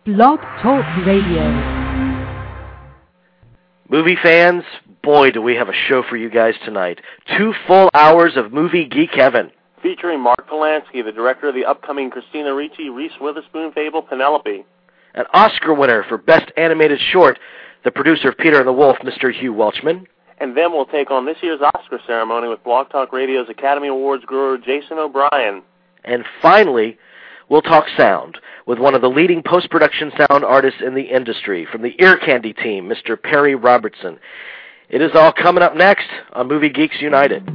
Blog Talk Radio. Movie fans, boy, do we have a show for you guys tonight. 2 full hours of movie geek heaven. Featuring Mark Polanski, the director of the upcoming Christina Ricci, Reese Witherspoon fable, Penelope. An Oscar winner for Best Animated Short, the producer of Peter and the Wolf, Mr. Hugh Welchman. And then we'll take on this year's Oscar ceremony with Blog Talk Radio's Academy Awards guru, Jason O'Brien. And finally, we'll talk sound with one of the leading post-production sound artists in the industry, from the Ear Candy team, Mr. Perry Robertson. It is all coming up next on Movie Geeks United.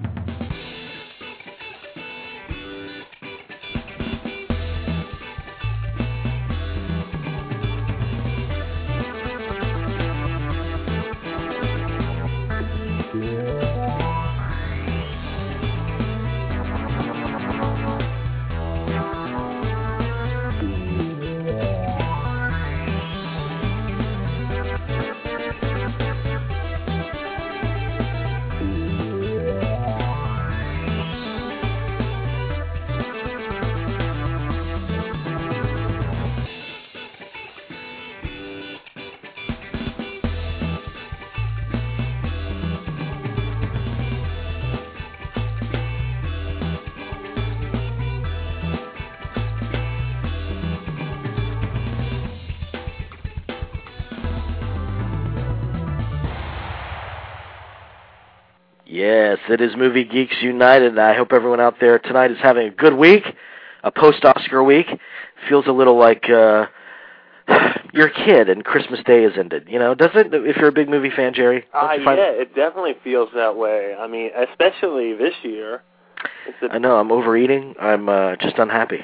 Yes, it is Movie Geeks United. I hope everyone out there tonight is having a good week, a post-Oscar week. Feels a little like you're a kid and Christmas Day has ended. You know, doesn't it, if you're a big movie fan, Jerry? Yeah, it definitely feels that way. I mean, especially this year. I know, I'm overeating. I'm just unhappy.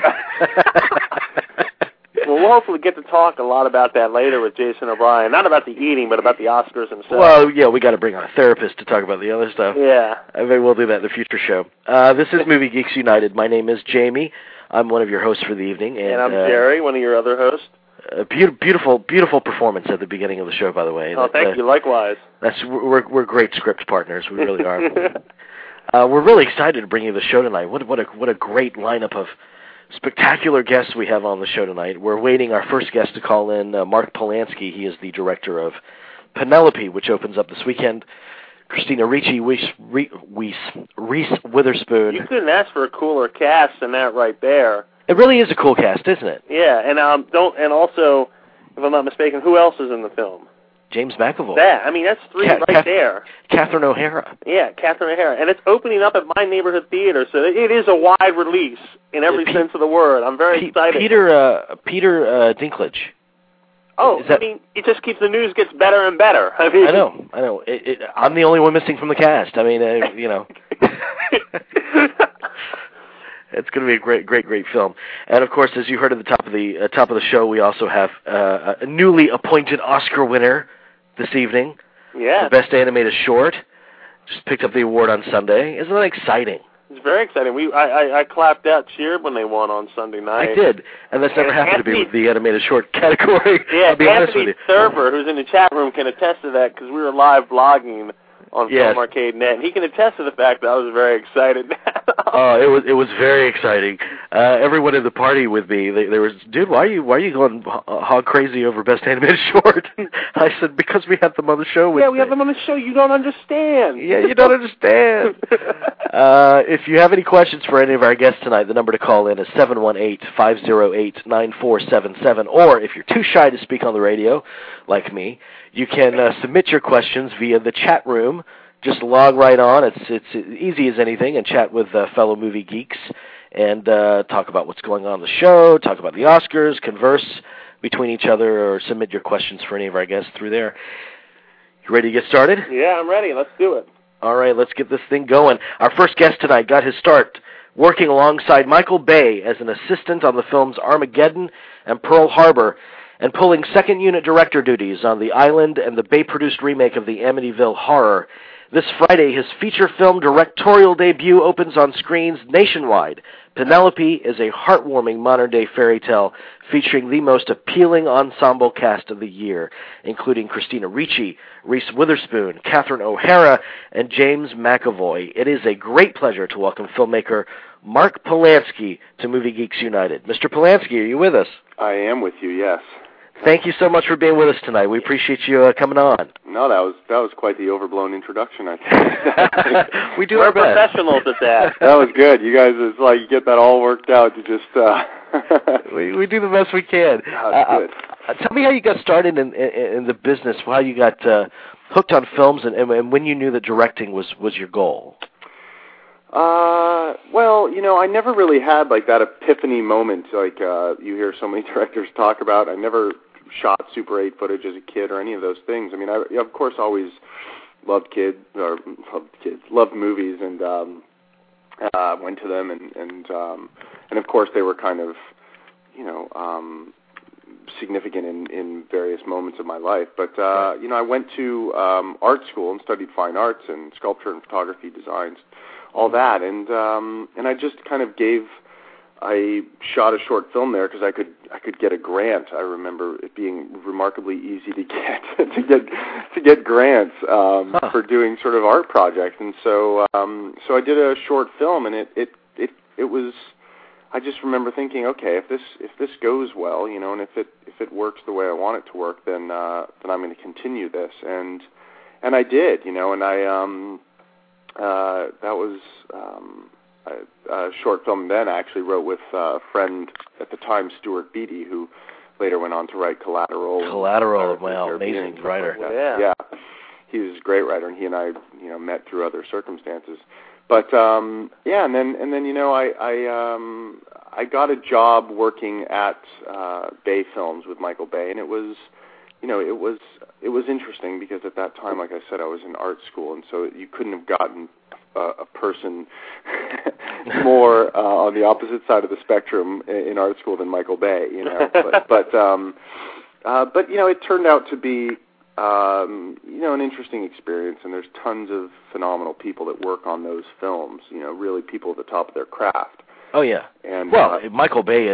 Well, we'll hopefully get to talk a lot about that later with Jason O'Brien. Not about the eating, but about the Oscars themselves. Well, yeah, we got to bring on a therapist to talk about the other stuff. Yeah. Maybe we'll do that in the future show. This is Movie Geeks United. My name is Jamie. I'm one of your hosts for the evening. And I'm Jerry, one of your other hosts. Beautiful performance at the beginning of the show, by the way. Oh, thank you. Likewise. We're great script partners. We really are. We're really excited to bring you the show tonight. What a great lineup of spectacular guests we have on the show tonight. We're waiting our first guest to call in, Mark Polanski. He is the director of Penelope, which opens up this weekend. Christina Ricci, Reese Witherspoon. You couldn't ask for a cooler cast than that right there. It really is a cool cast, isn't it? Yeah, and also, if I'm not mistaken, who else is in the film? James McAvoy. That's three right there. Catherine O'Hara. Yeah, Catherine O'Hara. And it's opening up at my neighborhood theater, so it is a wide release in every sense of the word. I'm very excited. Peter Dinklage. Oh, it just keeps the news gets better and better. I know. I'm the only one missing from the cast. You know. It's going to be a great film. And of course, as you heard at the top of the show, we also have a newly appointed Oscar winner this evening. Yeah. For Best Animated Short. Just picked up the award on Sunday. Isn't that exciting? It's very exciting. I clapped out, cheered when they won on Sunday night. I did, and that's never happened to me with the animated short category. Yeah, I'll be honest with you. Thurber, who's in the chat room, can attest to that because we were live blogging on Film Arcade Net, and he can attest to the fact that I was very excited. Oh, it was very exciting. Everyone in the party with me, they were, dude, why are you going hog crazy over Best Animated Short? I said, because we have them on the show with we have them on the show. You don't understand. Yeah, you don't understand. If you have any questions for any of our guests tonight, the number to call in is 718-508-9477, or if you're too shy to speak on the radio, like me, you can submit your questions via the chat room. Just log right on. It's easy as anything, and chat with fellow movie geeks and talk about what's going on in the show, talk about the Oscars, converse between each other, or submit your questions for any of our guests through there. You ready to get started? Yeah, I'm ready. Let's do it. All right, let's get this thing going. Our first guest tonight got his start working alongside Michael Bay as an assistant on the films Armageddon and Pearl Harbor, and pulling second-unit director duties on The Island and the Bay-produced remake of the Amityville Horror. This Friday, his feature film directorial debut opens on screens nationwide. Penelope is a heartwarming modern-day fairy tale featuring the most appealing ensemble cast of the year, including Christina Ricci, Reese Witherspoon, Catherine O'Hara, and James McAvoy. It is a great pleasure to welcome filmmaker Mark Polanski to Movie Geeks United. Mr. Polanski, are you with us? I am with you, yes. Thank you so much for being with us tonight. We appreciate you coming on. No, that was quite the overblown introduction, I think. We do our best. We're professionals at that. That was good. You guys, it's like you get that all worked out. You just... we do the best we can. Good. Tell me how you got started in the business, how you got hooked on films, and when you knew that directing was your goal. Well, I never really had like that epiphany moment like you hear so many directors talk about. I never shot Super 8 footage as a kid or any of those things. I mean, I of course always loved movies and went to them and of course they were kind of significant in various moments of my life. But I went to art school and studied fine arts and sculpture and photography, designs, all that, and I just kind of I shot a short film there because I could get a grant. I remember it being remarkably easy to get grants for doing sort of art projects, and so I did a short film, and it was. I just remember thinking, okay, if this goes well, and if it works the way I want it to work, then I'm going to continue this, and I did, and that was a short film. Then I actually wrote with a friend at the time, Stuart Beattie, who later went on to write Collateral. Wow, amazing writer. Like yeah, he was a great writer, and he and I, met through other circumstances. But and then I got a job working at Bay Films with Michael Bay, and it was interesting because at that time, like I said, I was in art school, and so you couldn't have gotten a person more on the opposite side of the spectrum in art school than Michael Bay, But it turned out to be an interesting experience, and there's tons of phenomenal people that work on those films. Really people at the top of their craft. Oh yeah. And Michael Bay,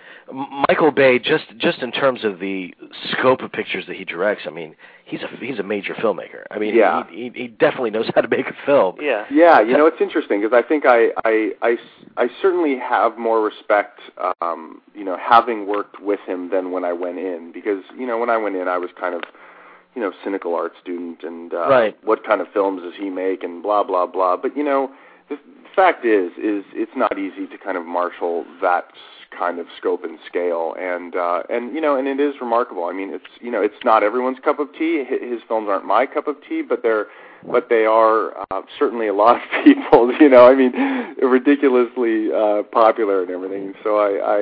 just in terms of the scope of pictures that he directs, I mean, he's a major filmmaker. I mean, yeah. he definitely knows how to make a film. Yeah. Yeah, it's interesting because I think I certainly have more respect, having worked with him than when I went in, because when I went in I was kind of cynical art student and right. What kind of films does he make and blah blah blah. But the fact is it's not easy to kind of marshal that kind of scope and scale, and it is remarkable. I mean, it's not everyone's cup of tea. His films aren't my cup of tea, but they are certainly a lot of people's. I mean, ridiculously popular and everything. So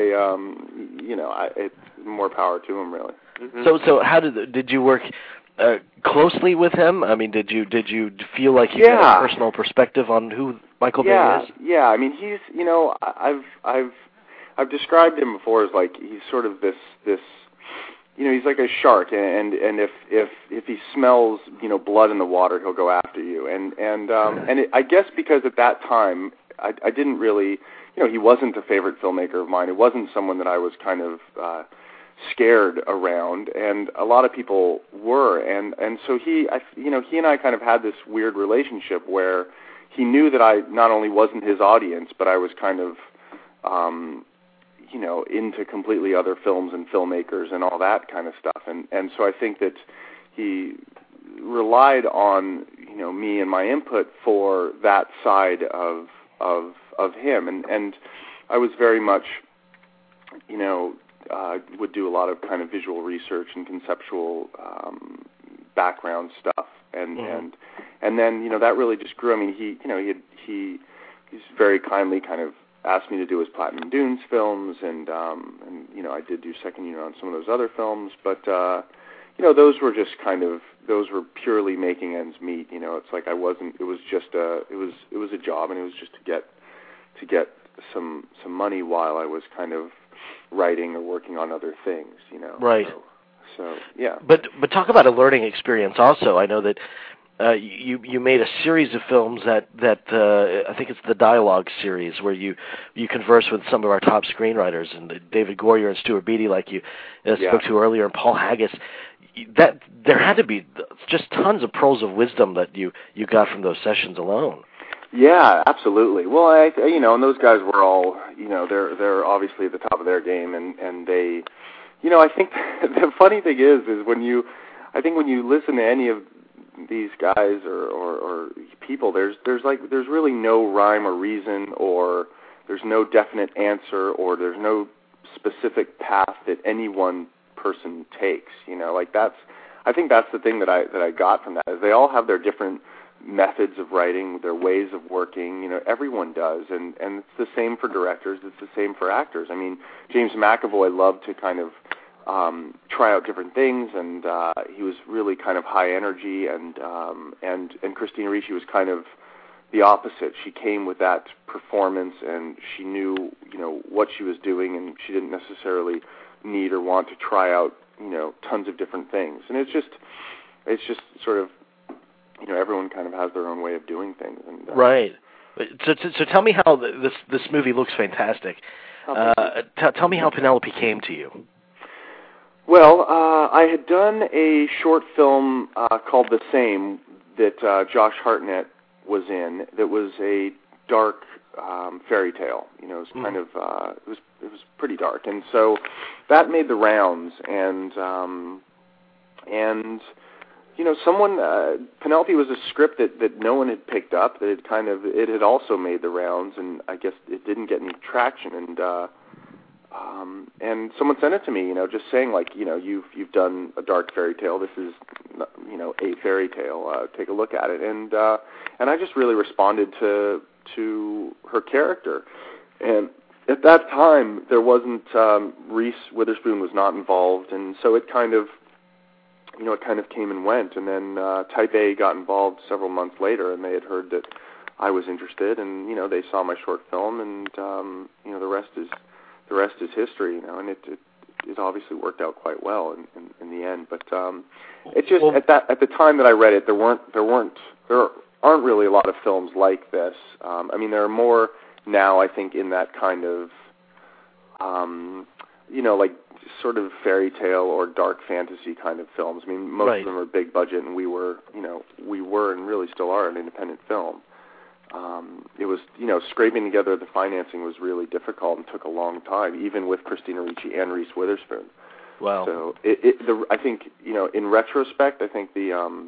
it's more power to him, really. Mm-hmm. So how did you work closely with him? I mean, did you feel like you had a personal perspective on who Michael Bay is? Yeah. I mean, he's I've described him before as like he's sort of this he's like a shark, and if he smells blood in the water, he'll go after you, I guess because at that time I didn't really he wasn't a favorite filmmaker of mine. It wasn't someone that I was kind of scared around, and a lot of people were, and so he and I kind of had this weird relationship where he knew that I not only wasn't his audience, but I was kind of into completely other films and filmmakers and all that kind of stuff, and so I think that he relied on me and my input for that side of him, and I was very much would do a lot of kind of visual research and conceptual background stuff, and then that really just grew. I mean, he's very kindly kind of asked me to do his Platinum Dunes films, and I did do second unit on some of those other films, but those were purely making ends meet. It's like it was a job, and it was just to get some money while I was kind of writing or working on other things, Right. So yeah. But talk about a learning experience also. I know that you made a series of films that I think it's the Dialogue series, where you converse with some of our top screenwriters, and David Goyer and Stuart Beattie, like you spoke to earlier, and Paul Haggis. That there had to be just tons of pearls of wisdom that you got from those sessions alone. Yeah, absolutely. Well, and those guys were all, they're obviously at the top of their game, and they, I think the funny thing is when you listen to any of these guys or people, there's really no rhyme or reason, or there's no definite answer, or there's no specific path that any one person takes. I think that's the thing that I got from that, is they all have their different methods of writing, their ways of working. Everyone does, and it's the same for directors. It's the same for actors. I mean, James McAvoy loved to kind of try out different things, and he was really kind of high energy, and Christina Ricci was kind of the opposite. She came with that performance, and she knew what she was doing, and she didn't necessarily need or want to try out tons of different things. And it's just sort of everyone kind of has their own way of doing things. And, right. So tell me how this movie looks fantastic. Tell me how Penelope came to you. Well, I had done a short film called The Same that Josh Hartnett was in. That was a dark fairy tale. It was kind of it was pretty dark, and so that made the rounds. And Penelope was a script that no one had picked up. That it had also made the rounds, and I guess it didn't get any traction. And someone sent it to me, just saying you've done a dark fairy tale. This is a fairy tale. Take a look at it. And I just really responded to her character. And at that time, there wasn't Reese Witherspoon was not involved, and so it kind of came and went. And then Type A got involved several months later, and they had heard that I was interested, and they saw my short film, and the rest is history. And it obviously worked out quite well in the end. But it just at the time that I read it, there aren't really a lot of films like this. I mean, there are more now, I think, in that kind of like sort of fairy tale or dark fantasy kind of films. I mean, most of them are big budget, and we were and really still are an independent film. It was, scraping together the financing was really difficult and took a long time, even with Christina Ricci and Reese Witherspoon. Wow. So I think, in retrospect, I think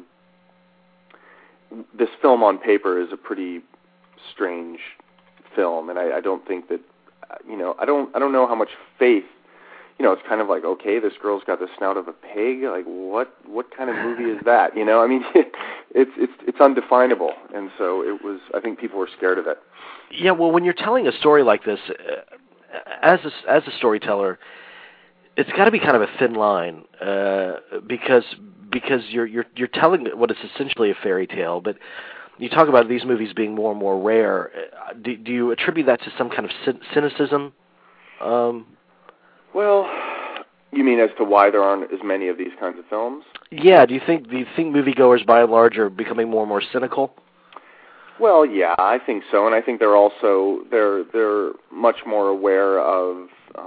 this film on paper is a pretty strange film, and I don't think that, I don't know how much faith. It's kind of like, okay, this girl's got the snout of a pig. Like, what kind of movie is that? I mean, it's undefinable, and so it was. I think people were scared of it. Yeah, well, when you're telling a story like this, as a storyteller, it's got to be kind of a thin line, because you're telling what is essentially a fairy tale, but you talk about these movies being more and more rare. Do you attribute that to some kind of cynicism? Well, you mean as to why there aren't as many of these kinds of films? Yeah. Do you think moviegoers by and large are becoming more and more cynical? Well, yeah, I think so, and I think they're much more aware of,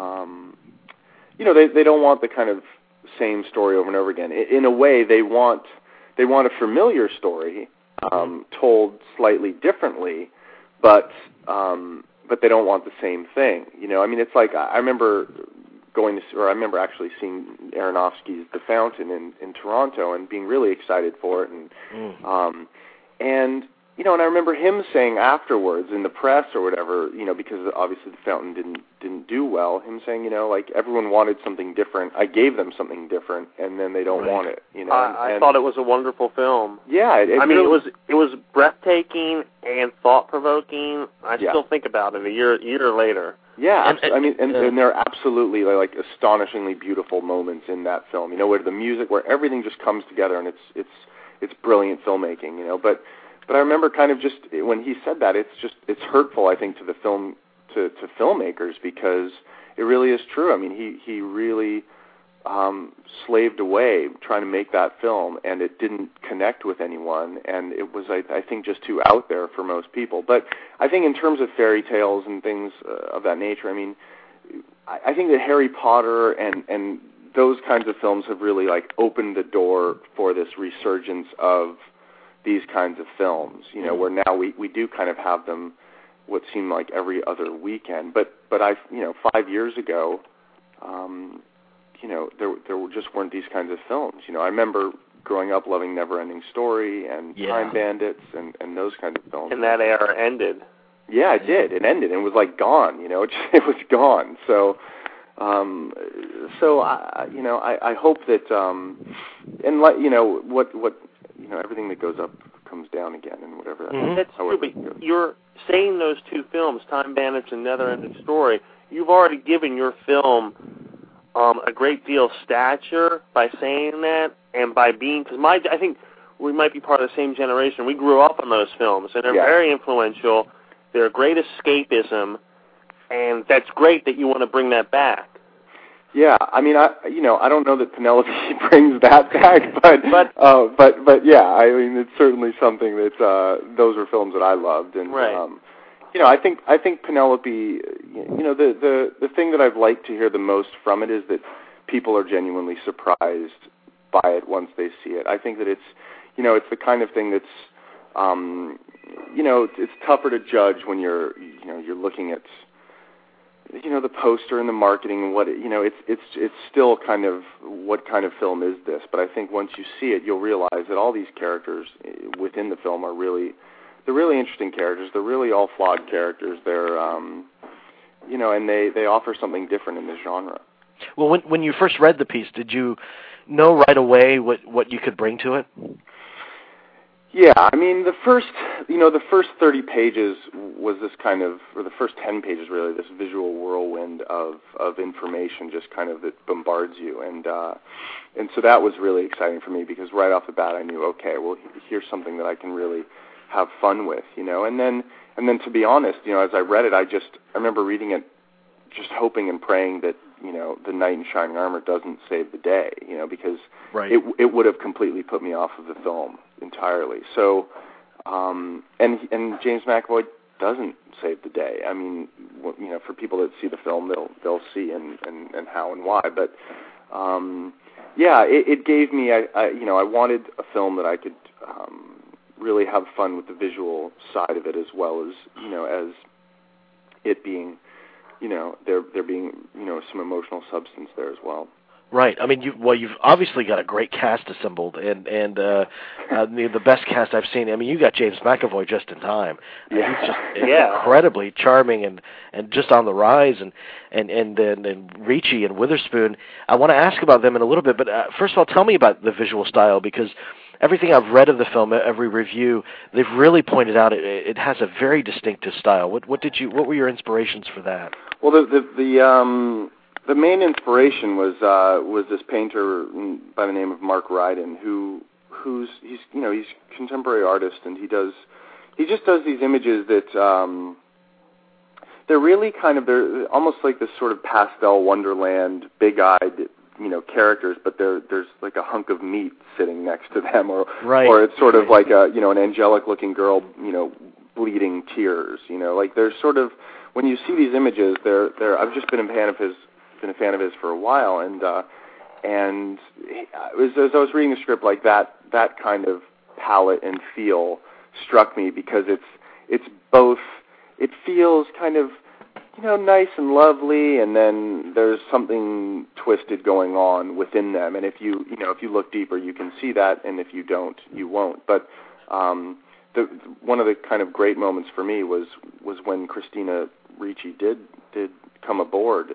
they don't want the kind of same story over and over again. In a way, they want a familiar story told slightly differently, but they don't want the same thing. I mean, it's like I remember actually seeing Aronofsky's The Fountain in Toronto and being really excited for it, and I remember him saying afterwards in the press or whatever, because obviously The Fountain didn't do well, him saying, like everyone wanted something different. I gave them something different, and then they don't want it. I thought it was a wonderful film. Yeah, it was breathtaking and thought provoking. I still think about it a year later. Yeah, and there are absolutely like astonishingly beautiful moments in that film. Where the music, where everything just comes together, and it's brilliant filmmaking. But I remember kind of just when he said that, it's hurtful, I think, to the film to filmmakers, because it really is true. I mean, he really slaved away trying to make that film, and it didn't connect with anyone, and it was, I think, just too out there for most people. But I think in terms of fairy tales and things of that nature, I mean, I think that Harry Potter and those kinds of films have really like opened the door for this resurgence of these kinds of films, you know, where now we do kind of have them what seemed like every other weekend. But 5 years ago, you know, there just weren't these kinds of films. You know, I remember growing up loving Neverending Story and Time Bandits and those kinds of films. And that era ended. Yeah, it did. It ended and it was like gone. You know, it was gone. So I hope that and like you know what you know, everything that goes up comes down again, and whatever. That's true. But you're saying those two films, Time Bandits and Neverending Story. You've already given your film a great deal of stature by saying that, and by being, because I think we might be part of the same generation. We grew up on those films, and they're very influential. They're a great escapism, and that's great that you want to bring that back. Yeah, I mean, I don't know that Penelope brings that back, but yeah, I mean, it's certainly something that those were films that I loved, and you know, I think Penelope, you know, the thing that I've liked to hear the most from it is that people are genuinely surprised by it once they see it. I think that it's, you know, it's the kind of thing that's, you know, it's tougher to judge when you're looking at, you know, the poster and the marketing and what, you know, it's still kind of, what kind of film is this? But I think once you see it, you'll realize that all these characters within the film are they're really interesting characters. They're really all flawed characters. They're, you know, and they offer something different in the genre. Well, when you first read the piece, did you know right away what you could bring to it? Yeah, I mean, the first 30 pages was this kind of, or the first 10 pages really, this visual whirlwind of information just kind of that bombards you, and so that was really exciting for me because right off the bat I knew, okay, well, here's something that I can really have fun with, you know, and then to be honest, you know, as I read it, I remember reading it, just hoping and praying that, you know, the knight in shining armor doesn't save the day, you know, because it would have completely put me off of the film entirely. So, and James McAvoy doesn't save the day. I mean, you know, for people that see the film, they'll see and how and why. But yeah, it gave me, you know, I wanted a film that I could really have fun with the visual side of it, as well as, you know, as it being, you know, there being, you know, some emotional substance there as well. Right. I mean, you've obviously got a great cast assembled, and the best cast I've seen. I mean, you got James McAvoy just in time. Yeah. He's just incredibly charming and just on the rise, and Ricci and Witherspoon. I want to ask about them in a little bit, but first of all, tell me about the visual style, because everything I've read of the film, every review, they've really pointed out it has a very distinctive style. What were your inspirations for that? Well, the main inspiration was this painter by the name of Mark Ryden, who's a contemporary artist, and he just does these images that they're really they're almost like this sort of pastel wonderland, big-eyed, you know, characters, but there's like a hunk of meat sitting next to them, or it's sort of like a, you know, an angelic-looking girl, you know, bleeding tears, you know, like there's sort of, when you see these images, I've just been a fan of his for a while, and as I was reading the script, like that kind of palette and feel struck me, because it's both, it feels kind of, you know, nice and lovely, and then there's something twisted going on within them, and if you look deeper, you can see that, and if you don't, you won't. But one of the kind of great moments for me was when Christina Ricci did come aboard.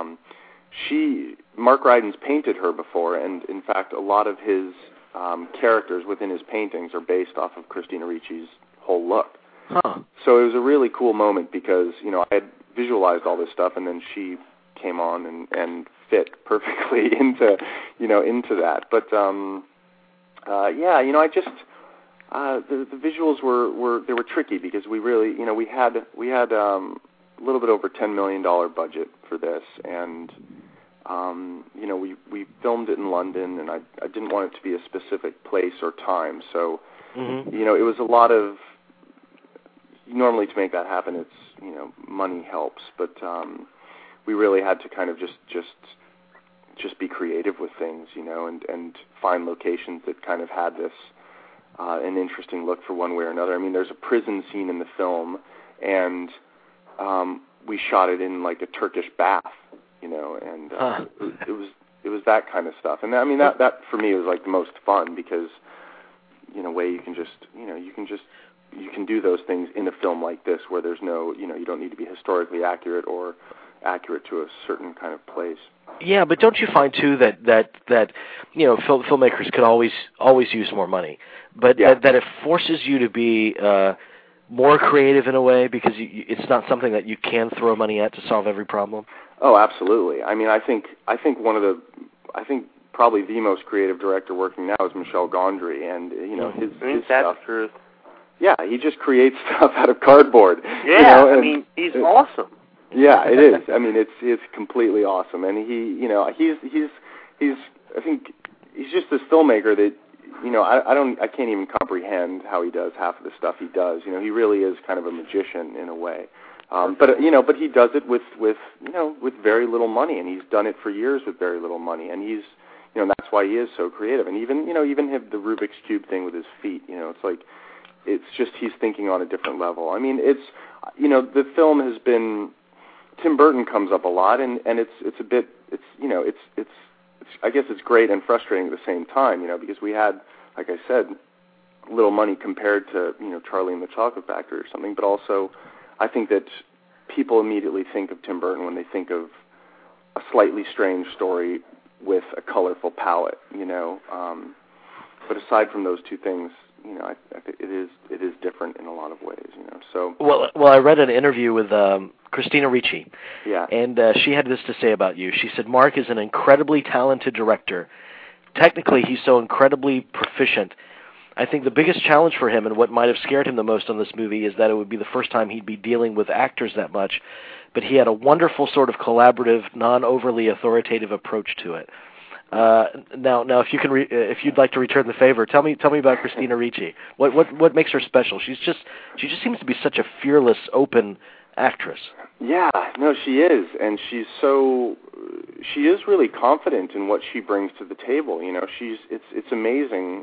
Mark Ryden's painted her before, and in fact, a lot of his characters within his paintings are based off of Christina Ricci's whole look. Huh. So it was a really cool moment, because, you know, I had visualized all this stuff, and then she came on and fit perfectly into that. But yeah, you know, I just the visuals were tricky, because we really, you know, we had a little bit over $10 million budget for this, and you know, we filmed it in London, and I didn't want it to be a specific place or time, so you know, it was a lot of, normally to make that happen, it's, you know, money helps, but we really had to kind of just be creative with things, you know, and find locations that kind of had this an interesting look for one way or another. I mean, there's a prison scene in the film, and we shot it in like a Turkish bath, and it was that kind of stuff. And I mean, that for me was like the most fun, because in a way you can do those things in a film like this, where there's no, you don't need to be historically accurate or accurate to a certain kind of place. Yeah, but don't you find too that filmmakers could always use more money, but that it forces you to be more creative in a way, because it's not something that you can throw money at to solve every problem? Oh, absolutely. I mean, I think probably the most creative director working now is Michel Gondry, and his stuff. True. Yeah, he just creates stuff out of cardboard. Yeah, I mean, he's awesome. Yeah, it is. I mean, it's completely awesome, and he's I think he's just this filmmaker that I can't even comprehend how he does half of the stuff he does. He really is kind of a magician in a way. But he does it with very little money, and he's done it for years with very little money, and he's that's why he is so creative. And even the Rubik's Cube thing with his feet, it's like, it's just, he's thinking on a different level. I mean, it's the film has been, Tim Burton comes up a lot, and it's a bit, I guess it's great and frustrating at the same time, because we had, like I said, little money compared to Charlie and the Chocolate Factory or something, but also I think that people immediately think of Tim Burton when they think of a slightly strange story with a colorful palette, but aside from those two things, I think it is different in a lot of ways, So well, I read an interview with Christina Ricci, yeah, and she had this to say about you. She said, "Mark is an incredibly talented director. Technically, he's so incredibly proficient. I think the biggest challenge for him, and what might have scared him the most on this movie, is that it would be the first time he'd be dealing with actors that much. But he had a wonderful sort of collaborative, non-overly authoritative approach to it." Now, if you'd like to return the favor, tell me about Christina Ricci. What makes her special? She just seems to be such a fearless, open actress. Yeah, no, she is, and she is really confident in what she brings to the table. It's amazing.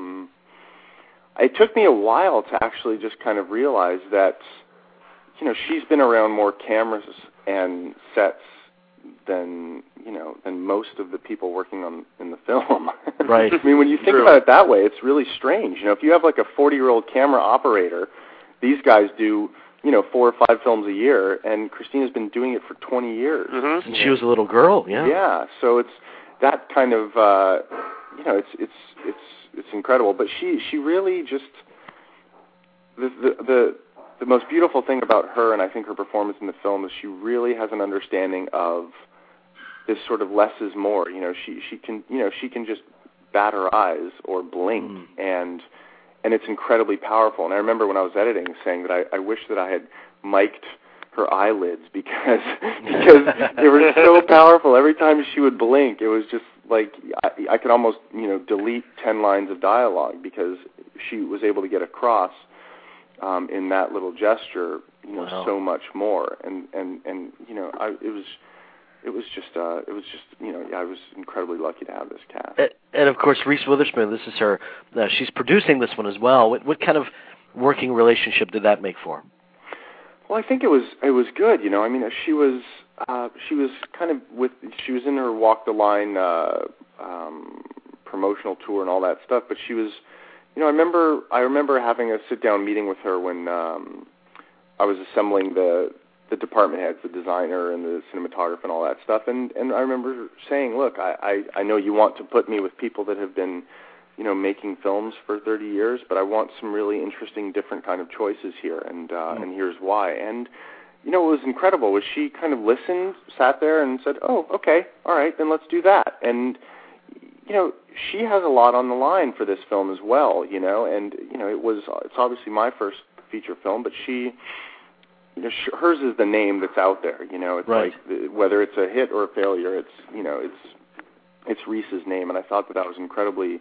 It took me a while to actually just kind of realize that, she's been around more cameras and sets than most of the people working in the film. Right. I mean, when you think about it that way, it's really strange. If you have like a 40-year-old camera operator, these guys do 4 or 5 films a year, and Christina's been doing it for 20 years. Mm-hmm. Since she was a little girl, yeah. Yeah, so it's that kind of, it's incredible. But she really just, the most beautiful thing about her, and I think her performance in the film, is she really has an understanding of this sort of less is more. She can just bat her eyes or blink, and it's incredibly powerful. And I remember when I was editing saying that I wish that I had mic'd her eyelids because they were so powerful. Every time she would blink, it was just like I could almost delete 10 lines of dialogue, because she was able to get across in that little gesture, wow, so much more. And it was just I was incredibly lucky to have this cast. And of course, Reese Witherspoon. This is her. She's producing this one as well. What kind of working relationship did that make for? Well, I think it was good. I mean, she was kind of she was in her Walk the Line promotional tour and all that stuff, but she was. I remember having a sit-down meeting with her when I was assembling the department heads, the designer and the cinematographer and all that stuff. And I remember saying, look, I know you want to put me with people that have been, making films for 30 years, but I want some really interesting, different kind of choices here, and here's why. And, what was incredible was she kind of listened, sat there and said, oh, okay, all right, then let's do that. And, she has a lot on the line for this film as well, and, it's obviously my first feature film, but she, hers is the name that's out there, it's right. Like, whether it's a hit or a failure, it's, it's Reese's name, and I thought that was incredibly,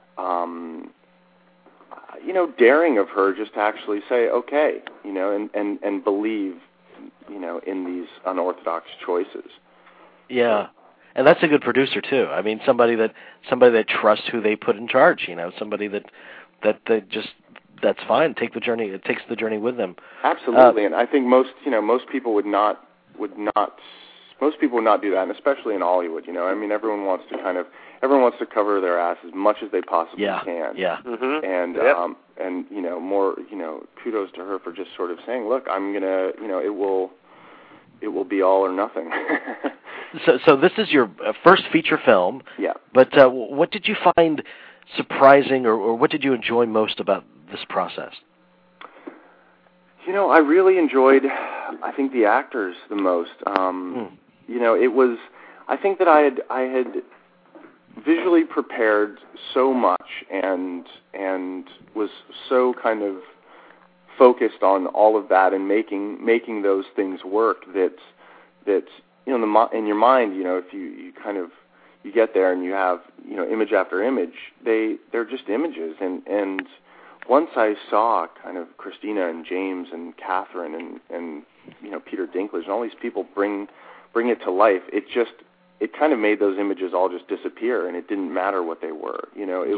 daring of her just to actually say, okay, and believe, in these unorthodox choices. Yeah. And that's a good producer too. I mean, somebody that trusts who they put in charge. Somebody that that's fine. Take the journey. It takes the journey with them. Absolutely, and I think most people would not do that, and especially in Hollywood. I mean, everyone wants to cover their ass as much as they possibly can. Yeah. Mm-hmm. And more kudos to her for just sort of saying, look, I'm gonna, it will be all or nothing. So this is your first feature film. Yeah. But what did you find surprising, or what did you enjoy most about this process? I really enjoyed, I think, the actors the most. It was, I think that I had visually prepared so much and was so kind of focused on all of that and making those things work that in your mind, if you kind of you get there and you have image after image, they're just images, and once I saw kind of Christina and James and Catherine and Peter Dinklage and all these people bring it to life, it kind of made those images all just disappear, and it didn't matter what they were.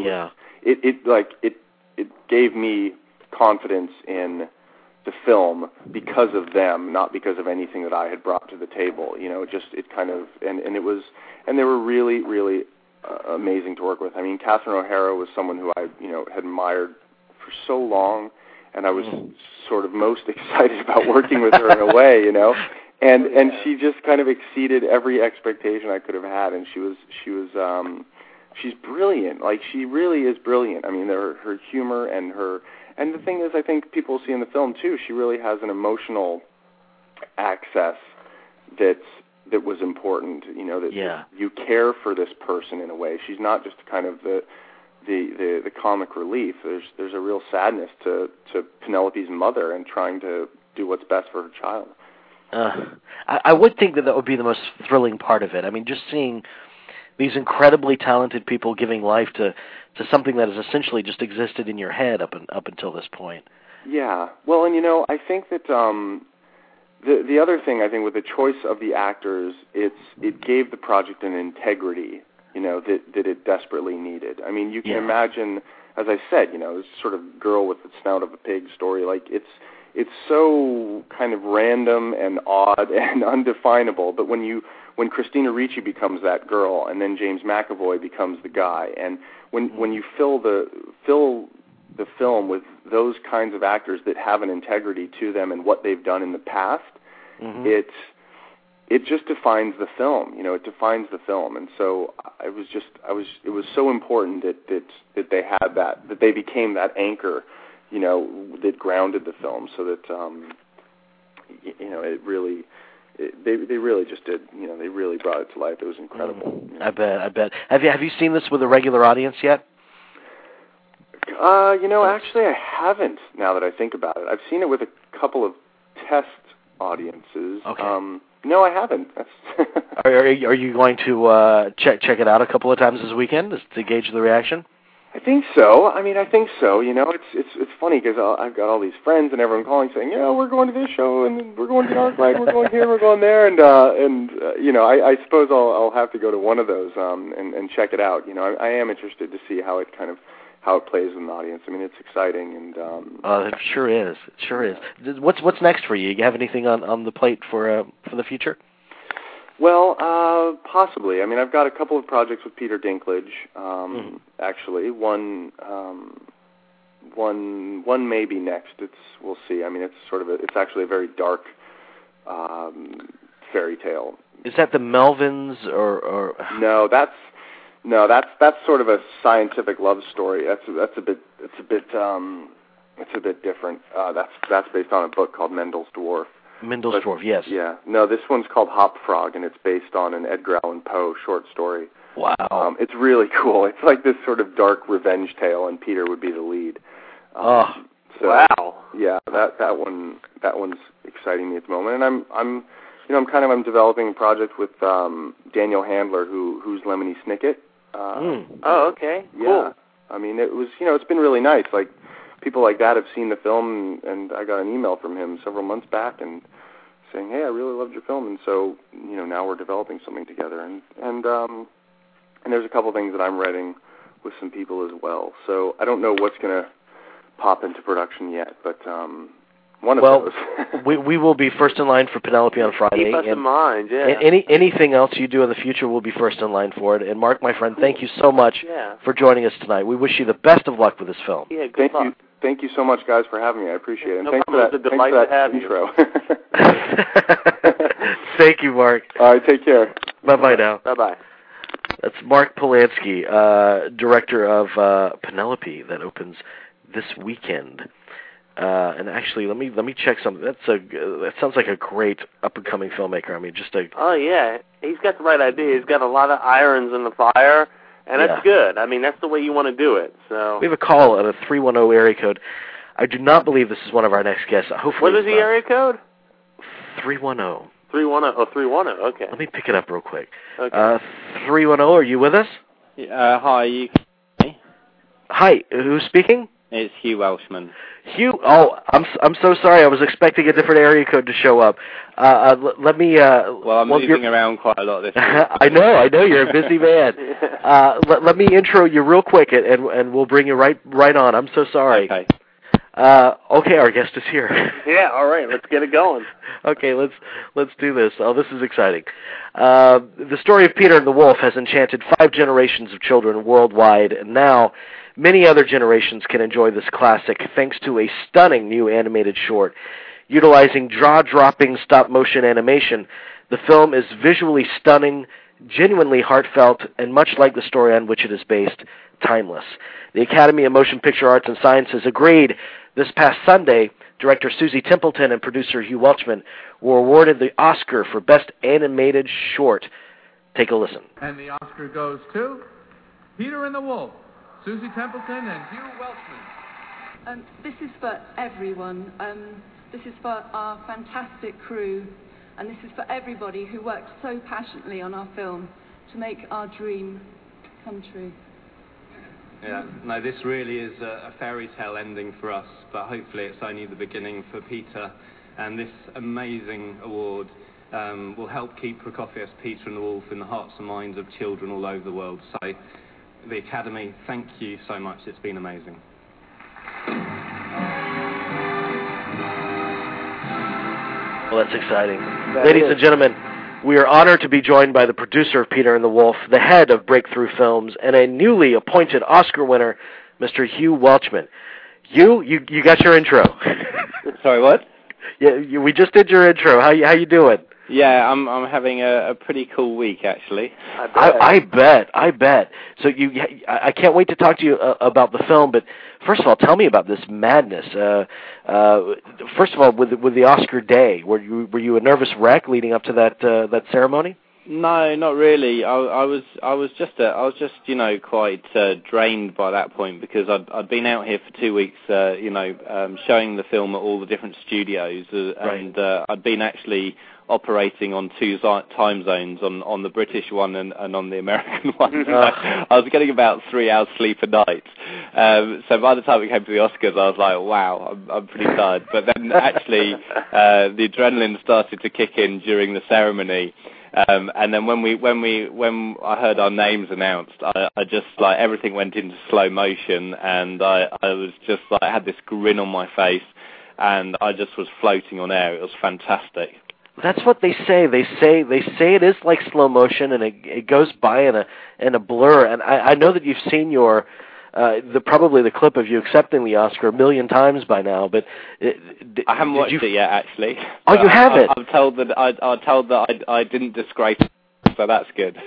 It gave me confidence in the film because of them, not because of anything that I had brought to the table. And they were really, really amazing to work with. I mean, Catherine O'Hara was someone who I had admired for so long, and I was sort of most excited about working with her in a way, and she just kind of exceeded every expectation I could have had, and she's brilliant. Like, she really is brilliant. I mean, her humor and the thing is, I think people see in the film too, she really has an emotional access that was important, that you care for this person in a way. She's not just kind of the comic relief. There's a real sadness to Penelope's mother and trying to do what's best for her child. I would think that would be the most thrilling part of it. I mean, just seeing these incredibly talented people giving life to something that has essentially just existed in your head up until this point. Yeah. Well, and I think that the other thing, I think, with the choice of the actors, it gave the project an integrity, that it desperately needed. I mean, you can imagine, as I said, this sort of girl with the snout of a pig story, like it's so kind of random and odd and undefinable, but when Christina Ricci becomes that girl, and then James McAvoy becomes the guy, and when you fill the film with those kinds of actors that have an integrity to them and what they've done in the past, it just defines the film. It defines the film, and so it was so important that they had that they became that anchor, that grounded the film, so that it really. They really just did, they really brought it to life. It was incredible. I bet. Have you seen this with a regular audience yet? Actually I haven't, now that I think about it. I've seen it with a couple of test audiences. Okay. No, I haven't. Are you going to check it out a couple of times this weekend to gauge the reaction? I think so. It's funny because I've got all these friends and everyone calling saying, we're going to this show and we're going to the ArcLight, we're going here, we're going there, and I suppose I'll have to go to one of those and check it out. I am interested to see how it plays with an audience. I mean, it's exciting and. It sure is. It sure is. What's next for you? You have anything on the plate for the future? Well, possibly. I mean, I've got a couple of projects with Peter Dinklage. Actually, one may be next. We'll see. I mean, it's actually a very dark fairy tale. Is that the Melvins or? No, that's sort of a scientific love story. It's a bit different. That's based on a book called Mendel's Dwarf. Mendel's Dwarf, yes. Yeah. No, this one's called Hop Frog, and it's based on an Edgar Allan Poe short story. Wow. It's really cool. It's like this sort of dark revenge tale, and Peter would be the lead. Wow. Yeah, that one's exciting me at the moment, and I'm developing a project with Daniel Handler, who's Lemony Snicket. Oh, okay. Yeah. Cool. I mean, it was, it's been really nice. Like, people like that have seen the film, and I got an email from him several months back and saying, hey, I really loved your film, and so, now we're developing something together. And there's a couple things that I'm writing some people as well. So I don't know what's going to pop into production yet, but one of those. we will be first in line for Penelope on Friday. Keep us in mind, yeah. Anything else you do in the future, we'll be first in line for it. And Mark, my friend, thank you so much for joining us tonight. We wish you the best of luck with this film. Yeah, good luck. Thank you so much, guys, for having me. I appreciate it. And thanks for that intro. Thank you, Mark. All right, take care. Bye-bye now. Bye-bye. That's Mark Polanski, director of Penelope, that opens this weekend. And actually, let me check something. That sounds like a great up-and-coming filmmaker. I mean, Oh, yeah. He's got the right idea. He's got a lot of irons in the fire. And that's good. I mean, that's the way you want to do it. So we have a call at a 310 area code. I do not believe this is one of our next guests. Hopefully, what is the area code? 310. 310. Oh, 310. Okay. Let me pick it up real quick. Okay. 310. Are you with us? Hi. You. Hi. Who's speaking? It's Hugh Welshman. Hugh. Oh, I'm so sorry. I was expecting a different area code to show up. Let me. Well, I'm moving around quite a lot this week. I know. You're a busy man. Let me intro you real quick, and we'll bring you right on. I'm so sorry. Okay. Okay, our guest is here. Yeah. All right. Let's get it going. Okay, let's do this. Oh, this is exciting. The story of Peter and the Wolf has enchanted 5 generations of children worldwide, and now many other generations can enjoy this classic thanks to a stunning new animated short. Utilizing jaw-dropping stop-motion animation, the film is visually stunning, genuinely heartfelt, and much like the story on which it is based, timeless. The Academy of Motion Picture Arts and Sciences agreed this past Sunday. Director Susie Templeton and producer Hugh Welchman were awarded the Oscar for Best Animated Short. Take a listen. And the Oscar goes to Peter and the Wolf, Susie Templeton and Hugh Welchman. This is for everyone. This is for our fantastic crew. And this is for everybody who worked so passionately on our film to make our dream come true. Yeah, no, this really is a fairy tale ending for us, but hopefully it's only the beginning for Peter. And this amazing award will help keep Prokofiev's Peter and the Wolf in the hearts and minds of children all over the world. So, the Academy, thank you so much. It's been amazing. Well, that's exciting. Ladies and gentlemen, we are honored to be joined by the producer of Peter and the Wolf, the head of Breakthrough Films, and a newly appointed Oscar winner, Mr. Hugh Welchman. Hugh, you got your intro. Sorry, what? Yeah, we just did your intro. How you doing? Yeah, I'm having a pretty cool week, actually. I bet. So I can't wait to talk to you about the film, but first of all, tell me about this madness. First of all, with the Oscar day, were you a nervous wreck leading up to that ceremony? No, not really. I was just quite drained by that point because I'd been out here for 2 weeks, showing the film at all the different studios, and I'd been actually operating on 2 time zones, on the British one and on the American one. I was getting about 3 hours sleep a night. So by the time it came to the Oscars, I was like, wow, I'm pretty tired. But then actually, the adrenaline started to kick in during the ceremony. And then when I heard our names announced, I just everything went into slow motion, and I was just I had this grin on my face, and I just was floating on air. It was fantastic. That's what they say. They say it is like slow motion, and it goes by in a blur. And I know that you've seen probably the clip of you accepting the Oscar 1 million times by now, but I haven't watched it yet, actually. Oh, you haven't? I'm told that I didn't disgrace, so that's good.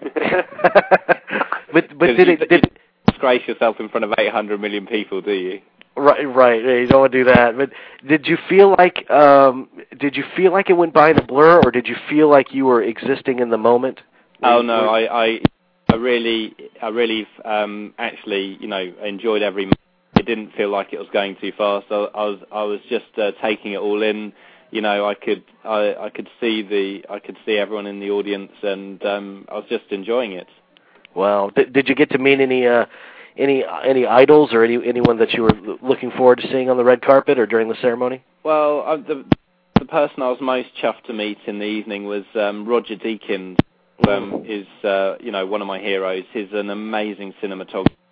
but did it disgrace yourself in front of 800 million people? Do you? Right. You don't want to do that. But did you feel like it went by in a blur, or did you feel like you were existing in the moment? Oh no, I really actually enjoyed every minute. It didn't feel like it was going too fast. I was just taking it all in. I could see everyone in the audience, and I was just enjoying it. Wow. Did you get to meet any idols or anyone that you were looking forward to seeing on the red carpet or during the ceremony? Well, the person I was most chuffed to meet in the evening was Roger Deakins. Is one of my heroes. He's an amazing cinematographer.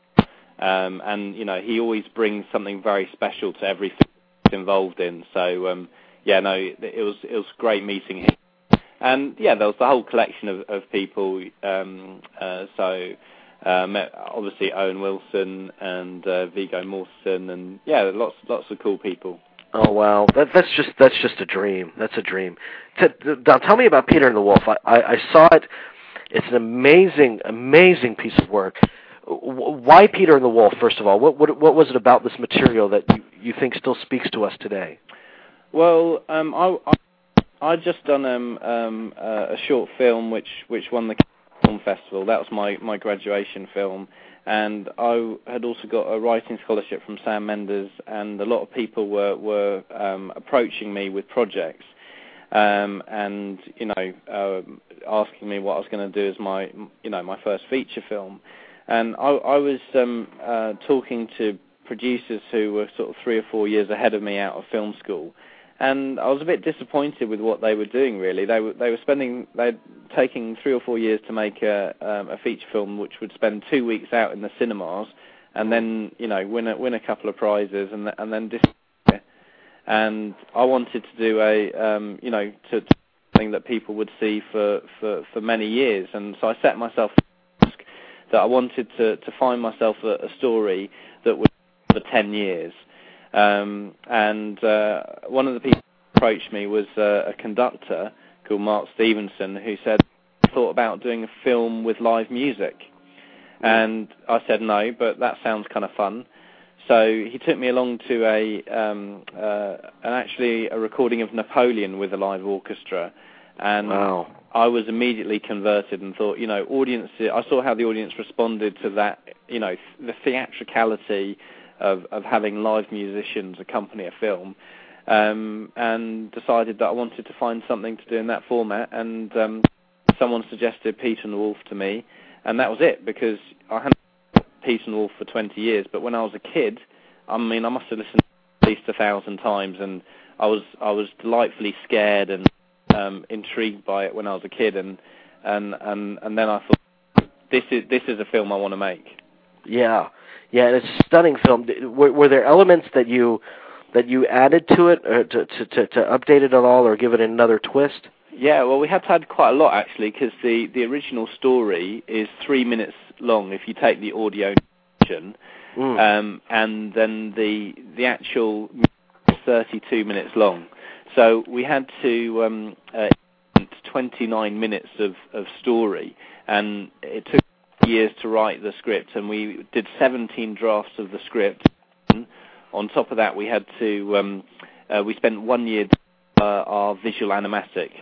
and he always brings something very special to every film he's involved in. So it was great meeting him. And there was the whole collection of people. Met obviously Owen Wilson and Viggo Mortensen, and lots of cool people. Oh wow, that's just a dream. That's a dream. Now tell me about Peter and the Wolf. I saw it. It's an amazing piece of work. Why Peter and the Wolf? First of all, what was it about this material that you think still speaks to us today? Well, I just done a short film which won the Film Festival. That was my graduation film, and I had also got a writing scholarship from Sam Mendes, and a lot of people were approaching me with projects, and asking me what I was going to do as my first feature film, and I was talking to producers who were sort of 3 or 4 years ahead of me out of film school. And I was a bit disappointed with what they were doing. Really, they'd taking 3 or 4 years to make a feature film, which would spend 2 weeks out in the cinemas, and then win a couple of prizes, and then disappear. And I wanted to do to something that people would see for many years. And so I set myself the task that I wanted to find myself a story that would for 10 years. And one of the people who approached me was a conductor called Mark Stevenson, who said, I thought about doing a film with live music. And I said no, but that sounds kind of fun. So he took me along to actually a recording of Napoleon with a live orchestra. And wow. I was immediately converted and thought, audiences. I saw how the audience responded to that, the theatricality of having live musicians accompany a film, and decided that I wanted to find something to do in that format, and someone suggested Peter and the Wolf to me, and that was it, because I hadn't heard Peter and the Wolf for 20 years, but when I was a kid, I must have listened at least 1,000 times, and I was delightfully scared and intrigued by it when I was a kid, and then I thought, this is a film I want to make. Yeah, and it's a stunning film. Were there elements that you added to it, or to update it at all, or give it another twist? Yeah, well, we had to add quite a lot, actually, because the original story is 3 minutes long if you take the audio version, and then the actual is 32 minutes long. So we had to 29 minutes of story, and it took years to write the script, and we did 17 drafts of the script. On top of that, we had to we spent 1 year our visual animatic.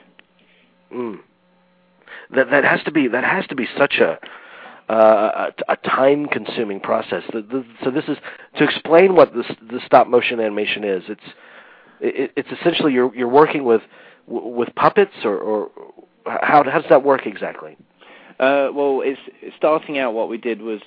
That has to be such a time-consuming process. So this is to explain what the stop-motion animation is. It's essentially you're working with puppets, or how does that work exactly? Well, it's starting out. What we did was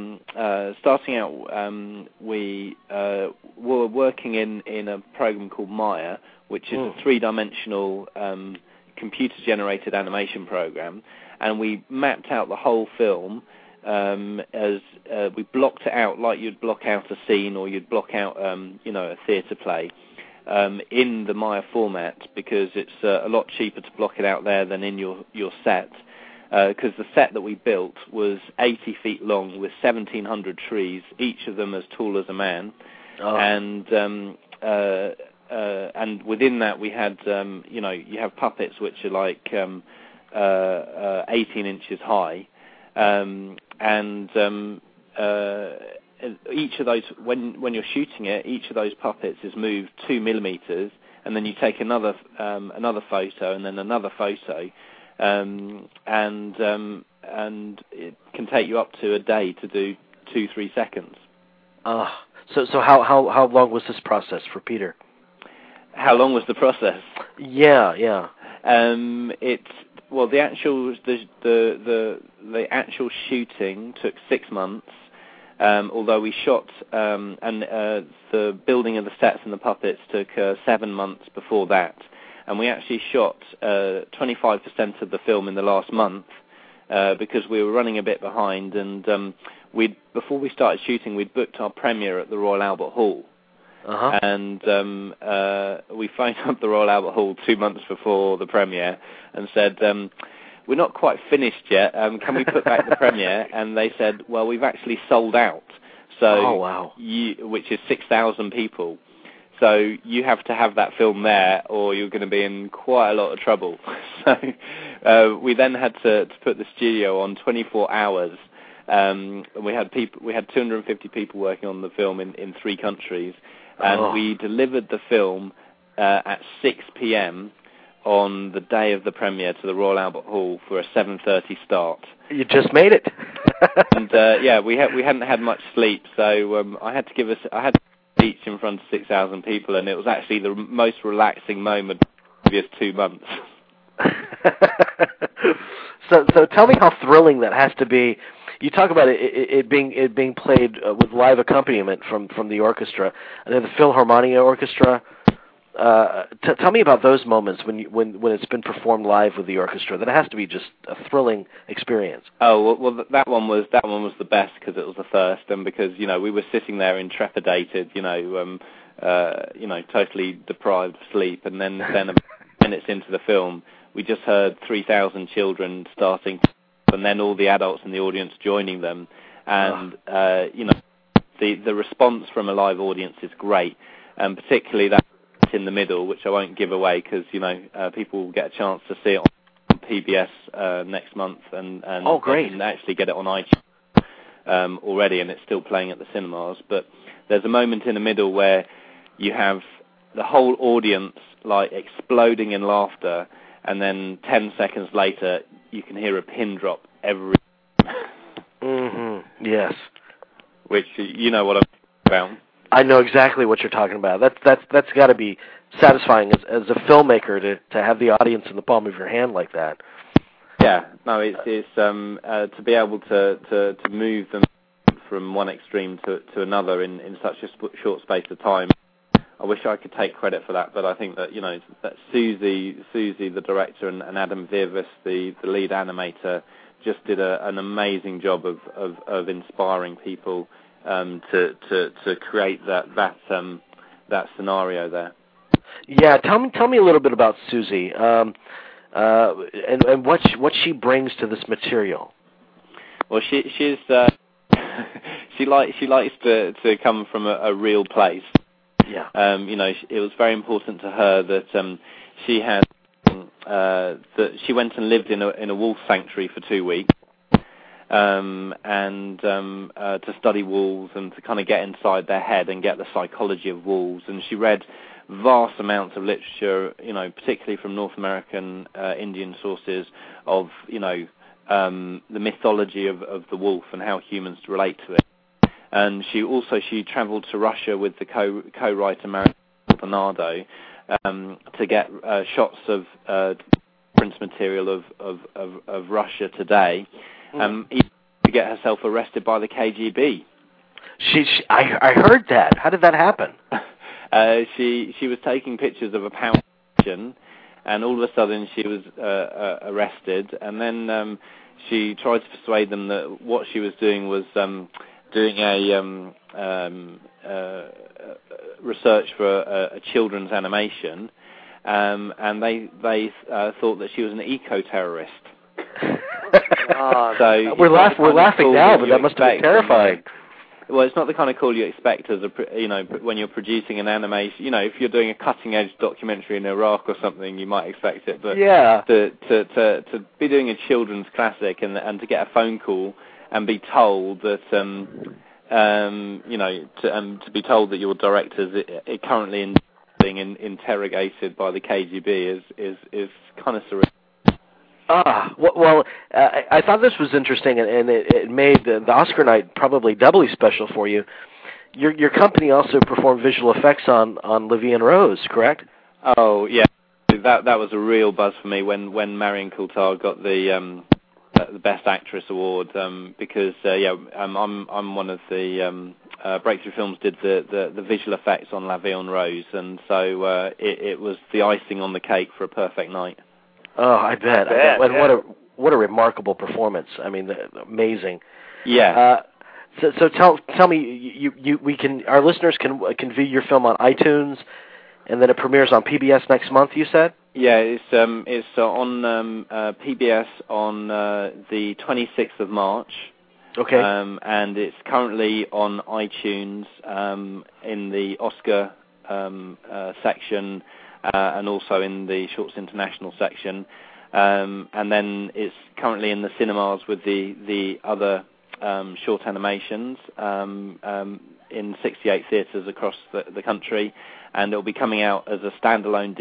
we were working in a program called Maya, which is a 3-dimensional computer-generated animation program, and we mapped out the whole film as we blocked it out like you'd block out a scene, or you'd block out a theatre play. In the Maya format, because it's a lot cheaper to block it out there than in your set. Because the set that we built was 80 feet long with 1,700 trees, each of them as tall as a man, and within that we had you have puppets which are like 18 inches high, and each of those, when you're shooting it, each of those puppets is moved 2 millimeters, and then you take another photo, and then another photo. And it can take you up to a day to do 2-3 seconds. So how long was this process for Peter? How long was the process? Yeah. The actual shooting took 6 months. Although we shot and the building of the sets and the puppets took 7 months before that. And we actually shot 25% of the film in the last month, because we were running a bit behind, and before we started shooting, we'd booked our premiere at the Royal Albert Hall. Uh-huh. And we phoned up the Royal Albert Hall 2 months before the premiere and said, we're not quite finished yet. Can we put back the premiere? And they said, well, we've actually sold out. So, oh, wow. Which is 6,000 people. So you have to have that film there, or you're going to be in quite a lot of trouble. So we then had to put the studio on 24 hours. And we had 250 people working on the film in 3 countries. And we delivered the film at 6 p.m. on the day of the premiere to the Royal Albert Hall for a 7:30 start. You just made it. And we hadn't had much sleep, so I had to speech in front of 6,000 people, and it was actually the most relaxing moment of the previous 2 months. So tell me how thrilling that has to be. You talk about it being played with live accompaniment from the orchestra, and then the Philharmonia Orchestra. Tell me about those moments when it's been performed live with the orchestra. That has to be just a thrilling experience. Oh well, that one was the best because it was the first, and because we were sitting there intrepidated, totally deprived of sleep, and then minutes into the film, we just heard 3,000 children starting, and then all the adults in the audience joining them, and the response from a live audience is great, and particularly that in the middle, which I won't give away because people will get a chance to see it on PBS next month, and great. They can actually get it on iTunes already, and it's still playing at the cinemas. But there's a moment in the middle where you have the whole audience like exploding in laughter, and then 10 seconds later you can hear a pin drop every. Mm-hmm. Yes. Which you know what I'm talking about. I know exactly what you're talking about. That's got to be satisfying as a filmmaker to have the audience in the palm of your hand like that. Yeah, no, it's to be able to move them from one extreme to another in such a short space of time. I wish I could take credit for that, but I think that that Susie, the director, and Adam Virvis, the lead animator, just did an amazing job of inspiring people. To create that scenario there. Yeah, tell me a little bit about Susie, and what she brings to this material. Well, she's she likes to come from a real place. Yeah. It was very important to her that she had that she went and lived in a wolf sanctuary for 2 weeks. To study wolves and to kind of get inside their head and get the psychology of wolves. And she read vast amounts of literature, particularly from North American Indian sources of, the mythology of the wolf and how humans relate to it. And she travelled to Russia with the co-writer Marian Bernardo to get shots of print material of Russia today. Even to get herself arrested by the KGB. I heard that. How did that happen? She was taking pictures of a power station, and all of a sudden she was arrested. And then she tried to persuade them that what she was doing was doing a research for a children's animation, and they thought that she was an eco-terrorist. So we're laughing now, but that must have been terrifying. Well, it's not the kind of call you expect as when you're producing an animation. If you're doing a cutting-edge documentary in Iraq or something, you might expect it. But yeah, to be doing a children's classic and to get a phone call and be told that to be told that your director's currently being interrogated by the KGB is kind of surreal. Well, I thought this was interesting, and it made the Oscar night probably doubly special for you. Your company also performed visual effects on La Vie en Rose, correct? Oh yeah, that was a real buzz for me when Marion Coulthard got the Best Actress award, because I'm one of the Breakthrough Films did the visual effects on La Vie en Rose, and so it was the icing on the cake for a perfect night. Oh, I bet. what a remarkable performance. I mean, amazing. Yeah. So tell me, our listeners can view your film on iTunes, and then it premieres on PBS next month. You said? Yeah, it's on PBS on the 26th of March. Okay. And it's currently on iTunes in the Oscar section and also in the Shorts International section. And then it's currently in the cinemas with the other short animations in 68 theatres across the country, and it'll be coming out as a standalone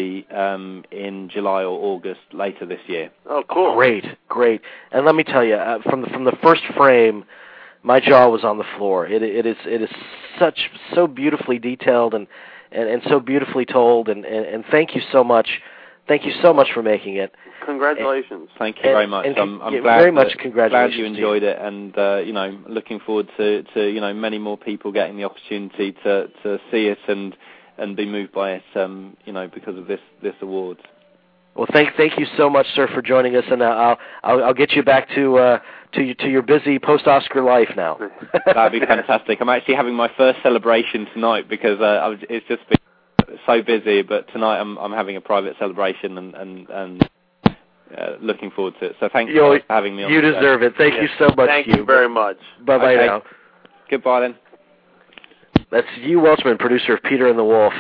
DVD in July or August later this year. Oh, cool! Great. And let me tell you, from the first frame, my jaw was on the floor. It is so beautifully detailed and so beautifully told. And thank you so much. Thank you so much for making it. Congratulations. Thank you very much. I'm glad very much. Congratulations. Glad you enjoyed it, and looking forward to many more people getting the opportunity to see it and be moved by it, because of this award. Well, thank you so much, sir, for joining us, and I'll get you back to your busy post-Oscar life now. That'd be fantastic. I'm actually having my first celebration tonight because it's just been so busy, but tonight I'm having a private celebration and looking forward to it. So thank you for having me on. You deserve it. Thank you so much. Thank you very much. Bye-bye now. Goodbye then. That's Hugh Welchman, producer of Peter and the Wolf.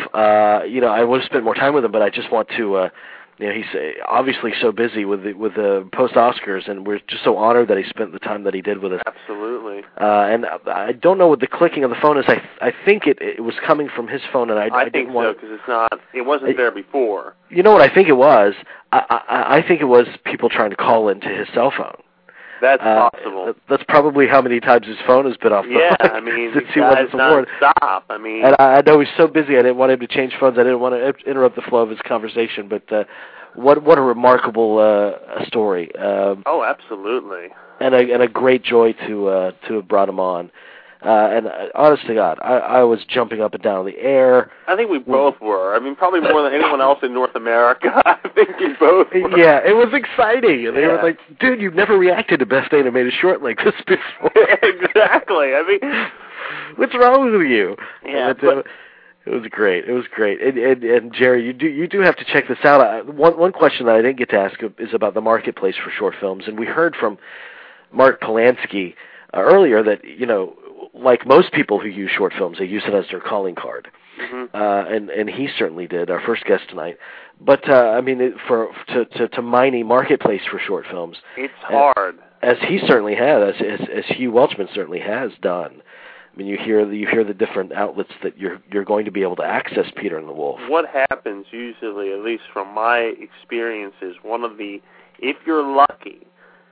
I would have spent more time with him, but I just want to... he's obviously so busy with the post-Oscars, and we're just so honored that he spent the time that he did with us. Absolutely. And I don't know what the clicking of the phone is. I think it was coming from his phone, and I think so, because it wasn't there before. You know what I think it was? I think it was people trying to call into his cell phone. That's possible. That's probably how many times his phone has been off the line. Yeah, I mean, this guy's non-stop. I mean, and I know he's so busy. I didn't want him to change phones. I didn't want to interrupt the flow of his conversation. But what a remarkable story. Oh, absolutely. And a great joy to have brought him on. And honest to God, I was jumping up and down in the air. I think we both were. I mean, probably more than anyone else in North America. I think we both were. Yeah, it was exciting. And they were like, dude, you've never reacted to Best Animated Short like this before. Exactly. I mean, what's wrong with you? Yeah, it was great. It was great. And Jerry, you do have to check this out. One question that I didn't get to ask is about the marketplace for short films. And we heard from Mark Polanski earlier that, like most people who use short films, they use it as their calling card. Mm-hmm. And he certainly did, our first guest tonight. But, to mine a marketplace for short films. It's hard. As he certainly has, as Hugh Welchman certainly has done. I mean, you hear the different outlets that you're going to be able to access Peter and the Wolf. What happens usually, at least from my experience, is if you're lucky,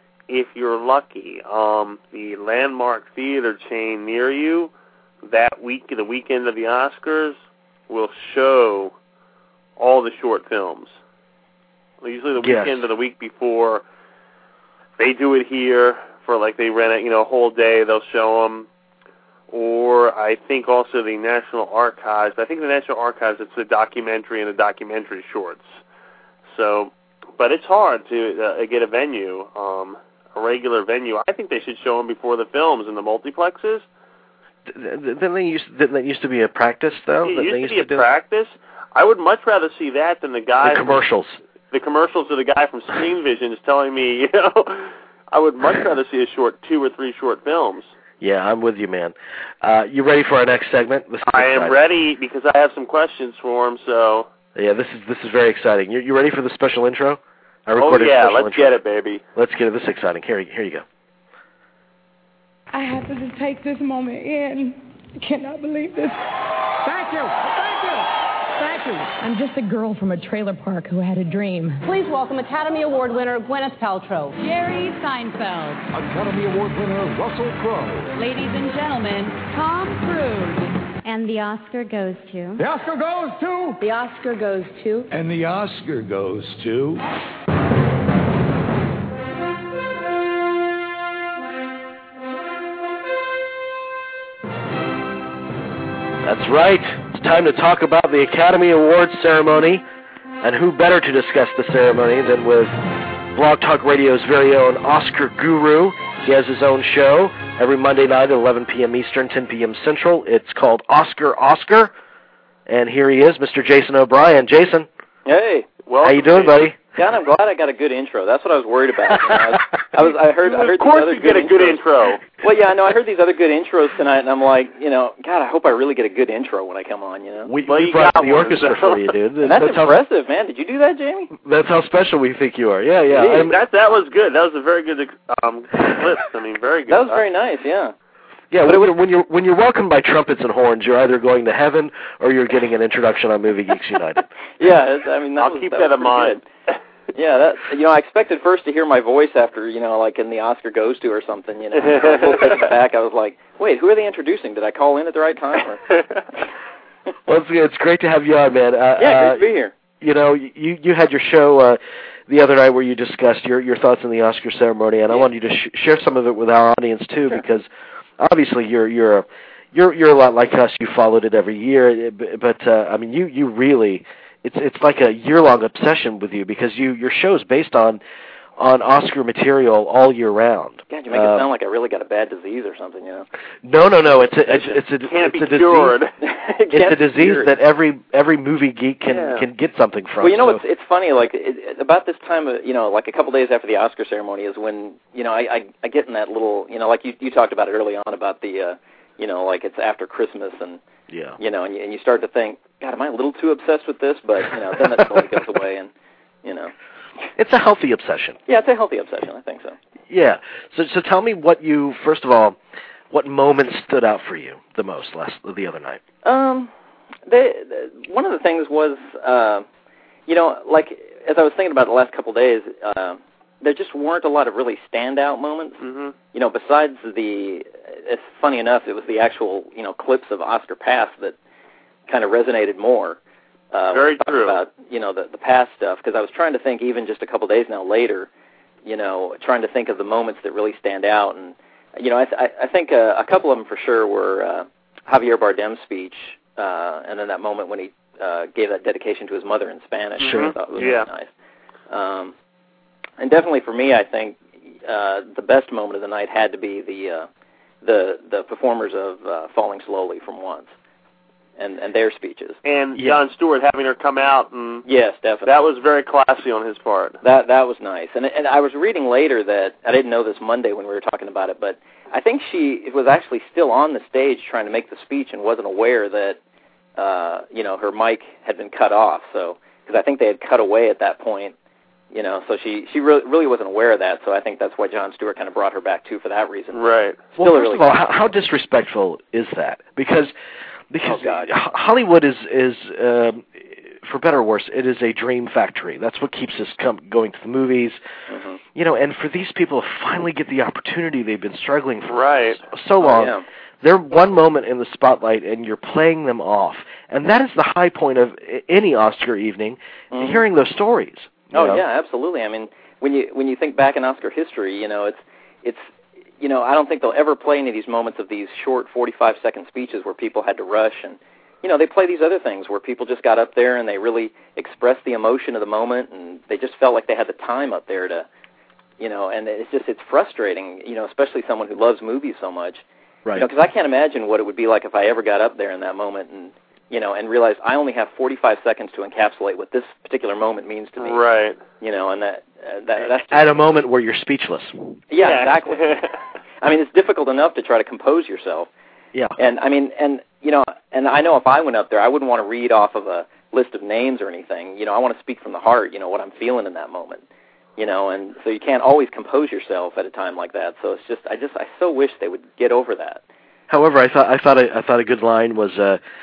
the Landmark Theater chain near you, that week, the weekend of the Oscars, will show all the short films. Usually the weekend or the week before, they do it here for they rent it, a whole day, they'll show them. Or I think also the National Archives. I think the National Archives, it's the documentary and the documentary shorts. So, but it's hard to get a venue. A regular venue. I think they should show them before the films in the multiplexes. Didn't that used to be a practice, though? It used to be a practice. I would much rather see that than the guy... The commercials. The commercials of the guy from Screen Vision is telling me, I would much rather see 2 or 3 short films. Yeah, I'm with you, man. You ready for our next segment? I am ready because I have some questions for him, so... Yeah, this is very exciting. You ready for the special intro? Let's get it, baby. Let's get it. This is exciting. Here you go. I have to just take this moment in. I cannot believe this. Thank you. I'm just a girl from a trailer park who had a dream. Please welcome Academy Award winner Gwyneth Paltrow. Jerry Seinfeld. Academy Award winner Russell Crowe. Ladies and gentlemen, Tom Cruise. And the Oscar goes to... The Oscar goes to... The Oscar goes to... And the Oscar goes to... That's right. It's time to talk about the Academy Awards ceremony, and who better to discuss the ceremony than with Blog Talk Radio's very own Oscar Guru. He has his own show every Monday night at 11 p.m. Eastern, 10 p.m. Central. It's called Oscar. And here he is, Mr. Jason O'Brien. Jason. Hey. How you doing, buddy? Yeah, I'm glad I got a good intro. That's what I was worried about. I heard of course these other you get a good intro. Well, yeah, I know. I heard these other good intros tonight, and I'm like, God, I hope I really get a good intro when I come on, We brought the orchestra for you, dude. That's impressive, man. Did you do that, Jamie? That's how special we think you are. Yeah. That was good. That was a very good clip. I mean, very good. That was very nice, yeah. Yeah, when you're welcomed by trumpets and horns, you're either going to heaven or you're getting an introduction on Movie Geeks United. Yeah, I mean, I'll keep that in mind. Yeah, I expected first to hear my voice after, like in the Oscar Goes To or something, I was a little taken aback. I was like, wait, who are they introducing? Did I call in at the right time? Well, it's great to have you on, man. Yeah, great to be here. You had your show the other night where you discussed your thoughts on the Oscar ceremony, and I wanted you to share some of it with our audience too, because obviously you're a lot like us. You followed it every year, but I mean, you really. It's like a year-long obsession with you because your show is based on Oscar material all year round. God, you make it sound like I really got a bad disease or something, No. It's a disease. It's a disease that every movie geek can get something from. Well, it's funny. Like about this time, like a couple days after the Oscar ceremony is when I get in that little, like you talked about it early on about the, like it's after Christmas and. Yeah. And you start to think, God, am I a little too obsessed with this? But, then that slowly goes away and, It's a healthy obsession. Yeah, it's a healthy obsession, I think so. Yeah. So tell me first of all, what moments stood out for you the most the other night? One of the things was, like, as I was thinking about the last couple of days, there just weren't a lot of really standout moments. Mm-hmm. Besides it's funny enough, it was the actual, clips of Oscar Past that kind of resonated more. Very true. About, the past stuff, because I was trying to think even just a couple days now later, trying to think of the moments that really stand out. And, I think a couple of them for sure were Javier Bardem's speech, and then that moment when he gave that dedication to his mother in Spanish. Sure. I thought was really nice. And definitely for me, I think the best moment of the night had to be the performers of Falling Slowly from Once and their speeches. And Jon Stewart having her come out. And yes, definitely. That was very classy on his part. That was nice. And I was reading later that, I didn't know this Monday when we were talking about it, but I think she was actually still on the stage trying to make the speech and wasn't aware that, her mic had been cut off. So, because I think they had cut away at that point. So she really wasn't aware of that, so I think that's why Jon Stewart kind of brought her back, too, for that reason. Right. Well, first of all, how disrespectful is that? Because oh, God. Hollywood is for better or worse, it is a dream factory. That's what keeps us going to the movies. Mm-hmm. And for these people to finally get the opportunity they've been struggling for so long, they're one moment in the spotlight and you're playing them off. And that is the high point of any Oscar evening, hearing those stories. Yeah, absolutely. I mean, when you think back in Oscar history, it's I don't think they'll ever play any of these moments of these short 45-second speeches where people had to rush, and they play these other things where people just got up there and they really expressed the emotion of the moment, and they just felt like they had the time up there to, and it's frustrating, especially someone who loves movies so much, right? Because I can't imagine what it would be like if I ever got up there in that moment and. And realize I only have 45 seconds to encapsulate what this particular moment means to me. Right. And that's just, at a moment where you're speechless. Yeah, exactly. I mean, it's difficult enough to try to compose yourself. Yeah. And I mean, and I know if I went up there, I wouldn't want to read off of a list of names or anything. I want to speak from the heart. What I'm feeling in that moment. And so you can't always compose yourself at a time like that. So it's just, I so wish they would get over that. However, I thought a good line was.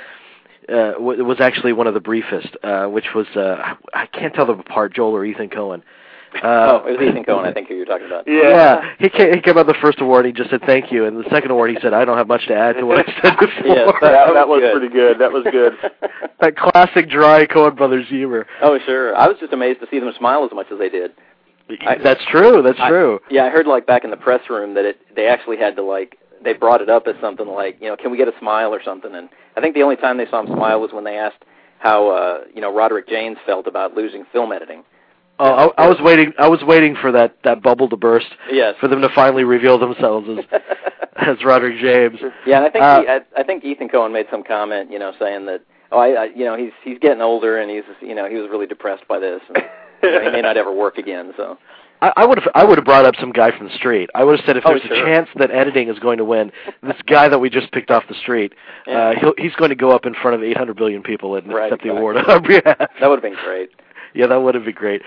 It was actually one of the briefest, which was, I can't tell them apart, Joel or Ethan Coen. It was Ethan Coen, I think, who you're talking about. Yeah. He came out the first award, he just said thank you, and the second award he said, I don't have much to add to what I said before. Yes, that was pretty good. That was good. That classic dry Coen Brothers humor. Oh, sure. I was just amazed to see them smile as much as they did. That's true. I heard, back in the press room that they actually had to, they brought it up as something like, can we get a smile or something? And I think the only time they saw him smile was when they asked how, Roderick Jaynes felt about losing film editing. Oh, I was waiting. I was waiting for that bubble to burst. Yes. For them to finally reveal themselves as Roderick James. Yeah, and I think Ethan Coen made some comment, saying that he's getting older and he was really depressed by this. And, he may not ever work again. So. I would have brought up some guy from the street. I would have said if there's a chance that editing is going to win, this guy that we just picked off the street, he's going to go up in front of 800 billion people and accept the award on our behalf. That would have been great. Yeah, that would have been great.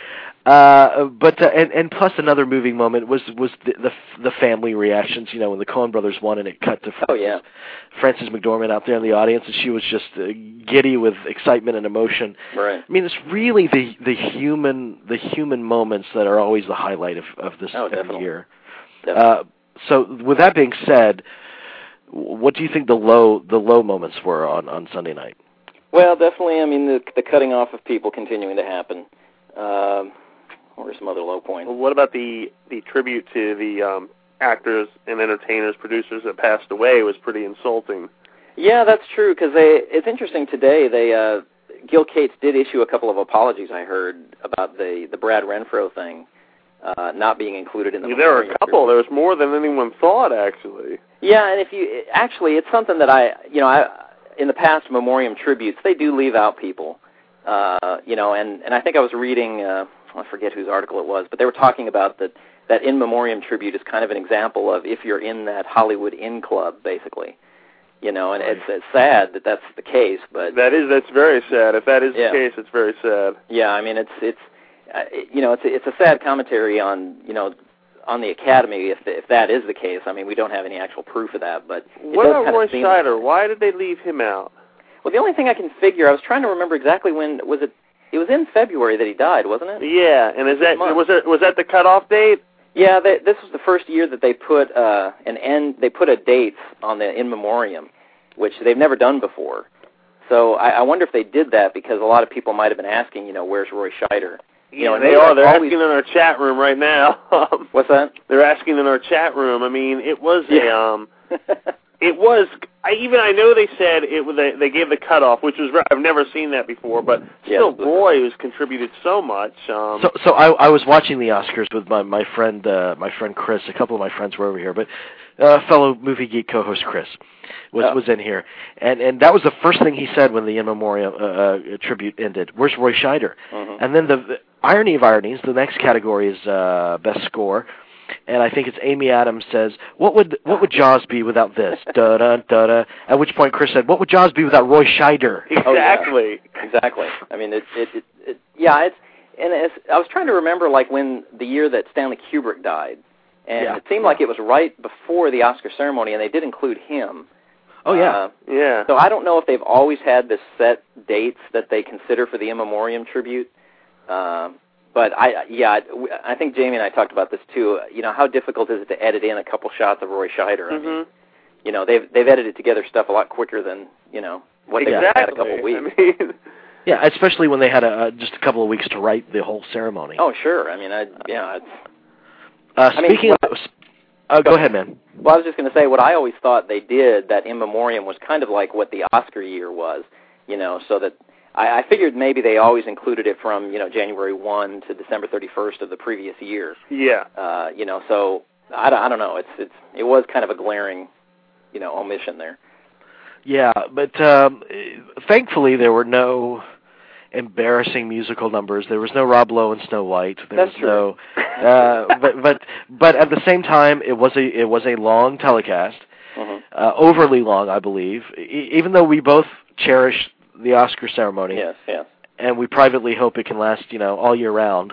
And plus another moving moment was the family reactions. When the Coen brothers won and it cut to Frances McDormand out there in the audience, and she was just giddy with excitement and emotion. Right. I mean, it's really the human moments that are always the highlight of this year. So with that being said, what do you think the low moments were on Sunday night? Well, definitely. I mean, the cutting off of people continuing to happen. Or some other low points. Well, what about the tribute to the actors and entertainers, producers that passed away was pretty insulting. Yeah, that's true, because it's interesting today. Gil Cates did issue a couple of apologies, I heard, about the Brad Renfro thing not being included in the There were a couple. There was more than anyone thought, actually. Yeah, and it's something that I in the past memoriam tributes, they do leave out people, and I think I was reading, I forget whose article it was, but they were talking about that in memoriam tribute is kind of an example of if you're in that Hollywood in club, basically, and it's sad that that's the case, but that's very sad. If that is the case, it's very sad. Yeah, I mean it's a sad commentary on the Academy if that is the case. I mean, we don't have any actual proof of that, but what about Roy Scheider? Why did they leave him out? Well, the only thing I can figure, I was trying to remember exactly when was it. It was in February that he died, wasn't it? Yeah, and was that the cutoff date? Yeah, this was the first year that they put They put a date on the in memoriam, which they've never done before. So I wonder if they did that because a lot of people might have been asking, where's Roy Scheider? And they are. They're asking in our chat room right now. What's that? They're asking in our chat room. I mean, it was it was. I know they said they gave the cutoff, which was. I've never seen that before, but still, Roy has contributed so much. So I was watching the Oscars with my friend Chris. A couple of my friends were over here, but fellow Movie Geek co-host Chris was in here, and that was the first thing he said when the in memoriam tribute ended. Where's Roy Scheider? Mm-hmm. And then the irony of ironies, the next category is best score. And I think it's Amy Adams says, "What would Jaws be without this?" Da da da da. At which point Chris said, "What would Jaws be without Roy Scheider?" Exactly. Exactly. I mean, I was trying to remember like when the year that Stanley Kubrick died, and it seemed like it was right before the Oscar ceremony, and they did include him. Oh yeah. Yeah. So I don't know if they've always had this set dates that they consider for the in memoriam tribute. But I think Jamie and I talked about this too. How difficult is it to edit in a couple shots of Roy Scheider? Mm-hmm. I mean, they've edited together stuff a lot quicker than what they had a couple of weeks. I mean, yeah, especially when they had just a couple of weeks to write the whole ceremony. Oh sure. I mean, go ahead, man. Well, I was just going to say what I always thought they did that in memoriam was kind of like what the Oscar year was. So that. I figured maybe they always included it from, January 1 to December 31st of the previous year. Yeah. So I don't know. It was kind of a glaring, omission there. Yeah, but thankfully there were no embarrassing musical numbers. There was no Rob Lowe and Snow White. That's true. But at the same time, it was a long telecast, overly long, I believe. Even though we both cherish the Oscar ceremony. Yes. And we privately hope it can last, all year round.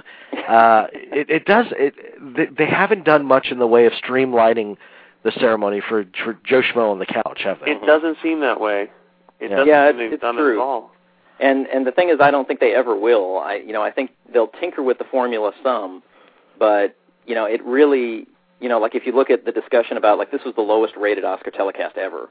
They haven't done much in the way of streamlining the ceremony for Joe Schmo on the couch, have they? It doesn't seem that way. It doesn't seem they've done it at all. And the thing is, I don't think they ever will. I think they'll tinker with the formula some, but it really, like if you look at the discussion about like this was the lowest rated Oscar telecast ever.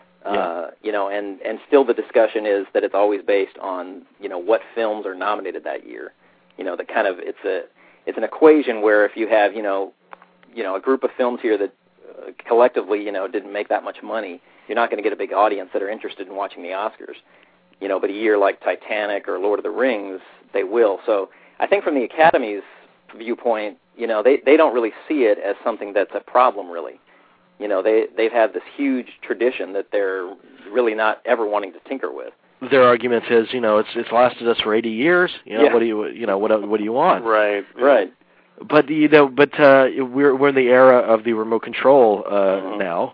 And still the discussion is that it's always based on, what films are nominated that year. The kind of, it's an equation where if you have, a group of films here that collectively, didn't make that much money, you're not going to get a big audience that are interested in watching the Oscars. But a year like Titanic or Lord of the Rings, they will. So I think from the Academy's viewpoint, they don't really see it as something that's a problem, really. They've had this huge tradition that they're really not ever wanting to tinker with. Their argument is, it's lasted us for 80 years. What do you want? Right. But we're in the era of the remote control now,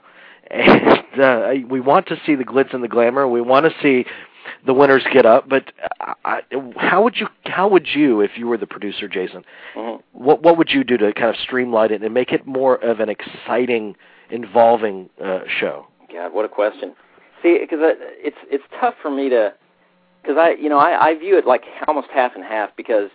and we want to see the glitz and the glamour. We want to see the winners get up. But how would you, if you were the producer, Jason, what would you do to kind of streamline it and make it more of an exciting, involving show? God, what a question. See, because it's tough for me to, because I view it like almost half and half, because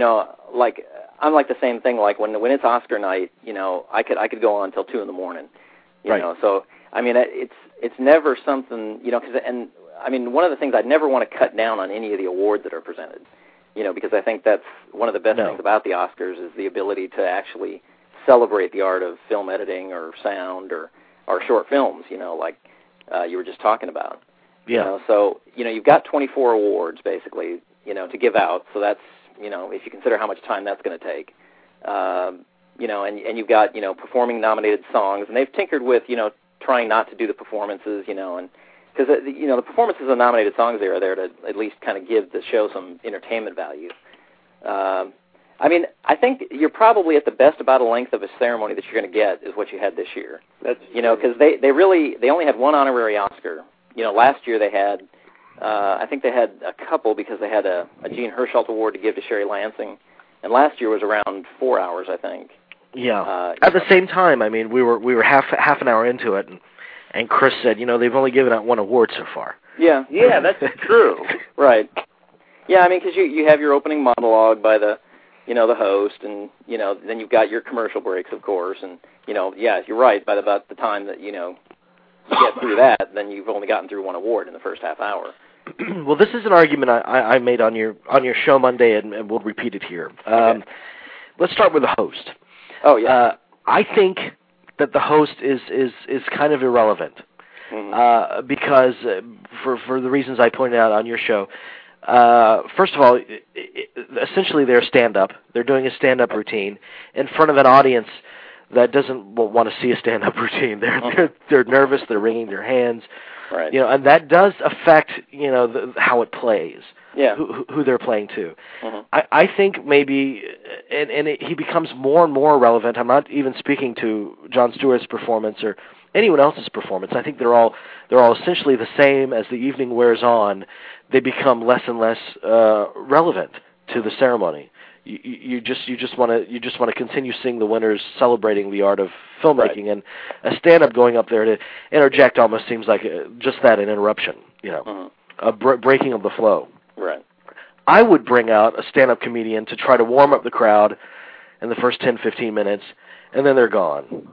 I'm like the same thing. Like when it's Oscar night, I could go on until 2 a.m. You know, so I mean it's never something, and I mean one of the things I'd never want to cut down on any of the awards that are presented, because I think that's one of the best things about the Oscars is the ability to actually celebrate the art of film editing or sound or short films, like you were just talking about. Yeah. So you've got 24 awards basically, to give out. So that's if you consider how much time that's going to take, and you've got performing nominated songs, and they've tinkered with trying not to do the performances, and because the performances of nominated songs are there to at least kind of give the show some entertainment value. I mean, I think you're probably at the best about a length of a ceremony that you're going to get is what you had this year. That's because they only had one honorary Oscar. Last year they had, I think they had a couple because they had a Jean Hersholt Award to give to Sherry Lansing, and last year was around 4 hours, I think. Yeah. At the same time, I mean, we were half an hour into it, and Chris said, they've only given out one award so far. Yeah. Yeah, that's true. Right. Yeah, I mean, because you have your opening monologue by the host, and then you've got your commercial breaks, of course, and yeah, you're right. By about the time that you get through that, then you've only gotten through one award in the first half hour. Well, this is an argument I made on your show Monday, and we'll repeat it here. Okay. Let's start with the host. Oh yeah. I think that the host is kind of irrelevant because for the reasons I pointed out on your show. First of all, essentially they're stand-up. They're doing a stand-up routine in front of an audience that doesn't want to see a stand-up routine. They're nervous. They're wringing their hands. Right. And that does affect how it plays. Yeah. Who they're playing to. I think maybe, and he becomes more and more relevant. I'm not even speaking to Jon Stewart's performance or anyone else's performance. I think they're all essentially the same. As the evening wears on, they become less and less relevant to the ceremony. You just want to continue seeing the winners celebrating the art of filmmaking, and a stand-up going up there to interject almost seems like just that, an interruption, a breaking of the flow. Right. I would bring out a stand-up comedian to try to warm up the crowd in the first 10-15 minutes, and then they're gone.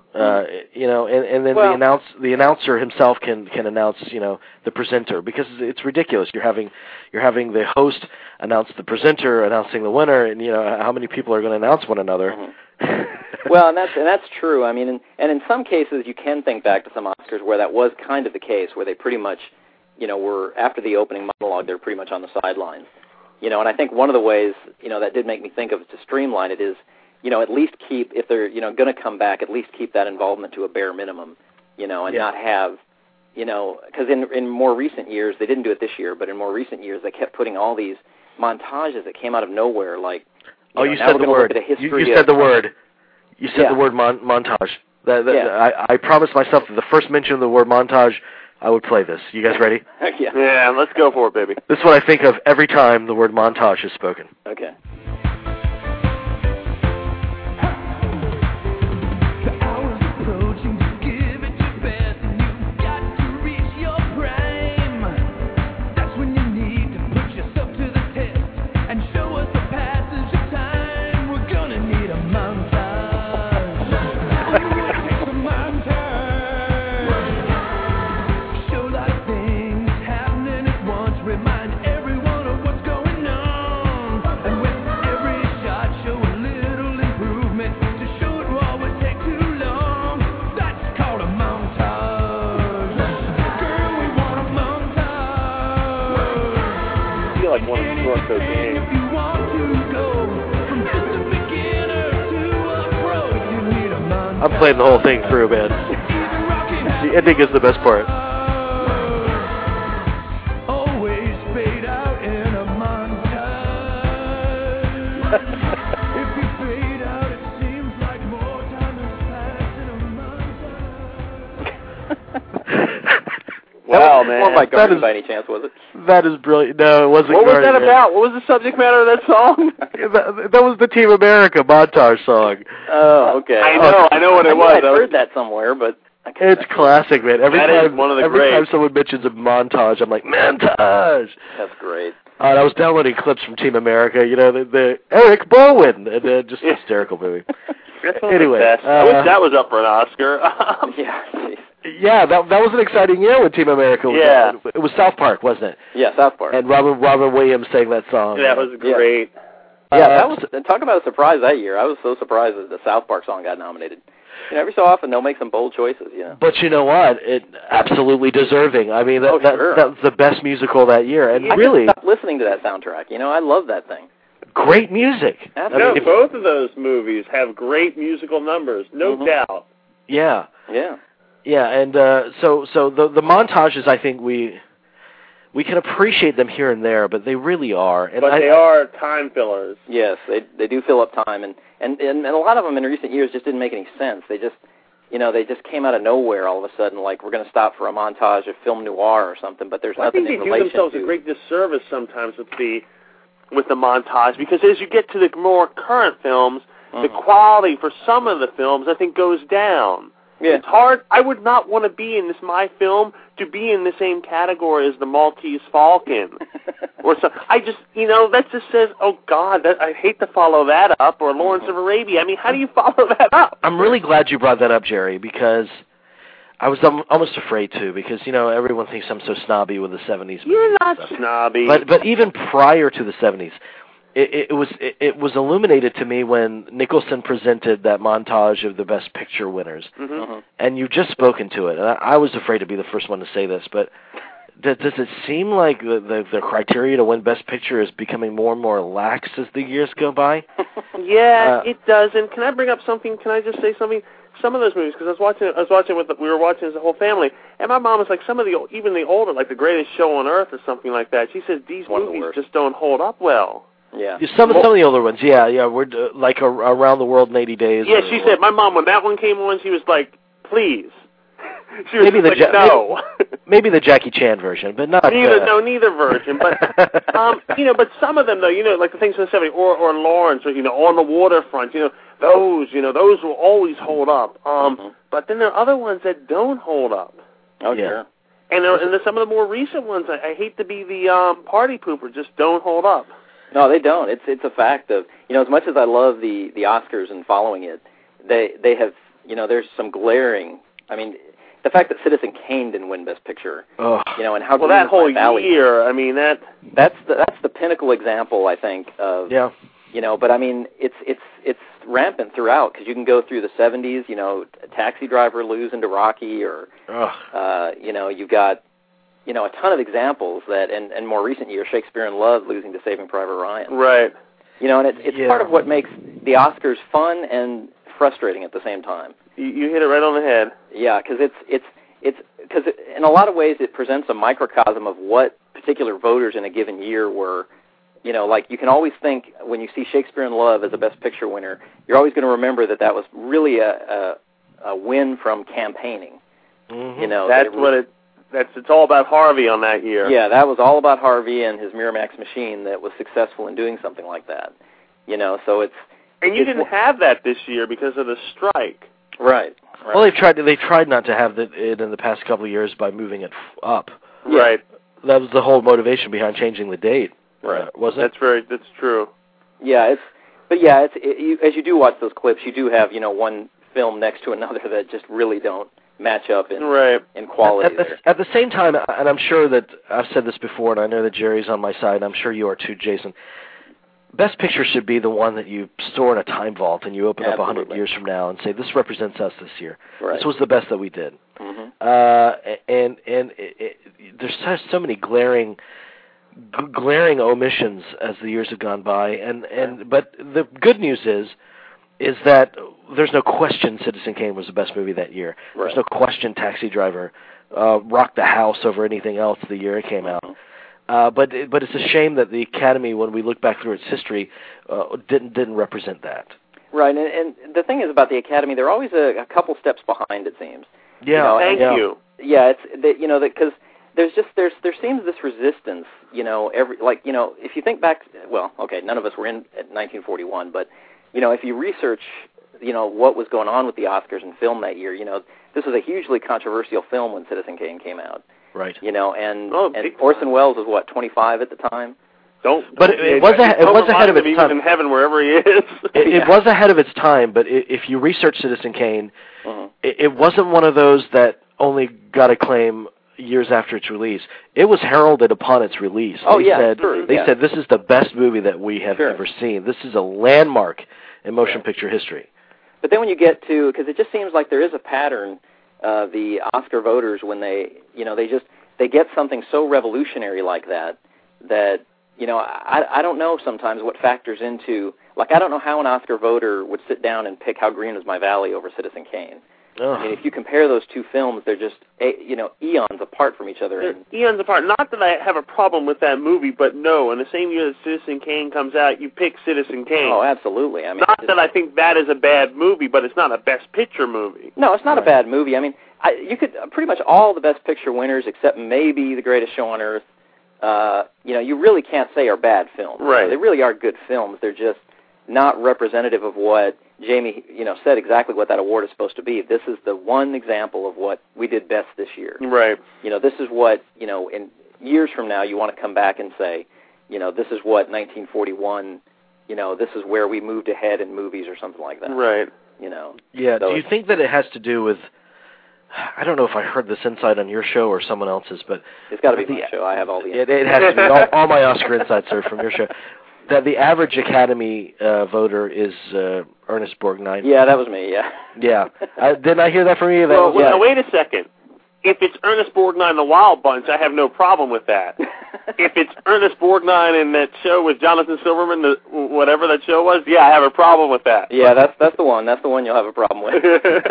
And then the announcer himself can announce the presenter, because it's ridiculous. You're having the host announce the presenter, announcing the winner, and how many people are going to announce one another? Well, and that's true. I mean, and in some cases you can think back to some Oscars where that was kind of the case, where they pretty much were after the opening monologue they're pretty much on the sidelines. And I think one of the ways that did make me think of to streamline it is at least keep, if they're, going to come back, at least keep that involvement to a bare minimum, and not have, because in more recent years, they didn't do it this year, but in more recent years, they kept putting all these montages that came out of nowhere, like, you said the word. You said the word. You said the word montage. I promised myself that the first mention of the word montage, I would play this. You guys ready? Yeah, let's go for it, baby. This is what I think of every time the word montage is spoken. Okay. Like one of the games. playing the whole thing through, man. The ending is the best part. Wow, man. Or by Garden by any chance, was it? That is brilliant. No, it wasn't. What was that about? What was the subject matter of that song? That was the Team America montage song. Oh, okay. I know what it was. I've heard that somewhere, but it's classic, man. Every time someone mentions a montage, I'm like, montage. That's great. I was downloading clips from Team America, you know, the Eric Bowen, and just hysterical movie. Anyway, I wish that was up for an Oscar. Yeah, that was an exciting year when Team America was on. It was South Park, wasn't it? Yeah, South Park. And Robin Williams sang that song. That was great. That was talk about a surprise that year. I was so surprised that the South Park song got nominated. You know, every so often they'll make some bold choices, you know. But you know what? It absolutely deserving. I mean, that was the best musical that year, and really, I stopped listening to that soundtrack. You know, I love that thing. Great music. No, both of those movies have great musical numbers, no doubt. Yeah. Yeah. Yeah, and so the montages, I think we can appreciate them here and there, but they really are. And they are time fillers. Yes, they do fill up time, and a lot of them in recent years just didn't make any sense. They just, you know, they just came out of nowhere all of a sudden, like we're going to stop for a montage of film noir or something, but there's nothing in relation to... I think they do themselves a great disservice sometimes with the montage, because as you get to the more current films, the quality for some of the films, I think, goes down. Yeah. It's hard. I would not want to be in my film to be in the same category as the Maltese Falcon. Or so. I just, you know, that just says, oh, God, I hate to follow that up, or Lawrence of Arabia. I mean, how do you follow that up? I'm really glad you brought that up, Jerry, because I was almost afraid to, because, you know, everyone thinks I'm so snobby with the 70s. You're not snobby. But even prior to the 70s, it was illuminated to me when Nicholson presented that montage of the Best Picture winners, and you've just spoken to it. And I was afraid to be the first one to say this, but does it seem like the criteria to win Best Picture is becoming more and more lax as the years go by? Yeah, it does. And can I bring up something? Can I just say something? Some of those movies, because we were watching as a whole family, and my mom was like, even the older, like The Greatest Show on Earth or something like that. She said these movies just don't hold up well. Yeah. Some of the older ones, yeah. We're like Around the World in 80 Days. Yeah, she said, my mom, when that one came on, she was like, please. She was no. Maybe the Jackie Chan version, but not... Neither version. But, you know, but some of them, though, you know, like the things from the 70s, or Lawrence, or, you know, On the Waterfront, those will always hold up. But then there are other ones that don't hold up. Oh, yeah. And some of the more recent ones, I hate to be the party pooper, just don't hold up. No, they don't. It's a fact of, you know, as much as I love the Oscars and following it, they have, you know, there's some glaring, I mean, the fact that Citizen Kane didn't win Best Picture, you know, and how that whole year, I mean, that's the pinnacle example, I think, of, you know, but I mean, it's rampant throughout, because you can go through the 70s, you know, Taxi Driver losing to Rocky, or, you know, you've got, you know, a ton of examples that, and more recent years, Shakespeare in Love losing to Saving Private Ryan. Right. You know, and it's part of what makes the Oscars fun and frustrating at the same time. You hit it right on the head. Yeah, because because in a lot of ways it presents a microcosm of what particular voters in a given year were. You know, like you can always think when you see Shakespeare in Love as a Best Picture winner, you're always going to remember that was really a win from campaigning. You know, it's all about Harvey on that year. Yeah, that was all about Harvey and his Miramax machine that was successful in doing something like that. You know, so it's... And you didn't have that this year because of the strike. Right. Well, they tried not to have it in the past couple of years by moving it up. Right. That was the whole motivation behind changing the date. Right. Wasn't it? That's true. Yeah, as you do watch those clips, you do have, you know, one film next to another that just really don't match up in quality. At the same time, and I'm sure that I've said this before, and I know that Jerry's on my side, and I'm sure you are too, Jason, Best Picture should be the one that you store in a time vault and you open up 100 years from now and say, this represents us this year. Right. This was the best that we did. And there's so many glaring omissions as the years have gone by. But the good news is is that there's no question Citizen Kane was the best movie that year. Right. There's no question Taxi Driver rocked the house over anything else the year it came out. But it's a shame that the Academy, when we look back through its history, didn't represent that. Right, and the thing is about the Academy, they're always a couple steps behind, it seems. Yeah, thank you. Yeah, it's because there seems this resistance. If you think back, well, okay, none of us were in at 1941, but if you research, what was going on with the Oscars and film that year, this was a hugely controversial film when Citizen Kane came out. Right. And Orson Welles was 25 at the time. But it was ahead of its time. In heaven, wherever he is. It was ahead of its time. But if you research Citizen Kane, it wasn't one of those that only got acclaim years after its release. It was heralded upon its release. They said this is the best movie that we have ever seen. This is a landmark in motion picture history. But then when you get to, because it just seems like there is a pattern. The Oscar voters, when they get something so revolutionary like that I don't know sometimes what factors into, I don't know how an Oscar voter would sit down and pick How Green Was My Valley over Citizen Kane. I mean, if you compare those two films, they're just, eons apart from each other. Eons apart. Not that I have a problem with that movie, but no, in the same year that Citizen Kane comes out, you pick Citizen Kane. Oh, absolutely. I mean, not that I think that is a bad movie, but it's not a Best Picture movie. No, it's not a bad movie. I mean, you could, pretty much all the Best Picture winners, except maybe The Greatest Show on Earth, you really can't say are bad films. Right. They really are good films. They're just not representative of what Jamie, said exactly what that award is supposed to be. This is the one example of what we did best this year. Right. This is what, in years from now you want to come back and say, this is what 1941, this is where we moved ahead in movies or something like that. Right. Yeah, so do you think that it has to do with, I don't know if I heard this insight on your show or someone else's, but it's got to be my show. I have all the insights. It has to be. All my Oscar insights are from your show. That the average Academy voter is Ernest Borgnine. Yeah, that was me, yeah. Yeah. Didn't I hear that from you? Well, now, wait a second. If it's Ernest Borgnine the Wild Bunch, I have no problem with that. If it's Ernest Borgnine in that show with Jonathan Silverman, whatever that show was, yeah, I have a problem with that. Yeah, that's the one. That's the one you'll have a problem with.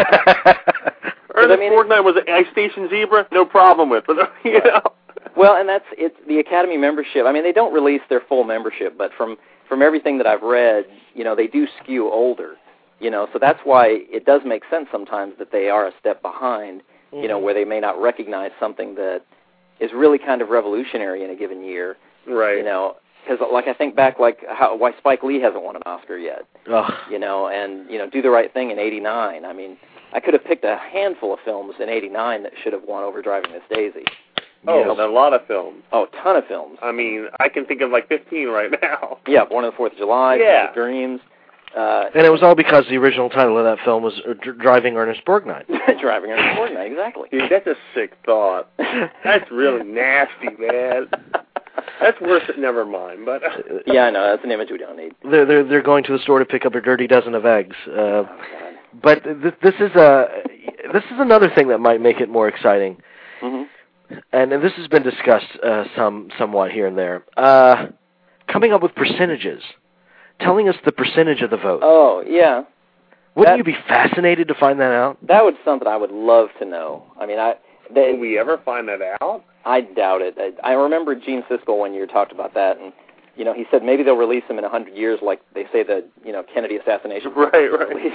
Ernest Borgnine was an Ice Station Zebra, no problem with, but Well, and it's the Academy membership. I mean, they don't release their full membership, but from everything that I've read, they do skew older. So that's why it does make sense sometimes that they are a step behind, where they may not recognize something that is really kind of revolutionary in a given year. Right. Because I think back why Spike Lee hasn't won an Oscar yet. Ugh. And Do the Right Thing in '89. I mean, I could have picked a handful of films in '89 that should have won over Driving Miss Daisy. Oh, a lot of films. Oh, a ton of films. I mean, I can think of 15 right now. Yeah, Born on the 4th of July, yeah. Dreams. And it was all because the original title of that film was Driving Ernest Borgnine. Driving Ernest Borgnine, exactly. Dude, that's a sick thought. That's really nasty, man. That's worse than never mind. But yeah, I know. That's an image we don't need. They're going to the store to pick up a dirty dozen of eggs. But this is another thing that might make it more exciting. Mm-hmm. And this has been discussed somewhat here and there. Coming up with percentages, telling us the percentage of the vote. Oh, yeah. Wouldn't you be fascinated to find that out? That would be something I would love to know. I mean, will we ever find that out? I doubt it. I remember Gene Siskel one year talked about that, and he said maybe they'll release them in 100 years, like they say the Kennedy assassination. Right.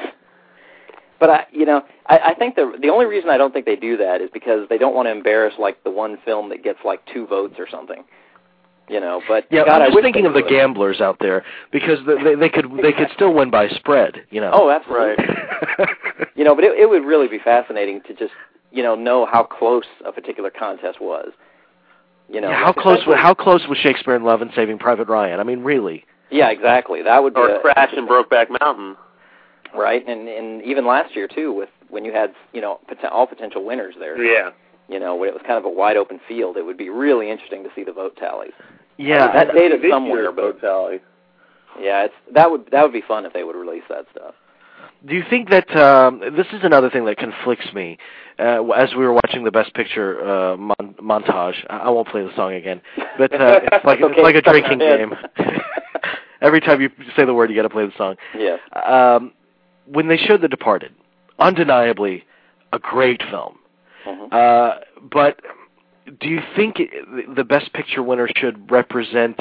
But I think the only reason I don't think they do that is because they don't want to embarrass the one film that gets 2 votes or something. But yeah, God, I'm just thinking of the gamblers out there because they could still win by spread. Oh, absolutely. Right. But it would really be fascinating to just know how close a particular contest was. How close was Shakespeare in Love and Saving Private Ryan? I mean, really? Yeah, exactly. That would be Crash and Brokeback Mountain. Right, and even last year too, when you had all potential winners there. Yeah. When it was kind of a wide open field, it would be really interesting to see the vote tallies. Yeah, that data somewhere, but vote tally. Yeah, that would be fun if they would release that stuff. Do you think that this is another thing that conflicts me? As we were watching the Best Picture montage, I won't play the song again, but it's like a drinking game. Every time you say the word, you got to play the song. Yes. when they showed The Departed, undeniably a great film. But do you think the Best Picture winner should represent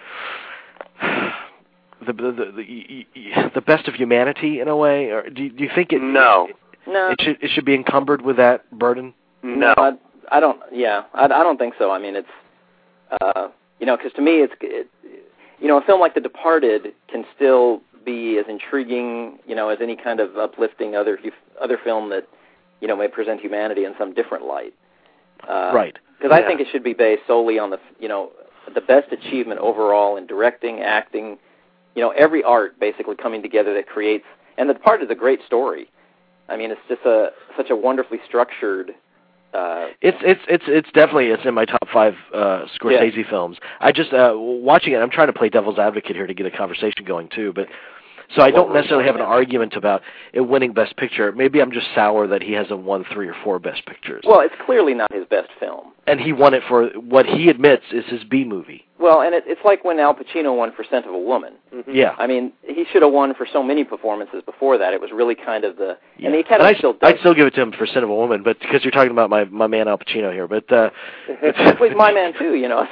the best of humanity in a way, or do you think it? No. It should be encumbered with that burden. No, I don't. Yeah, I don't think so. I mean, it's because to me, a film like The Departed can still be as intriguing, as any kind of uplifting other film that may present humanity in some different light. Right. Because I think it should be based solely on the best achievement overall in directing, acting, every art basically coming together that creates. And The Departed is a great story. I mean, it's just such a wonderfully structured. It's definitely in my top 5 Scorsese films. I just watching it. I'm trying to play devil's advocate here to get a conversation going too, but. So I don't necessarily have an argument about it winning Best Picture. Maybe I'm just sour that he hasn't won 3 or 4 Best Pictures. Well, it's clearly not his best film. And he won it for what he admits is his B movie. Well, and it's like when Al Pacino won for Scent of a Woman. Mm-hmm. Yeah. I mean, he should have won for so many performances before that. It was really kind of the... Yeah. And the Academy still does. I'd still give it to him for Scent of a Woman, but because you're talking about my man Al Pacino here. But well, he's my man, too,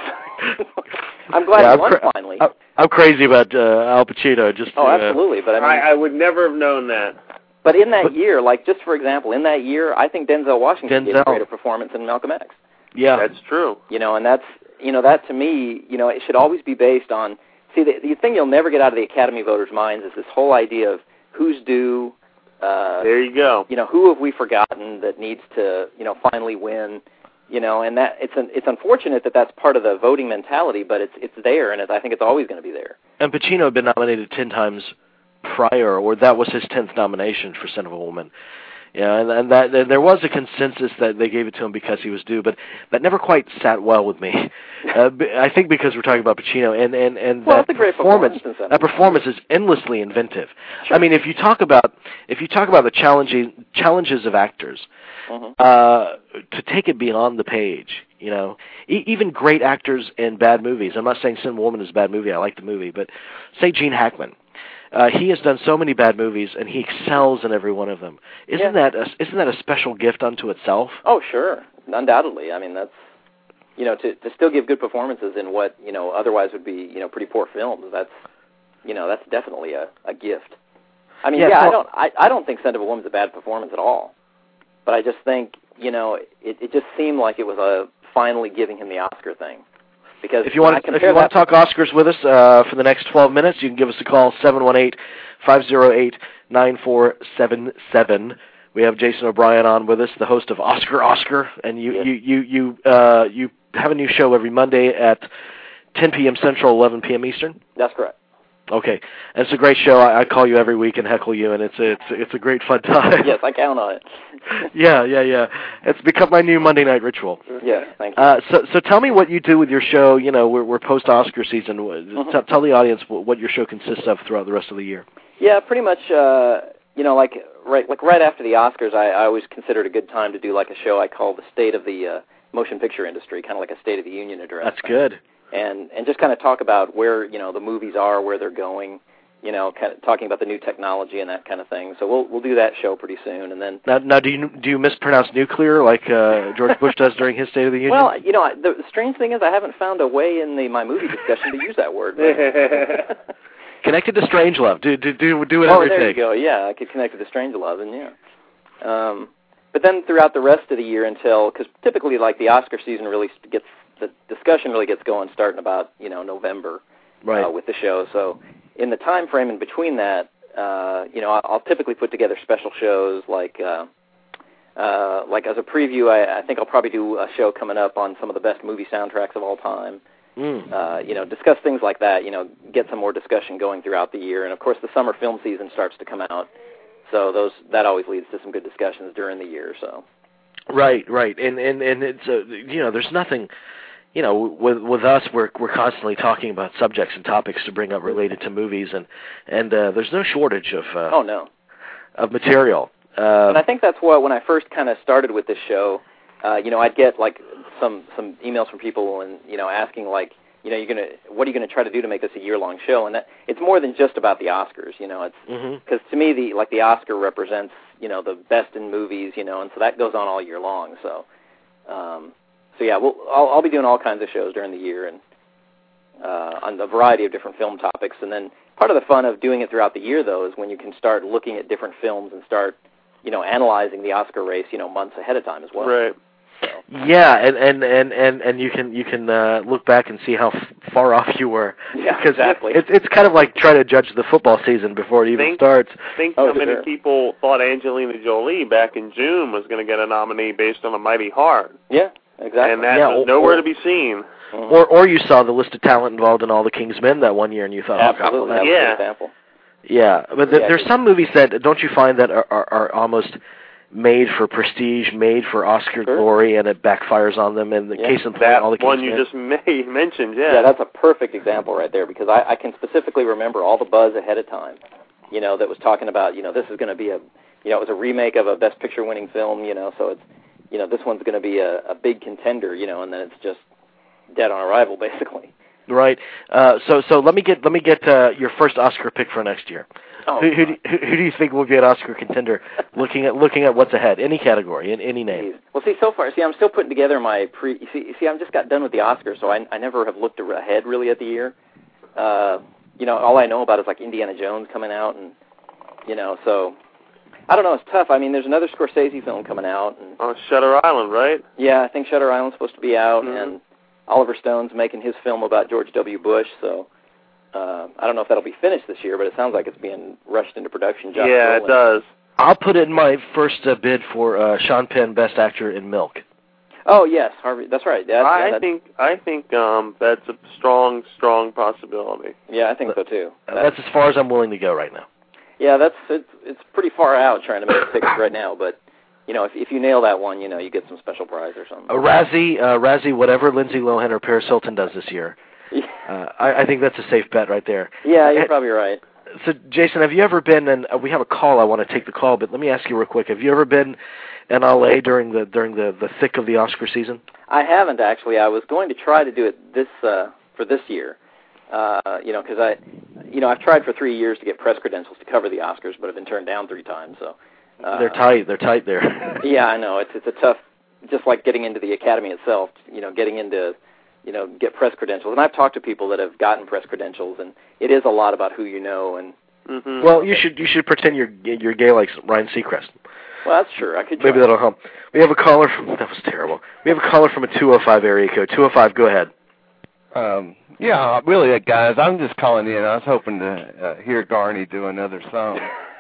I'm glad he won finally. I'm crazy about Al Pacino. Absolutely. But I would never have known that. But in that year, just for example, in that year, I think Denzel Washington gave a greater performance than Malcolm X. Yeah. That's true. And that's, that to me, it should always be based on, see, the thing you'll never get out of the Academy voters' minds is this whole idea of who's due. There you go. Who have we forgotten that needs to, finally win. And that it's unfortunate that that's part of the voting mentality, but it's there, and I think it's always going to be there. And Pacino had been nominated 10 times prior, or that was his 10th nomination for Scent of a Woman. And that there was a consensus that they gave it to him because he was due, but that never quite sat well with me. I think because we're talking about Pacino, and that performance is endlessly inventive. Sure. I mean, if you talk about the challenges of actors. To take it beyond the page, even great actors in bad movies. I'm not saying Scent of a Woman is a bad movie. I like the movie, but say Gene Hackman. He has done so many bad movies, and he excels in every one of them. Isn't that a special gift unto itself? Oh, sure, undoubtedly. I mean, that's to still give good performances in what otherwise would be pretty poor films. That's definitely a gift. I mean, I don't think Scent of a Woman is a bad performance at all. But I just think, it just seemed like it was finally giving him the Oscar thing. Because if you want to talk Oscars with us for the next 12 minutes, you can give us a call, 718-508-9477. We have Jason O'Brien on with us, the host of Oscar, and you have a new show every Monday at 10 p.m. Central, 11 p.m. Eastern? That's correct. Okay, and it's a great show. I call you every week and heckle you, and it's a great fun time. Yes, I count on it. Yeah. It's become my new Monday night ritual. Yeah, thank you. So tell me what you do with your show. We're post Oscar season. Tell the audience what your show consists of throughout the rest of the year. Yeah, pretty much. Right after the Oscars, I always consider it a good time to do like a show I call the State of the Motion Picture Industry, kind of like a State of the Union address. That's good. And just kind of talk about where the movies are, where they're going, kind of talking about the new technology and that kind of thing. So we'll do that show pretty soon, and then now do you mispronounce nuclear like George Bush does during his State of the Union? Well, the strange thing is I haven't found a way in my movie discussion to use that word. Connected to Strangelove. Do it. Oh, there you go. Yeah, I could connect it to Strangelove, and but then throughout the rest of the year because typically like the Oscar season really the discussion really gets going starting about November with the show. So in the time frame in between that, I'll typically put together special shows like as a preview. I think I'll probably do a show coming up on some of the best movie soundtracks of all time. Discuss things like that. Get some more discussion going throughout the year, and of course the summer film season starts to come out. So that always leads to some good discussions during the year. So. Right, and it's there's nothing. With us, we're constantly talking about subjects and topics to bring up related to movies, and there's no shortage of of material. And I think that's what when I first kind of started with this show, I'd get like some emails from people and asking like what are you gonna try to do to make this a year-long show? And that it's more than just about the Oscars. It's because to me the Oscar represents the best in movies. And so that goes on all year long. So yeah, I'll be doing all kinds of shows during the year and on a variety of different film topics. And then part of the fun of doing it throughout the year, though, is when you can start looking at different films and start analyzing the Oscar race months ahead of time as well. Right. Yeah, and you can look back and see how far off you were. Yeah, exactly. It's kind of like trying to judge the football season before it even starts. Think how many people thought Angelina Jolie back in June was going to get a nominee based on A Mighty Heart. Yeah, exactly. And that was nowhere to be seen. Or you saw the list of talent involved in All the King's Men that one year, and you thought, absolutely, that's a good example. Yeah, but there's some movies that don't you find that are almost made for prestige, made for Oscar glory, and it backfires on them. In the case in point, All the King's one you Men. just mentioned, Yeah, that's a perfect example right there, because I can specifically remember all the buzz ahead of time, that was talking about, this is going to be it was a remake of a Best Picture winning film, so it's, this one's going to be a big contender, and then it's just dead on arrival, basically. Right. So let me get your first Oscar pick for next year. Oh, who do you think will be an Oscar contender? looking at what's ahead, any category, in any name. Well, so far, I'm still putting together my I just got done with the Oscars, so I never have looked ahead really at the year. All I know about is like Indiana Jones coming out, and so I don't know. It's tough. I mean, there's another Scorsese film coming out. And, Shutter Island, right? Yeah, I think Shutter Island's supposed to be out, and Oliver Stone's making his film about George W. Bush, so I don't know if that'll be finished this year, but it sounds like it's being rushed into production. Yeah, it does. I'll put in my first bid for Sean Penn, Best Actor in Milk. Oh yes, Harvey. That's right. I think that's a strong possibility. Yeah, I think so too. That's as far as I'm willing to go right now. Yeah, it's pretty far out trying to make tickets right now, but if you nail that one, you get some special prize or something. Razzie, whatever Lindsay Lohan or Paris Hilton does this year. I think that's a safe bet right there. Yeah, you're probably right. So, Jason, have you ever been, and we have a call, I want to take the call, but let me ask you real quick, have you ever been in L.A. during the thick of the Oscar season? I haven't, actually. I was going to try to do it for this year, because I've tried for 3 years to get press credentials to cover the Oscars, but I've been turned down 3 times, so... They're tight there. Yeah, I know. It's a tough, just like getting into the Academy itself, getting into... get press credentials. And I've talked to people that have gotten press credentials, and it is a lot about who you know. And Well, you should pretend you're gay like Ryan Seacrest. Well, that's true. I could try. Maybe that'll help. We have a caller from... That was terrible. We have a caller from a 205 area code. 205, go ahead. Yeah, really, guys, I'm just calling in. I was hoping to hear Garney do another song.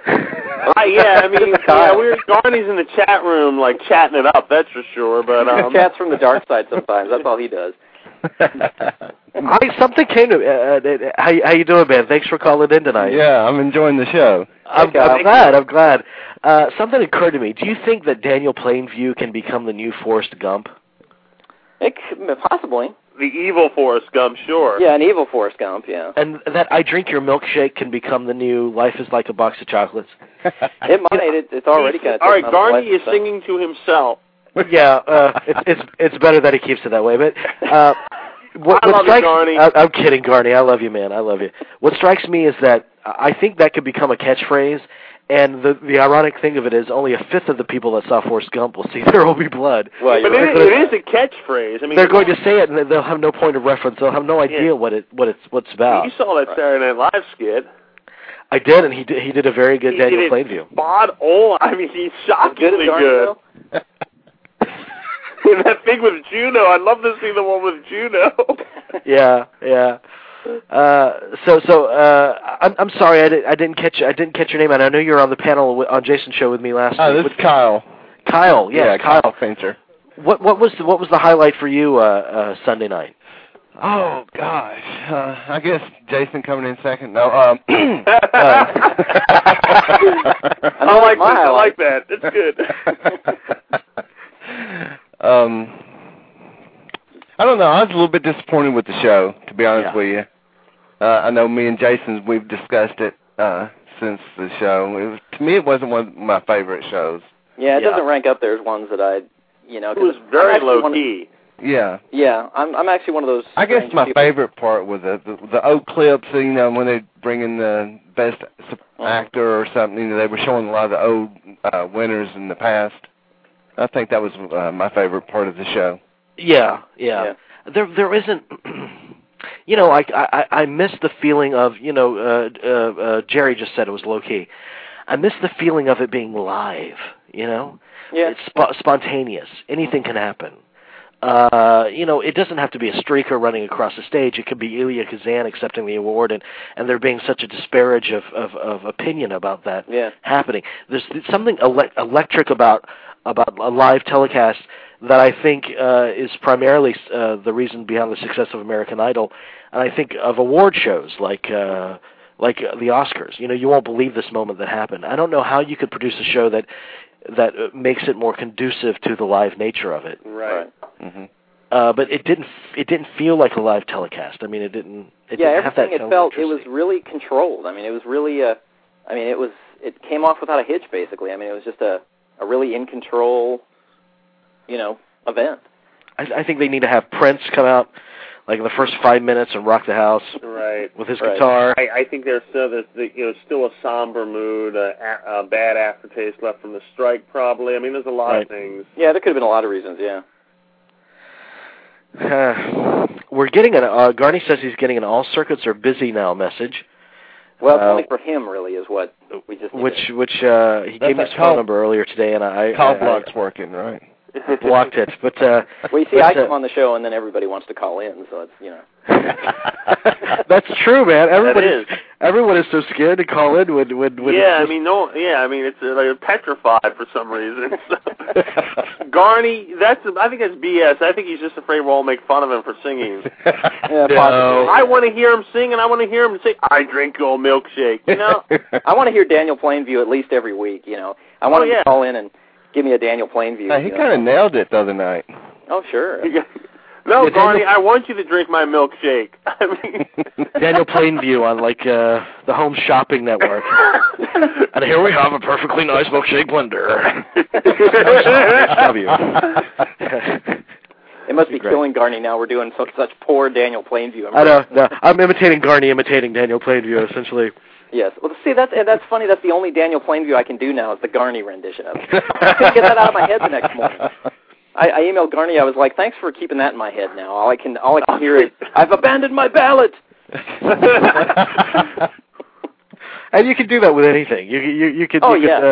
Garney's in the chat room, like, chatting it up, that's for sure, but... Chats from the dark side sometimes, that's all he does. Something came to how you doing, man? Thanks for calling in tonight. Yeah, I'm enjoying the show. I'm glad. Something occurred to me. Do you think that Daniel Plainview can become the new Forrest Gump? Possibly. The evil Forrest Gump, sure. Yeah, an evil Forrest Gump, yeah. And that I Drink Your Milkshake can become the new Life is Like a Box of Chocolates. It might. It's already got... All right, Garney is singing to himself. Yeah, it's better that he keeps it that way. But I love you, Garney. I'm kidding, Garney. I love you, man. I love you. What strikes me is that I think that could become a catchphrase, and the ironic thing of it is only a fifth of the people that saw Forrest Gump will see There Will Be Blood. Well, but it is a catchphrase. I mean, they're going to say it, and they'll have no point of reference. They'll have no idea what it's about. You saw that Saturday Night Live skit. I did, and he did a very good Daniel Plainview. Spot on. I mean, he's shockingly good. And that thing with Juno, I'd love to see the one with Juno. Yeah. I'm sorry, I didn't catch your name, and I know you were on the panel on Jason's show with me last week. This is Kyle. Kyle, yes. Yeah, Kyle Fincher. What was the highlight for you Sunday night? Oh gosh, I guess Jason coming in second. No, I like that. It's good. I don't know. I was a little bit disappointed with the show, to be honest with you. I know me and Jason, we've discussed it since the show. To me, it wasn't one of my favorite shows. Yeah, it doesn't rank up there as ones that it was very low key. Yeah. Yeah, I'm actually one of those. I guess my people. favorite part was the old clips. You know, when they bring in the best actor or something. You know, they were showing a lot of the old winners in the past. I think that was my favorite part of the show. Yeah. There isn't. You know, I miss the feeling of, you know, Jerry just said it was low key. I miss the feeling of it being live. You know, it's spontaneous. Anything can happen. You know, it doesn't have to be a streaker running across the stage. It could be Elia Kazan accepting the award, and there being such a disparage of opinion about that happening. There's something electric about a live telecast that I think is primarily the reason behind the success of American Idol, and I think of award shows like the Oscars. You know, you won't believe this moment that happened. I don't know how you could produce a show that makes it more conducive to the live nature of it. Right. Mm-hmm. But it didn't feel like a live telecast. I mean, it didn't have that everything it felt, it was really controlled. I mean, it was really it came off without a hitch, basically. I mean, it was just a really in control, you know, event. I think they need to have Prince come out like in the first 5 minutes and rock the house with his guitar. I think there's still a somber mood, a bad aftertaste left from the strike, probably. I mean, there's a lot of things. Yeah, there could have been a lot of reasons. Yeah. We're getting Garney says he's getting an all circuits are busy now message. Well, it's only for him, really, is what we just. Which he gave me his phone number earlier today, and call block's working, right? Blocked it, but well, you see, I come on the show, and then everybody wants to call in, so it's, you know. That's true, man. Everyone is so scared to call in when it's like petrified for some reason. Garney, I think that's BS. I think he's just afraid we'll all make fun of him for singing. No. I want to hear him sing, and I want to hear him say, "I drink your milkshake." You know. I want to hear Daniel Plainview at least every week. You know, I want him to call in and give me a Daniel Plainview. He kind of nailed it the other night. Oh, sure. No, Garney, I want you to drink my milkshake. I mean, Daniel Plainview on like the Home Shopping Network. And here we have a perfectly nice milkshake blender. It must be killing Garney now. We're doing such poor Daniel Plainview. I know. No, I'm imitating Garney, imitating Daniel Plainview, essentially. Yes. Well, see, that's funny. That's the only Daniel Plainview I can do now is the Garney rendition of it. I couldn't get that out of my head the next morning. I emailed Garney. I was like, "Thanks for keeping that in my head now. All I can hear is, I've abandoned my ballot." And you could do that with anything. You could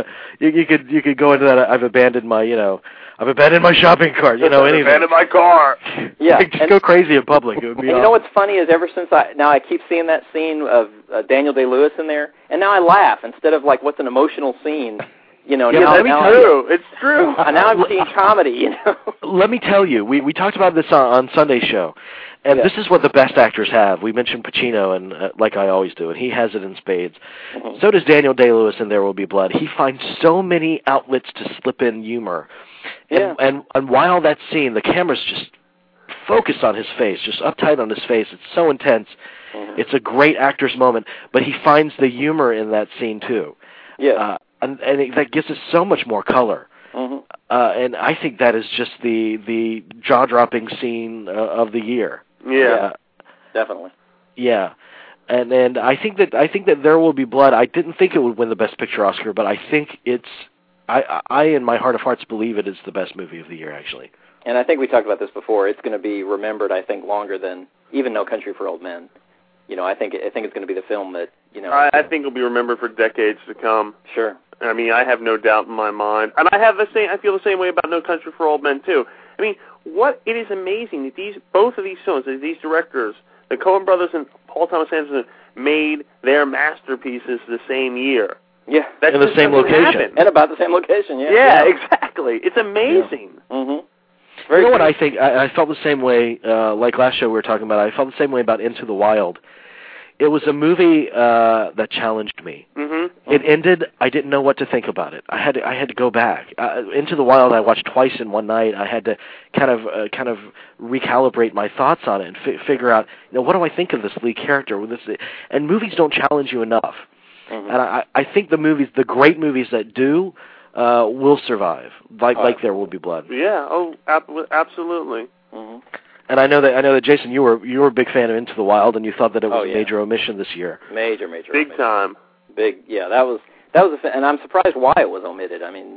go into that. I've abandoned my shopping cart. You know, anything. Abandoned my car. Yeah, just go crazy in public. It would be. And you know what's funny is ever since I keep seeing that scene of Daniel Day-Lewis in there, and now I laugh instead of like what's an emotional scene. You know, it's true. Now I'm seeing comedy, you know. Let me tell you, we talked about this on Sunday's show, and this is what the best actors have. We mentioned Pacino, and like I always do, and he has it in spades. Mm-hmm. So does Daniel Day-Lewis in There Will Be Blood. He finds so many outlets to slip in humor. And while that scene, the camera's just focused on his face, just uptight on his face. It's so intense. Mm-hmm. It's a great actor's moment, but he finds the humor in that scene, too. Yeah. And that gives us so much more color. Mm-hmm. And I think that is just the jaw-dropping scene of the year. Yeah, definitely. Yeah, and I think that There Will Be Blood. I didn't think it would win the Best Picture Oscar, but I think I in my heart of hearts believe it is the best movie of the year, actually. And I think we talked about this before. It's going to be remembered, I think, longer than even No Country for Old Men. You know, I think it's going to be the film that, you know. I think it'll be remembered for decades to come. Sure. I mean, I have no doubt in my mind, and I feel the same way about No Country for Old Men too. I mean, it is amazing that both of these films, these directors, the Coen brothers and Paul Thomas Anderson, made their masterpieces the same year. Yeah, in the same location, happen. And about the same location. Yeah. Yeah, exactly. It's amazing. Yeah. Mm-hmm. You know what I think? I felt the same way. Like last show we were talking about, I felt the same way about Into the Wild. It was a movie that challenged me. Mm-hmm. It ended. I didn't know what to think about it. I had to go back. Into the Wild, I watched twice in one night. I had to kind of recalibrate my thoughts on it and figure out, what do I think of this lead character? And movies don't challenge you enough. Mm-hmm. And I think the great movies that do, will survive. Like There Will Be Blood. Yeah. Oh, absolutely. Mm-hmm. And I know that Jason, you were a big fan of Into the Wild, and you thought that it was a major omission this year. Major big omission. Time. Big, yeah. That was and I'm surprised why it was omitted. I mean,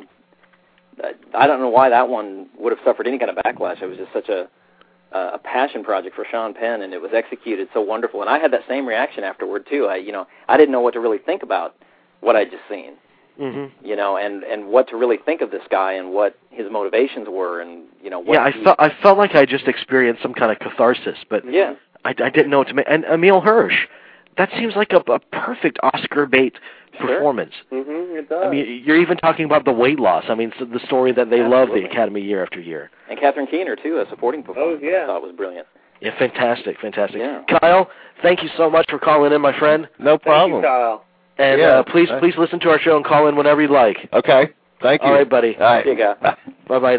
I don't know why that one would have suffered any kind of backlash. It was just such a passion project for Sean Penn, and it was executed so wonderful. And I had that same reaction afterward too. I didn't know what to really think about what I'd just seen. Mm-hmm. And what to really think of this guy and what his motivations were, and what. I felt like I just experienced some kind of catharsis, but I didn't know what to make. And Emile Hirsch, that seems like a perfect Oscar bait performance. Mm-hmm, it does. I mean, you're even talking about the weight loss. I mean, the story that they love the Academy year after year. And Catherine Keener too, a supporting performance. Oh yeah, I thought was brilliant. Yeah, fantastic. Yeah. Kyle, thank you so much for calling in, my friend. No problem. Thank you, Kyle. And please listen to our show and call in whenever you'd like. Okay. Thank you. All right, buddy. All right. See you, guy. Bye-bye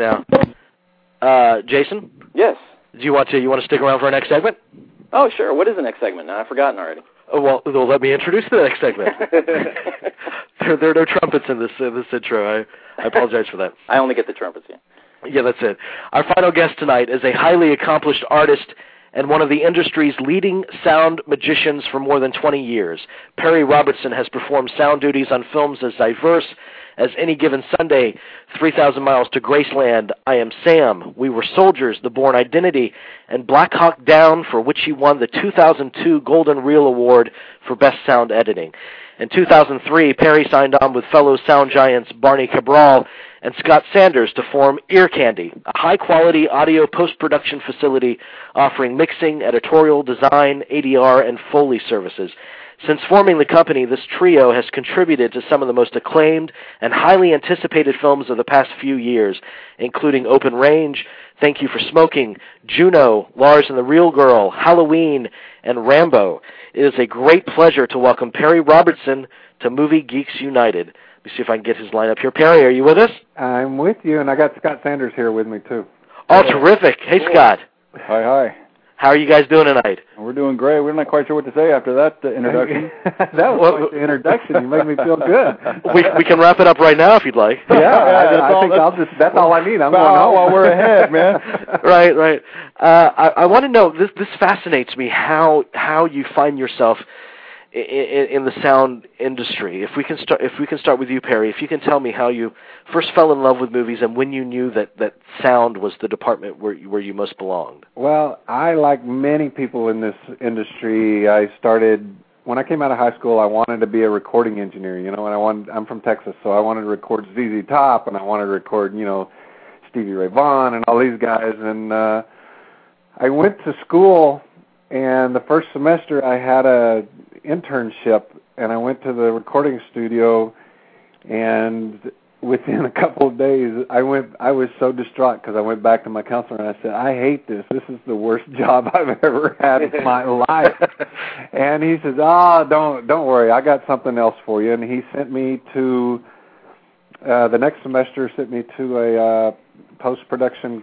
now. Jason? Yes. Do you want to stick around for our next segment? Oh, sure. What is the next segment? Now, I've forgotten already. Oh, well, let me introduce the next segment. There are no trumpets in this intro. I apologize for that. I only get the trumpets, yeah. Yeah, that's it. Our final guest tonight is a highly accomplished artist and one of the industry's leading sound magicians for more than 20 years. Perry Robertson has performed sound duties on films as diverse as Any Given Sunday, 3,000 Miles to Graceland, I Am Sam, We Were Soldiers, The Bourne Identity, and Black Hawk Down, for which he won the 2002 Golden Reel Award for Best Sound Editing. In 2003, Perry signed on with fellow sound giants Barney Cabral and Scott Sanders to form Ear Candy, a high-quality audio post-production facility offering mixing, editorial, design, ADR, and Foley services. Since forming the company, this trio has contributed to some of the most acclaimed and highly anticipated films of the past few years, including Open Range, Thank You for Smoking, Juno, Lars and the Real Girl, Halloween, and Rambo. It is a great pleasure to welcome Perry Robertson to Movie Geeks United. Let me see if I can get his line up here. Perry, are you with us? I'm with you, and I got Scott Sanders here with me, too. Oh, terrific. Hey, Scott. Hi. How are you guys doing tonight? We're doing great. We're not quite sure what to say after that introduction. That was quite the introduction. You make me feel good. We can wrap it up right now if you'd like. That's all I need. I'm going home while we're ahead, man. Right. I want to know, this fascinates me, how you find yourself in the sound industry. If we can start with you, Perry. If you can tell me how you first fell in love with movies and when you knew that sound was the department where you most belonged. Well, I, like many people in this industry, I started when I came out of high school. I wanted to be a recording engineer, and I'm from Texas, so I wanted to record ZZ Top, and I wanted to record, Stevie Ray Vaughan and all these guys. And I went to school, and the first semester I had a internship, and I went to the recording studio, and within a couple of days I was so distraught because I went back to my counselor and I said, I hate this. This is the worst job I've ever had in my life. And he says, don't worry, I got something else for you. And he sent me to the next semester sent me to a post-production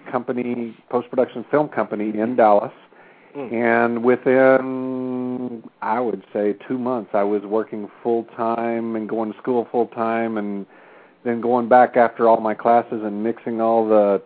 film company in Dallas. And within, I would say, 2 months, I was working full-time and going to school full-time, and then going back after all my classes and mixing all the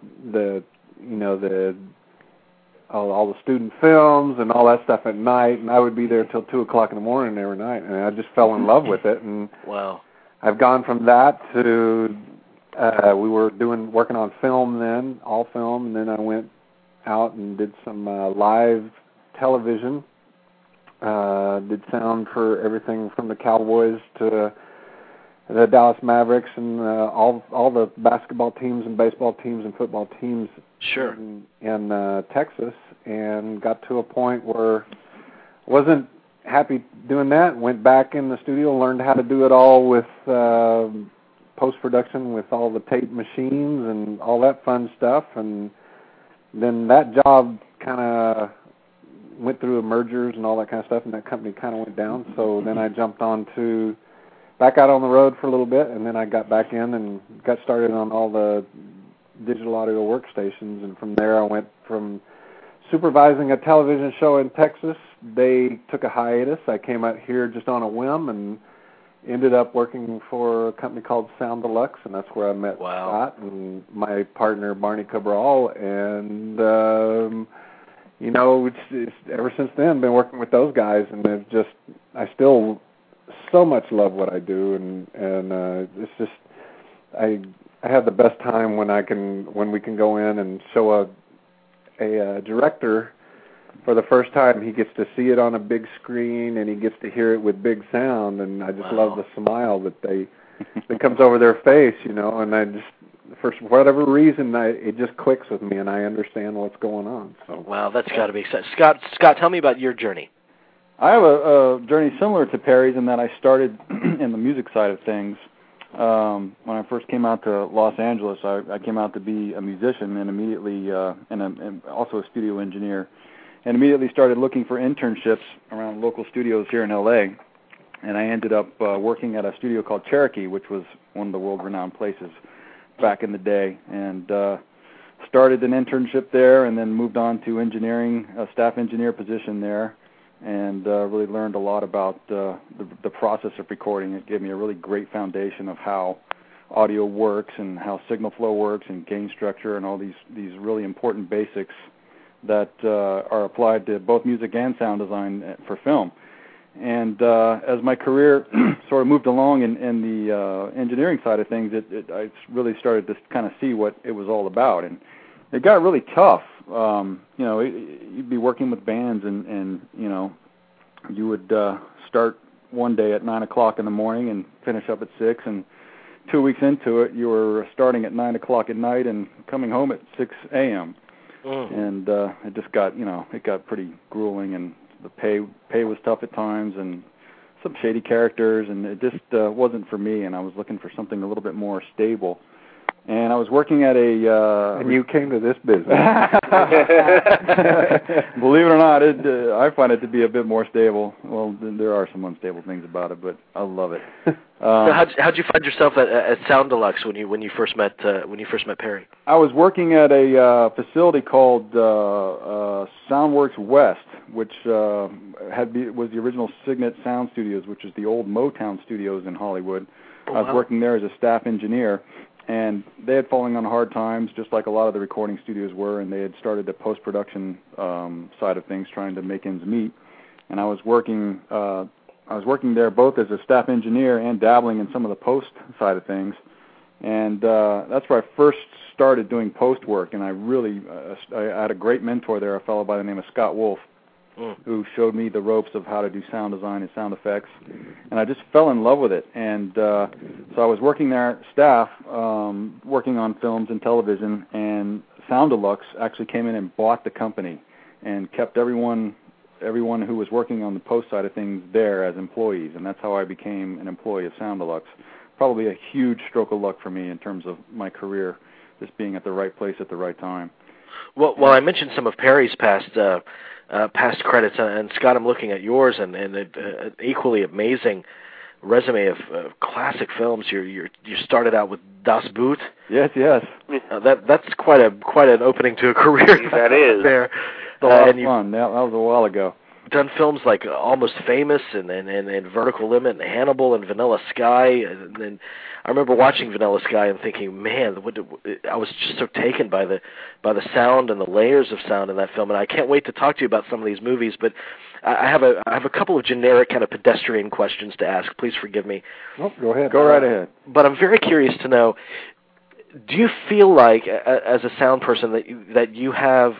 student films and all that stuff at night. And I would be there till 2 o'clock in the morning every night, and I just fell in love with it. And wow, I've gone from that to we were working on film then, all film, and then I went out and did some live television, did sound for everything from the Cowboys to the Dallas Mavericks and all the basketball teams and baseball teams and football teams in Texas, and got to a point where I wasn't happy doing that. Went back in the studio, learned how to do it all with post-production with all the tape machines and all that fun stuff, and then that job kind of went through mergers and all that kind of stuff, and that company kind of went down. So then I jumped back out on the road for a little bit, and then I got back in and got started on all the digital audio workstations. And from there I went from supervising a television show in Texas. They took a hiatus. I came out here just on a whim and ended up working for a company called Sound Deluxe, and that's where I met Scott and my partner Barney Cabral, and you know, it's ever since then been working with those guys, and I still so much love what I do, and it's just I have the best time when we can go in and show a director for the first time. He gets to see it on a big screen, and he gets to hear it with big sound, and I just love the smile that comes over their face, you know, and I just, for whatever reason, it just clicks with me, and I understand what's going on. So. Wow, that's got to be exciting. Scott, tell me about your journey. I have a journey similar to Perry's in that I started in the music side of things. When I first came out to Los Angeles, I came out to be a musician and immediately, and also a studio engineer, and immediately started looking for internships around local studios here in L.A., and I ended up working at a studio called Cherokee, which was one of the world-renowned places back in the day, and started an internship there and then moved on to engineering, a staff engineer position there, and really learned a lot about the process of recording. It gave me a really great foundation of how audio works and how signal flow works and gain structure and all these really important basics that are applied to both music and sound design for film. And as my career sort of moved along in the engineering side of things, I really started to kind of see what it was all about. And it got really tough. You know, you'd be working with bands, and you know, you would start one day at 9 o'clock in the morning and finish up at 6, and 2 weeks into it, you were starting at 9 o'clock at night and coming home at 6 a.m. And it just got, you know, it got pretty grueling, and the pay was tough at times, and some shady characters, and it just wasn't for me, and I was looking for something a little bit more stable. And I was working at a... and you came to this business. Believe it or not, I find it to be a bit more stable. Well, there are some unstable things about it, but I love it. So how'd you find yourself at Sound Deluxe when you first met Perry? I was working at a facility called Soundworks West, which was the original Signet Sound Studios, which is the old Motown Studios in Hollywood. Oh, I was working there as a staff engineer. And they had fallen on hard times, just like a lot of the recording studios were, and they had started the post-production side of things, trying to make ends meet. And I was working there both as a staff engineer and dabbling in some of the post side of things. And that's where I first started doing post work. And I really, I had a great mentor there, a fellow by the name of Scott Wolf, who showed me the ropes of how to do sound design and sound effects, and I just fell in love with it. And so I was working there, staff, working on films and television, and Sound Deluxe actually came in and bought the company and kept everyone who was working on the post side of things there as employees, and that's how I became an employee of Sound Deluxe. Probably a huge stroke of luck for me in terms of my career, just being at the right place at the right time. Well, I mentioned some of Perry's past credits, and Scott, I'm looking at yours, and an equally amazing resume of classic films. You started out with Das Boot. Yes. That's quite an opening to a career. That is. There. A lot of fun. That was a while ago. Done films like Almost Famous and Vertical Limit and Hannibal and Vanilla Sky, and I remember watching Vanilla Sky and thinking, man, I was just so taken by the sound and the layers of sound in that film, and I can't wait to talk to you about some of these movies. But I have a couple of generic kind of pedestrian questions to ask. Please forgive me. Oh, go ahead. Go right ahead. But I'm very curious to know, do you feel like, as a sound person, that you have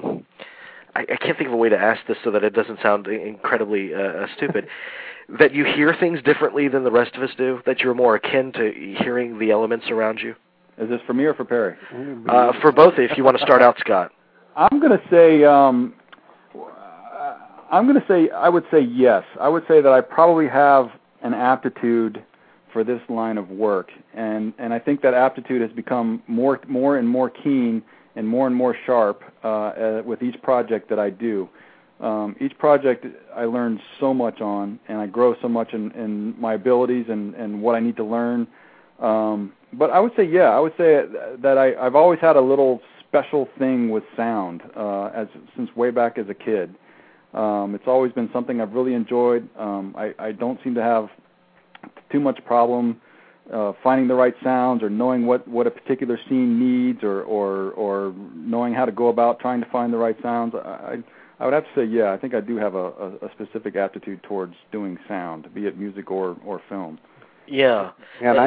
I can't think of a way to ask this so that it doesn't sound incredibly stupid, that you hear things differently than the rest of us do, that you're more akin to hearing the elements around you? Is this for me or for Perry? For both, if you want to start out, Scott. I'm going to say I would say yes. I would say that I probably have an aptitude for this line of work, and I think that aptitude has become more and more keen and more sharp with each project that I do. Each project I learn so much on, and I grow so much in my abilities and what I need to learn. But I would say, yeah, I would say that I've always had a little special thing with sound since way back as a kid. It's always been something I've really enjoyed. I don't seem to have too much problem finding the right sounds or knowing what a particular scene needs or knowing how to go about trying to find the right sounds. I would have to say, yeah, I think I do have a specific aptitude towards doing sound, be it music or film. Yeah. And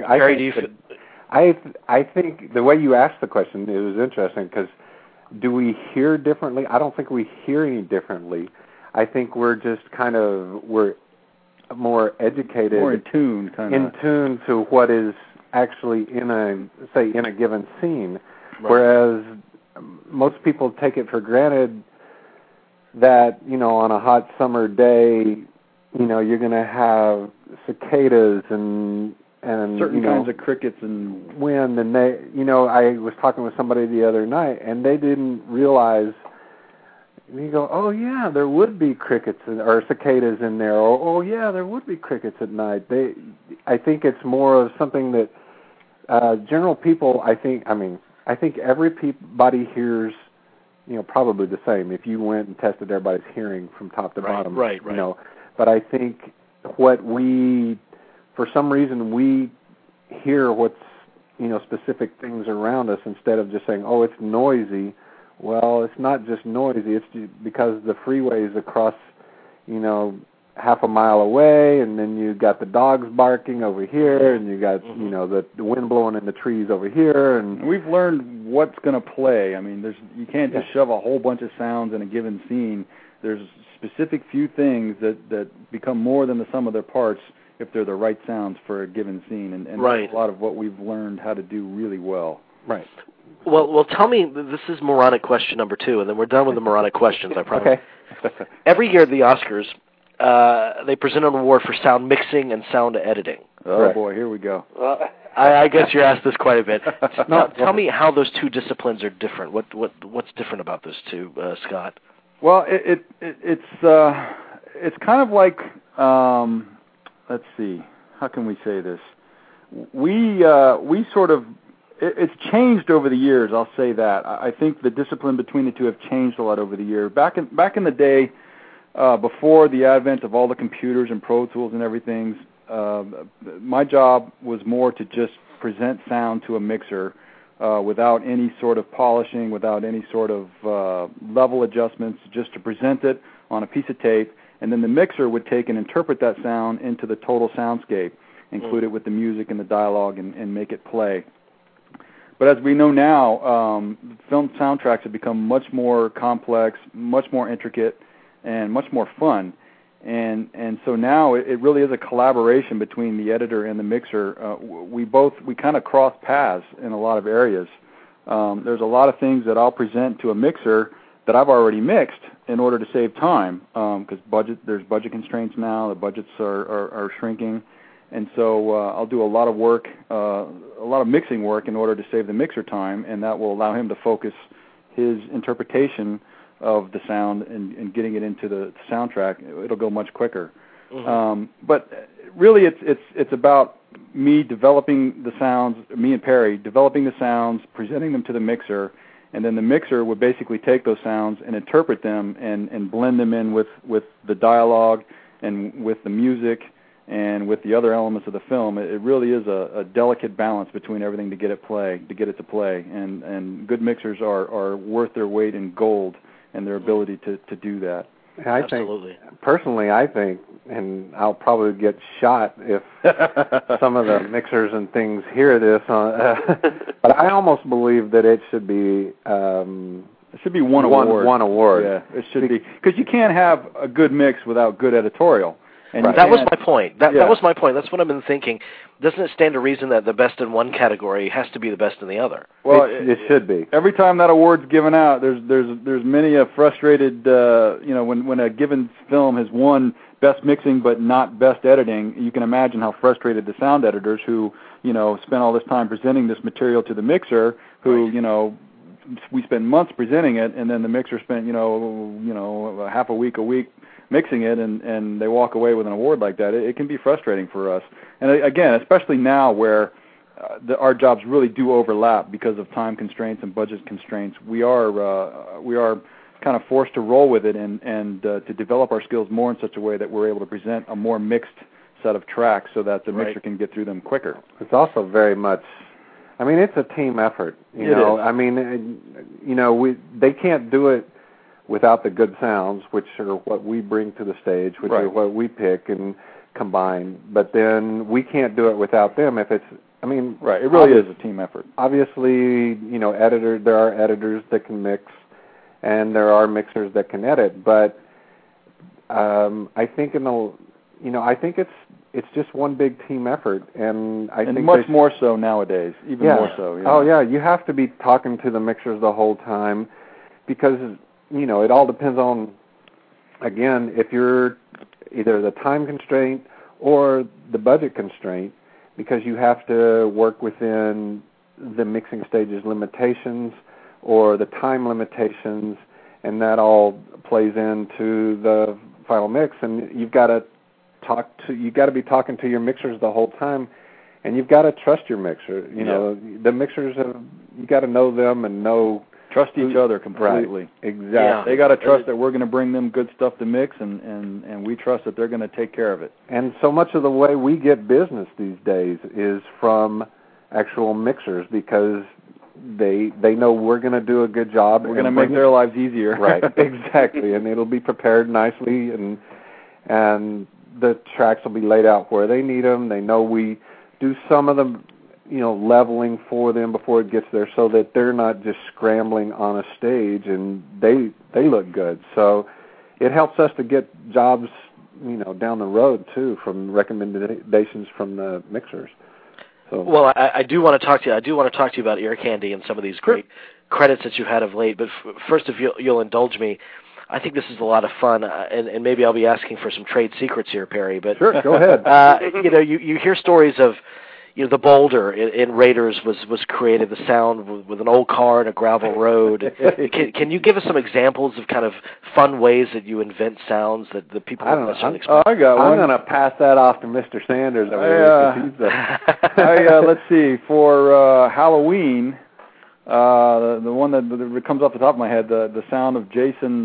I think the way you asked the question, it was interesting because do we hear differently? I don't think we hear any differently. I think we're just we're more educated, more in tune, in tune to what is actually in a given scene, right. Whereas most people take it for granted that on a hot summer day, you're going to have cicadas and certain kinds of crickets and wind, and they, I was talking with somebody the other night, and they didn't realize. And you go, oh yeah, there would be crickets or cicadas in there, or oh yeah, there would be crickets at night. I think it's more of something that general people. I think everybody hears, probably the same. If you went and tested everybody's hearing from top to bottom, right. But I think for some reason, we hear what's specific things around us instead of just saying, oh, it's noisy. Well, it's not just noisy. It's just because the freeway's across, half a mile away, and then you got the dogs barking over here, and you got, the wind blowing in the trees over here. And we've learned what's going to play. I mean, you can't just shove a whole bunch of sounds in a given scene. There's specific few things that become more than the sum of their parts if they're the right sounds for a given scene. And right. That's a lot of what we've learned how to do really well. Right. Well, tell me, this is moronic question number 2, and then we're done with the moronic questions, I promise. Okay. Every year at the Oscars, they present an award for sound mixing and sound editing. Oh, boy, here we go. I guess you're asked this quite a bit. Now, tell me how those two disciplines are different. What's different about those two, Scott? Well, it's kind of like, let's see, how can we say this? We sort of, it's changed over the years, I'll say that. I think the discipline between the two have changed a lot over the years. Back in the day, before the advent of all the computers and Pro Tools and everything, my job was more to just present sound to a mixer without any sort of polishing, without any sort of level adjustments, just to present it on a piece of tape, and then the mixer would take and interpret that sound into the total soundscape, include it with the music and the dialogue, and make it play. But as we know now, film soundtracks have become much more complex, much more intricate, and much more fun. And so now it really is a collaboration between the editor and the mixer. We kind of cross paths in a lot of areas. There's a lot of things that I'll present to a mixer that I've already mixed in order to save time, because there's budget constraints now. The budgets are shrinking. And so I'll do a lot of work, a lot of mixing work in order to save the mixer time, and that will allow him to focus his interpretation of the sound and getting it into the soundtrack. It'll go much quicker. Mm-hmm. But really, it's about me developing the sounds, me and Perry developing the sounds, presenting them to the mixer, and then the mixer would basically take those sounds and interpret them and blend them in with the dialogue and with the music and with the other elements of the film. It really is a delicate balance between everything to get it to play. And good mixers are worth their weight in gold and their ability to do that. Absolutely. Personally, I think, and I'll probably get shot if some of the mixers and things hear this, but I almost believe that it should be one award. One award. Yeah, it should be, because you can't have a good mix without good editorial. And that was my point. That was my point. That's what I've been thinking. Doesn't it stand to reason that the best in one category has to be the best in the other? Well, it should be. Every time that award's given out, there's many a frustrated, when a given film has won best mixing but not best editing, you can imagine how frustrated the sound editors who, spent all this time presenting this material to the mixer, who, we spend months presenting it, and then the mixer spent, half a week mixing it, and they walk away with an award like that. It can be frustrating for us. And again, especially now where our jobs really do overlap because of time constraints and budget constraints, we are kind of forced to roll with it and to develop our skills more in such a way that we're able to present a more mixed set of tracks so that the mixer can get through them quicker. It's also very much, I mean, it's a team effort. You know, I mean, you know, they can't do it without the good sounds, which are what we bring to the stage, which are what we pick and combine. But then we can't do it without them if it's, I mean, it really is a team effort. Obviously, you know, there are editors that can mix, and there are mixers that can edit. But I think I think it's just one big team effort, and I think much more so nowadays, even more so. You know? Oh yeah, you have to be talking to the mixers the whole time, because you know it all depends on, again, if you're either the time constraint or the budget constraint, because you have to work within the mixing stage's limitations or the time limitations, and that all plays into the final mix. And you've got to be talking to your mixers the whole time, and you've got to trust your mixer. You know, the mixers you got to know them and trust each other completely. Right. Exactly. They got to trust that we're going to bring them good stuff to mix, and we trust that they're going to take care of it. And so much of the way we get business these days is from actual mixers, because they know we're going to do a good job. We're going to make their lives easier. Right. Exactly. And it'll be prepared nicely, and the tracks will be laid out where they need them. They know we do some of the, you know, leveling for them before it gets there, so that they're not just scrambling on a stage, and they look good. So it helps us to get jobs, you know, down the road too, from recommendations from the mixers. So. Well, I do want to talk to you. I do want to talk to you about Ear Candy and some of these great credits that you've had of late. But first, if you'll indulge me, I think this is a lot of fun, and maybe I'll be asking for some trade secrets here, Perry. But sure, go ahead. You know, you hear stories of, you know, the boulder in Raiders was created, the sound with an old car and a gravel road. Can you give us some examples of kind of fun ways that you invent sounds that the people don't necessarily expect? I got one. I'm going to pass that off to Mr. Sanders. Let's see. For Halloween, the one that comes off the top of my head, the sound of Jason,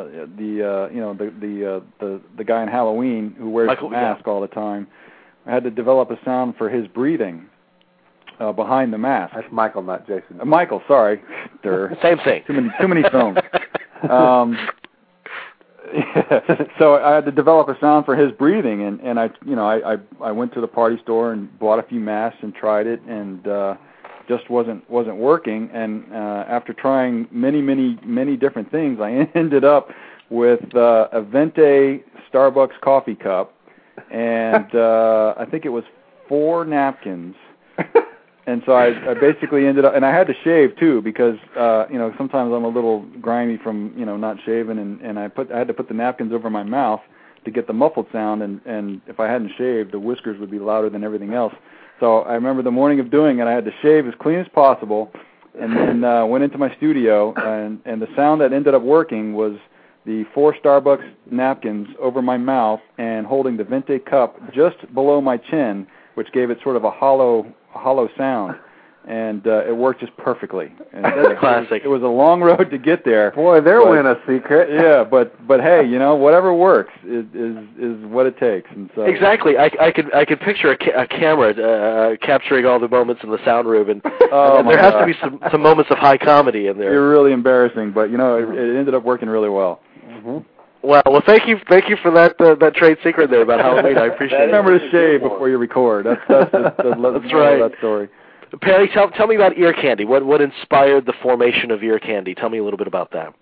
the guy in Halloween who wears a mask all the time. I had to develop a sound for his breathing behind the mask. That's Michael, not Jason. Michael, sorry. Same thing. Too many phones. So I had to develop a sound for his breathing, and I went to the party store and bought a few masks and tried it, and just wasn't working. And after trying many different things, I ended up with a Venti Starbucks coffee cup. And I think it was 4 napkins, and so I basically ended up, and I had to shave too, because you know, sometimes I'm a little grimy from, you know, not shaving, and I had to put the napkins over my mouth to get the muffled sound, and if I hadn't shaved, the whiskers would be louder than everything else. So I remember the morning of doing it, I had to shave as clean as possible, and then went into my studio, and the sound that ended up working was the 4 Starbucks napkins over my mouth and holding the Venti cup just below my chin, which gave it sort of a hollow sound. And it worked just perfectly. And that's classic. It was a long road to get there. Boy, there went a secret. Yeah, but hey, you know, whatever works is what it takes. And so exactly, I could picture a camera capturing all the moments in the sound room, and there has to be some moments of high comedy in there. You're really embarrassing, but you know, it ended up working really well. Mm-hmm. Well, thank you for that trade secret there about Halloween. I appreciate it. Remember to shave before you record. That's right. That story. Perry, tell me about Ear Candy. What inspired the formation of Ear Candy? Tell me a little bit about that.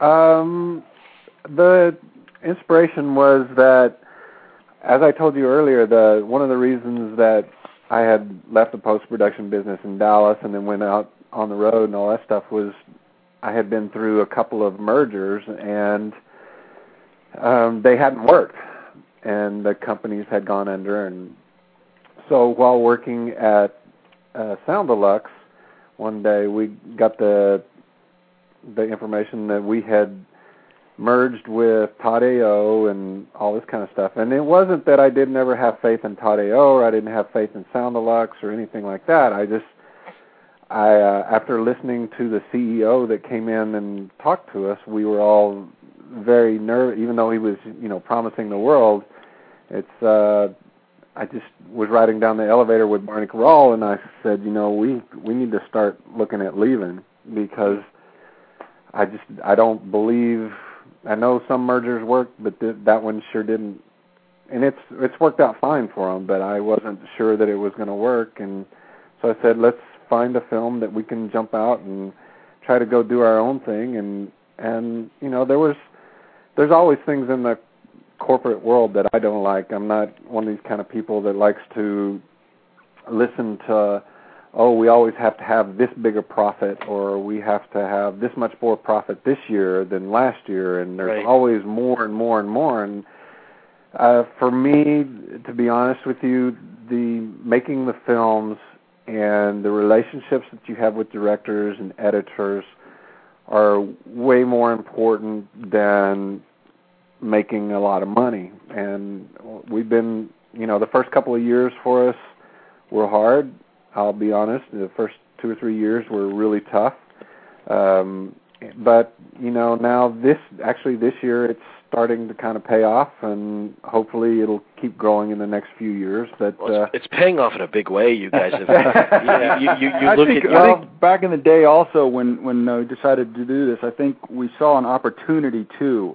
The inspiration was that, as I told you earlier, one of the reasons that I had left the post-production business in Dallas and then went out on the road and all that stuff was I had been through a couple of mergers, and they hadn't worked, and the companies had gone under. And so while working at Sound Deluxe, one day we got the information that we had merged with Todd A.O. and all this kind of stuff. And it wasn't that I didn't ever have faith in Todd A.O. or I didn't have faith in Sound Deluxe or anything like that. After listening to the CEO that came in and talked to us, we were all very nervous, even though he was, promising the world. I I just was riding down the elevator with Barney Corral, and I said, we need to start looking at leaving, because I don't believe, I know some mergers work, but that one sure didn't. And it's worked out fine for them, but I wasn't sure that it was going to work, and so I said, let's find a film that we can jump out and try to go do our own thing. And there's always things in the corporate world that I don't like. I'm not one of these kind of people that likes to listen to, we always have to have this big a profit, or we have to have this much more profit this year than last year, and there's always more and more and more. And for me, to be honest with you, the making the films and the relationships that you have with directors and editors are way more important than making a lot of money. And we've been, the first couple of years for us were hard. I'll be honest, the first 2 or 3 years were really tough. But, now this year it's starting to kind of pay off, and hopefully it'll keep growing in the next few years. But it's paying off in a big way. You guys have. I think back in the day, also when we decided to do this, I think we saw an opportunity too.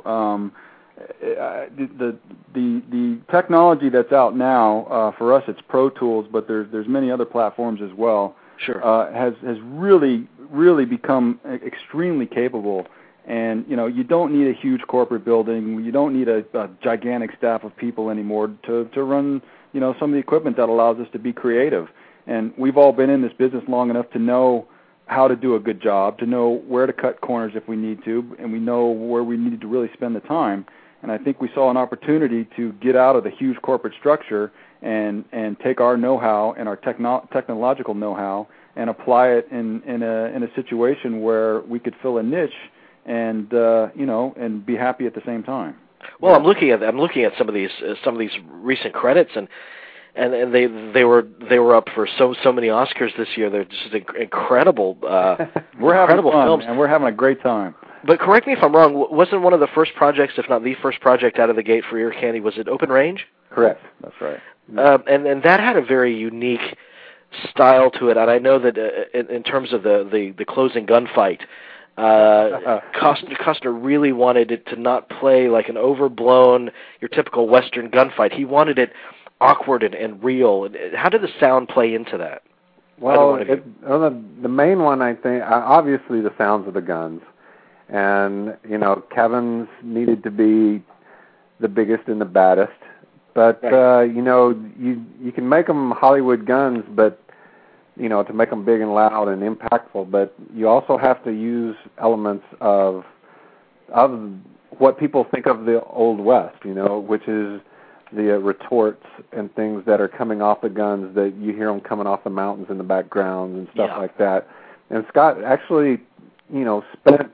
The technology that's out now, for us it's Pro Tools, but there's many other platforms as well. Sure. Has really become extremely capable. And, you don't need a huge corporate building. You don't need a gigantic staff of people anymore to run, some of the equipment that allows us to be creative. And we've all been in this business long enough to know how to do a good job, to know where to cut corners if we need to, and we know where we need to really spend the time. And I think we saw an opportunity to get out of the huge corporate structure and take our know-how and our technological know-how and apply it in a situation where we could fill a niche and and be happy at the same time. Well, I'm looking at some of these recent credits, and they were up for so many Oscars this year. They're just incredible. We're having incredible fun, films, and we're having a great time. But correct me if I'm wrong. Wasn't one of the first projects, if not the first project out of the gate for Ear Candy, was it Open Range? Correct. That's right. And that had a very unique style to it. And I know that in terms of the closing gunfight, Costner really wanted it to not play like an overblown, your typical Western gunfight. He wanted it awkward and real. How did the sound play into that? Well, the main one, I think, obviously the sounds of the guns. And, Kevin's needed to be the biggest and the baddest. But, you can make them Hollywood guns, but to make them big and loud and impactful, but you also have to use elements of what people think of the Old West, which is the retorts and things that are coming off the guns, that you hear them coming off the mountains in the background and stuff like that. And Scott actually, spent,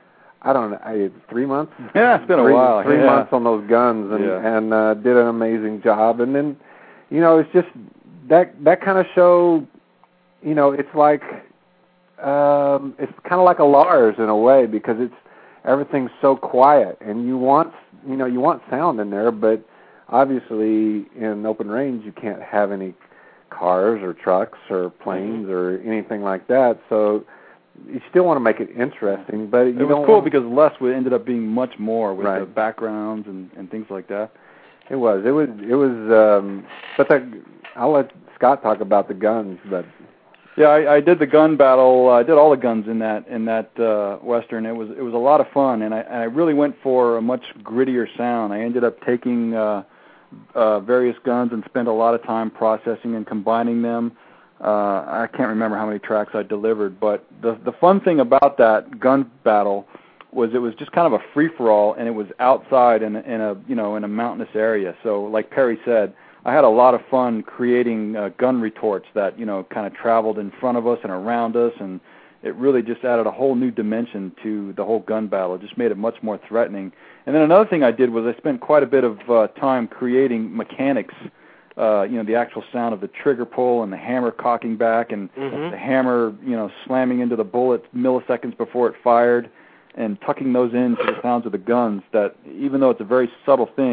3 months? Yeah, it's been a while. 3 months on those guns and did an amazing job. And then, it's just that kind of show. It's like it's kind of like a Lars in a way, because everything's so quiet, and you want sound in there, but obviously in Open Range you can't have any cars or trucks or planes or anything like that. So you still want to make it interesting, but it was cool because Les ended up being much more with the backgrounds and things like that. It was. But I'll let Scott talk about the guns, but. Yeah, I did the gun battle. I did all the guns in that Western. It was a lot of fun, and I really went for a much grittier sound. I ended up taking various guns and spent a lot of time processing and combining them. I can't remember how many tracks I delivered, but the fun thing about that gun battle was it was just kind of a free for all, and it was outside in a mountainous area. So, like Perry said, I had a lot of fun creating gun retorts that, kind of traveled in front of us and around us, and it really just added a whole new dimension to the whole gun battle. It just made it much more threatening. And then another thing I did was I spent quite a bit of time creating mechanics, the actual sound of the trigger pull and the hammer cocking back and the hammer, slamming into the bullet milliseconds before it fired, and tucking those into the sounds of the guns, that even though it's a very subtle thing,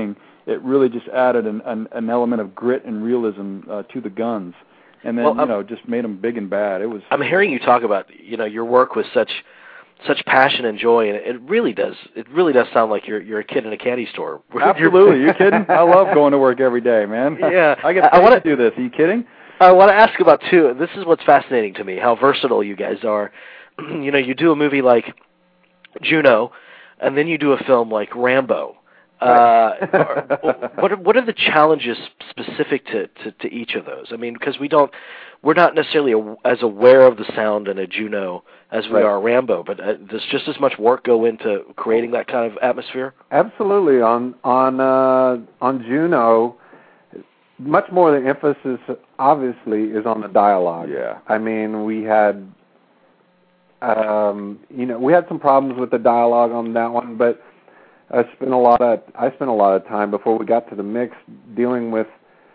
it really just added an element of grit and realism to the guns, and then just made them big and bad. It was. I'm hearing you talk about your work with such passion and joy, and it really does sound like you're a kid in a candy store. Absolutely, you kidding? I love going to work every day, man. Yeah, I get paid to do this. Are you kidding? I want to ask about too. This is what's fascinating to me: how versatile you guys are. You do a movie like Juno, and then you do a film like Rambo. What are the challenges specific to each of those? I mean, because we're not necessarily as aware of the sound in a Juno as we are Rambo, but does just as much work go into creating that kind of atmosphere? Absolutely. On Juno, much more the emphasis obviously is on the dialogue. Yeah. I mean, we had we had some problems with the dialogue on that one, but I spent a lot of time before we got to the mix dealing with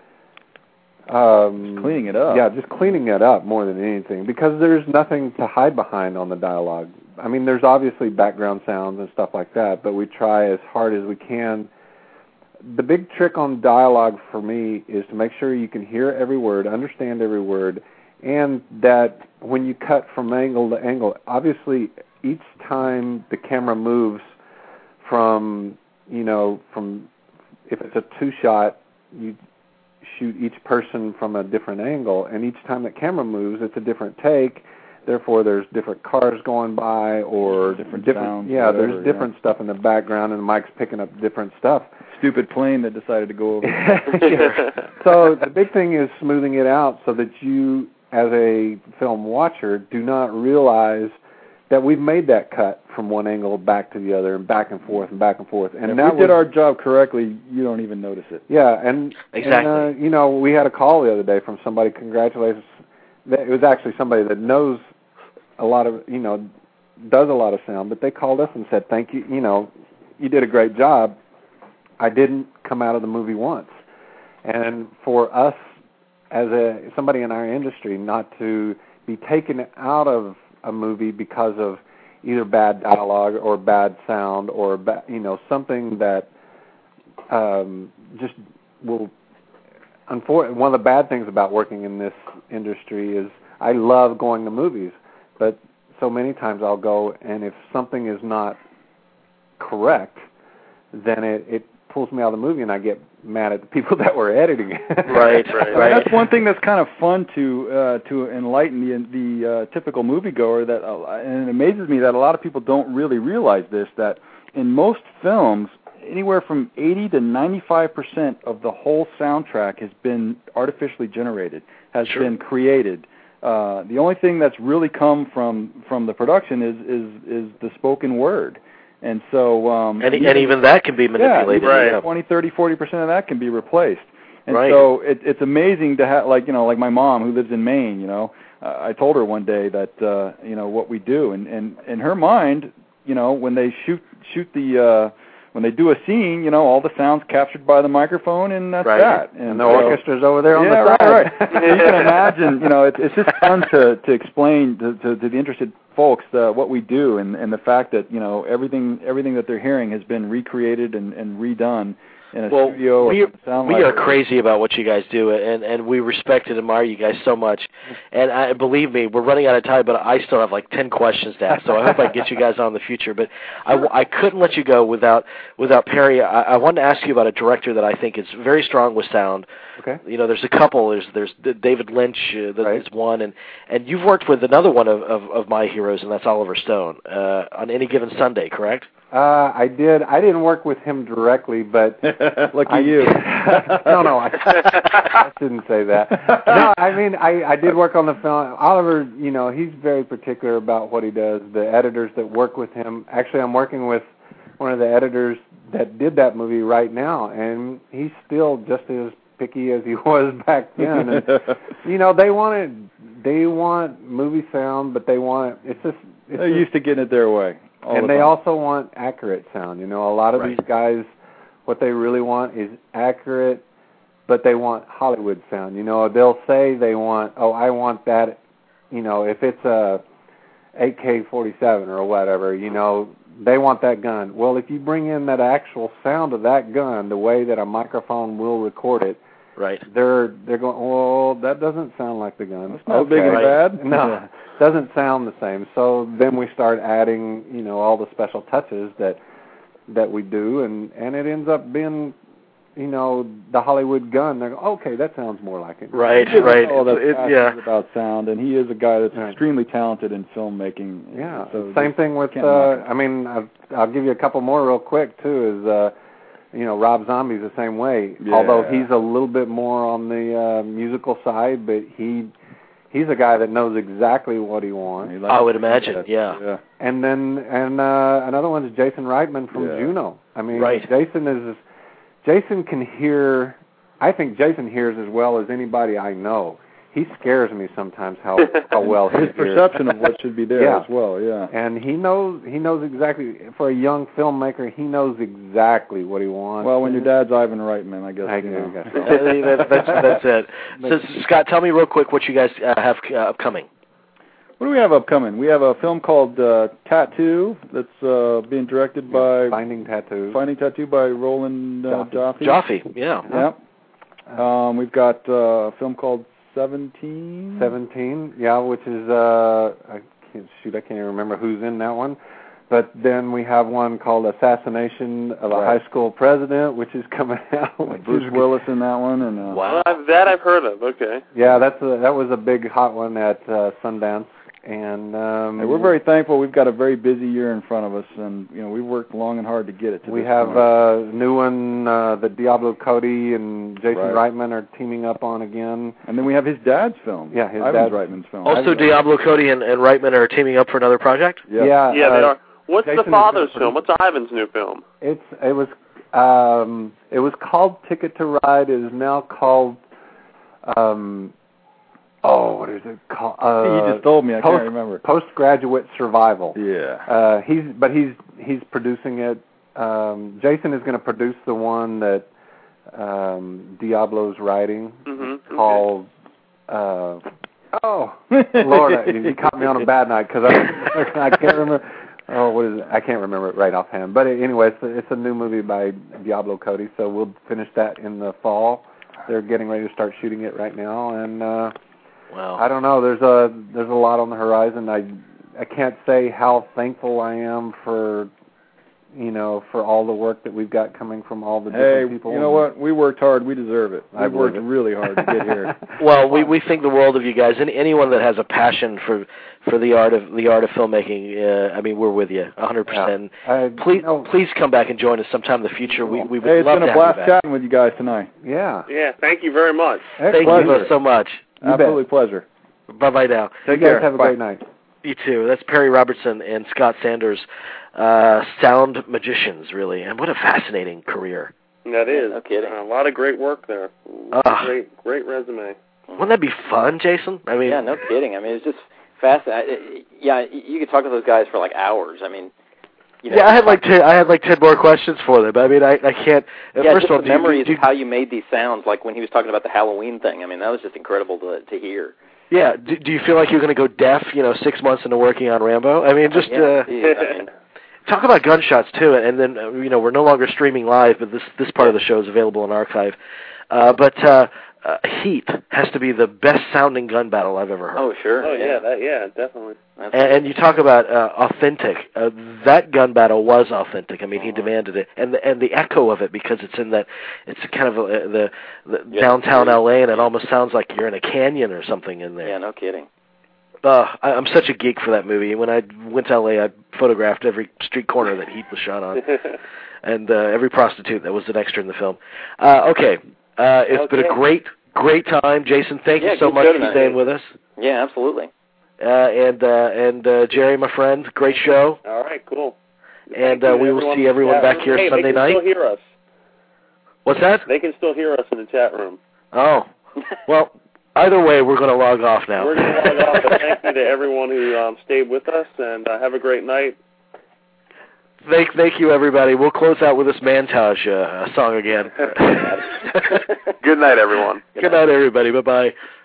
cleaning it up. Yeah, just cleaning it up more than anything, because there's nothing to hide behind on the dialogue. I mean, there's obviously background sounds and stuff like that, but we try as hard as we can. The big trick on dialogue for me is to make sure you can hear every word, understand every word, and that when you cut from angle to angle, obviously each time the camera moves from if it's a two-shot, you shoot each person from a different angle, and each time the camera moves, it's a different take. Therefore, there's different cars going by or different sounds. Yeah, there's different stuff in the background, and the mic's picking up different stuff. Stupid plane that decided to go over. So the big thing is smoothing it out so that you, as a film watcher, do not realize that we've made that cut from one angle back to the other and back and forth and back and forth. And if we did our job correctly, you don't even notice it. Yeah, and exactly. And, we had a call the other day from somebody congratulating us. It was actually somebody that knows a lot of, does a lot of sound, but they called us and said, thank you, you did a great job. I didn't come out of the movie once. And for us, as somebody in our industry, not to be taken out of a movie because of either bad dialogue or bad sound or something that just will. One of the bad things about working in this industry is I love going to movies, but so many times I'll go, and if something is not correct, then it pulls me out of the movie, and I get mad at the people that were editing it. Right. That's one thing that's kind of fun to enlighten the typical moviegoer. And it amazes me that a lot of people don't really realize this, that in most films, anywhere from 80 to 95% of the whole soundtrack has been artificially generated, has been created. The only thing that's really come from the production is the spoken word. And so, and even that can be manipulated. Yeah, 20, 30, 40% of that can be replaced. And so it's amazing to have, like my mom who lives in Maine. I told her one day that what we do, and in her mind, when they shoot when they do a scene, all the sounds captured by the microphone, and that's that. And the orchestra's over there on the side. Right. So you can imagine, it's just fun to explain to the interested folks what we do, and the fact that everything that they're hearing has been recreated and redone in a studio. We are crazy about what you guys do, and we respect and admire you guys so much. And believe me, we're running out of time, but I still have like 10 questions to ask, so I hope I get you guys on in the future. But I couldn't let you go without Perry. I wanted to ask you about a director that I think is very strong with sound. Okay. There's a couple. There's David Lynch that is one, and you've worked with another one of my heroes, and that's Oliver Stone on Any Given Sunday, correct? I did. I didn't work with him directly, but lucky you. No, I shouldn't say that. No, I mean I did work on the film. Oliver, he's very particular about what he does. The editors that work with him. Actually, I'm working with one of the editors that did that movie right now, and he's still just as picky as he was back then. And, they want movie sound, but they're used to getting it their way. And they also want accurate sound. A lot of these guys, what they really want is accurate, but they want Hollywood sound. They'll say they want, I want that, if it's a AK-47 or whatever, they want that gun. Well, if you bring in that actual sound of that gun, the way that a microphone will record it, right? They're going, oh, that doesn't sound like the gun. It's not big and bad. No, doesn't sound the same. So then we start adding, all the special touches that we do, and it ends up being, the Hollywood gun. They're okay, that sounds more like it. Right. All that about sound, and he is a guy that's extremely talented in filmmaking. Yeah. So same thing with. I'll give you a couple more real quick too. Is Rob Zombie's the same way. Yeah. Although he's a little bit more on the musical side, but he's a guy that knows exacay what he wants. I would imagine. Yeah. And then another one is Jason Reitman from Juno. I mean, Jason can hear. I think Jason hears as well as anybody I know. He scares me sometimes how well he his hears. perception of what should be there as well. Yeah, and he knows exactly. For a young filmmaker, he knows exactly what he wants. Well, when your dad's Ivan Reitman, I guess. That's it. So, Scott, tell me real quick what you guys have upcoming. What do we have upcoming? We have a film called Tattoo that's being directed by Finding Tattoo by Roland Joffe. Joffe, yeah. We've got a film called 17, which is I can't even remember who's in that one. But then we have one called Assassination of a High School President, which is coming out. Bruce Willis in that one, and wow, that I've heard of. Okay. Yeah, that was a big hot one at Sundance. And we're very thankful. We've got a very busy year in front of us, and we worked long and hard to get it to we this have point. a new one that Diablo Cody and Jason Reitman are teaming up on again. And then we have his dad's film. Yeah, his Ivan Reitman's film. Also, Diablo Cody and Reitman are teaming up for another project? Yeah, they are. What's Jason the father's film? What's Ivan's new film? It was called Ticket to Ride. It is now called what is it called? You just told me. I can't remember. Postgraduate Survival. Yeah. He's producing it. Jason is going to produce the one that Diablo's writing. Mm-hmm. Called. Lord, you caught me on a bad night because I can't remember. Oh, what is it? I can't remember it right offhand. But anyway, it's a new movie by Diablo Cody, so we'll finish that in the fall. They're getting ready to start shooting it right now, and I don't know. There's a lot on the horizon. I can't say how thankful I am for for all the work that we've got coming from all the different people. You know what? We worked hard. We deserve it. We've worked really hard to get here. Well, we think the world of you guys, and anyone that has a passion for the art of filmmaking. I mean, we're with you 100%. Please come back and join us sometime in the future. We would love to have you back. It's been a blast chatting with you guys tonight. Yeah. Yeah. Thank you very much. Thank you so much. Absolutely pleasure. Bye now. Take care. Have a great night. You too. That's Perry Robertson and Scott Sanders, sound magicians, really, and what a fascinating career. That is. No kidding. A lot of great work there. Great resume. Wouldn't that be fun, Jason? I mean, yeah, no kidding. I mean, it's just fascinating. Yeah, you could talk to those guys for like hours. I mean, I had like 10 more questions for them. I mean, I can't. First of all, the memories of how you made these sounds, like when he was talking about the Halloween thing. I mean, that was just incredible to hear. Yeah. Do you feel like you're going to go deaf? 6 months into working on Rambo. I mean, just talk about gunshots too. And then we're no longer streaming live, but this part of the show is available in archive. But Heat has to be the best sounding gun battle I've ever heard. Oh sure. Oh yeah, definitely. And you talk about authentic. That gun battle was authentic. I mean, he demanded it, and the echo of it, because it's in that, it's kind of the downtown LA, and it almost sounds like you're in a canyon or something in there. Yeah, no kidding. I'm such a geek for that movie. When I went to LA, I photographed every street corner that Heat was shot on, and every prostitute that was an extra in the film. It's been a great time, Jason. Thank you so much for staying with us. Yeah, absolutely. And Jerry, my friend, great show. All right, cool. And we will see everyone back here Sunday night. They can still hear us. What's that? They can still hear us in the chat room. Oh, well, either way, we're going to log off now. We're going to log off, but thank you to everyone who stayed with us, and have a great night. Thank you, everybody. We'll close out with this Montage song again. Good night, everyone. Good night, everybody. Bye-bye.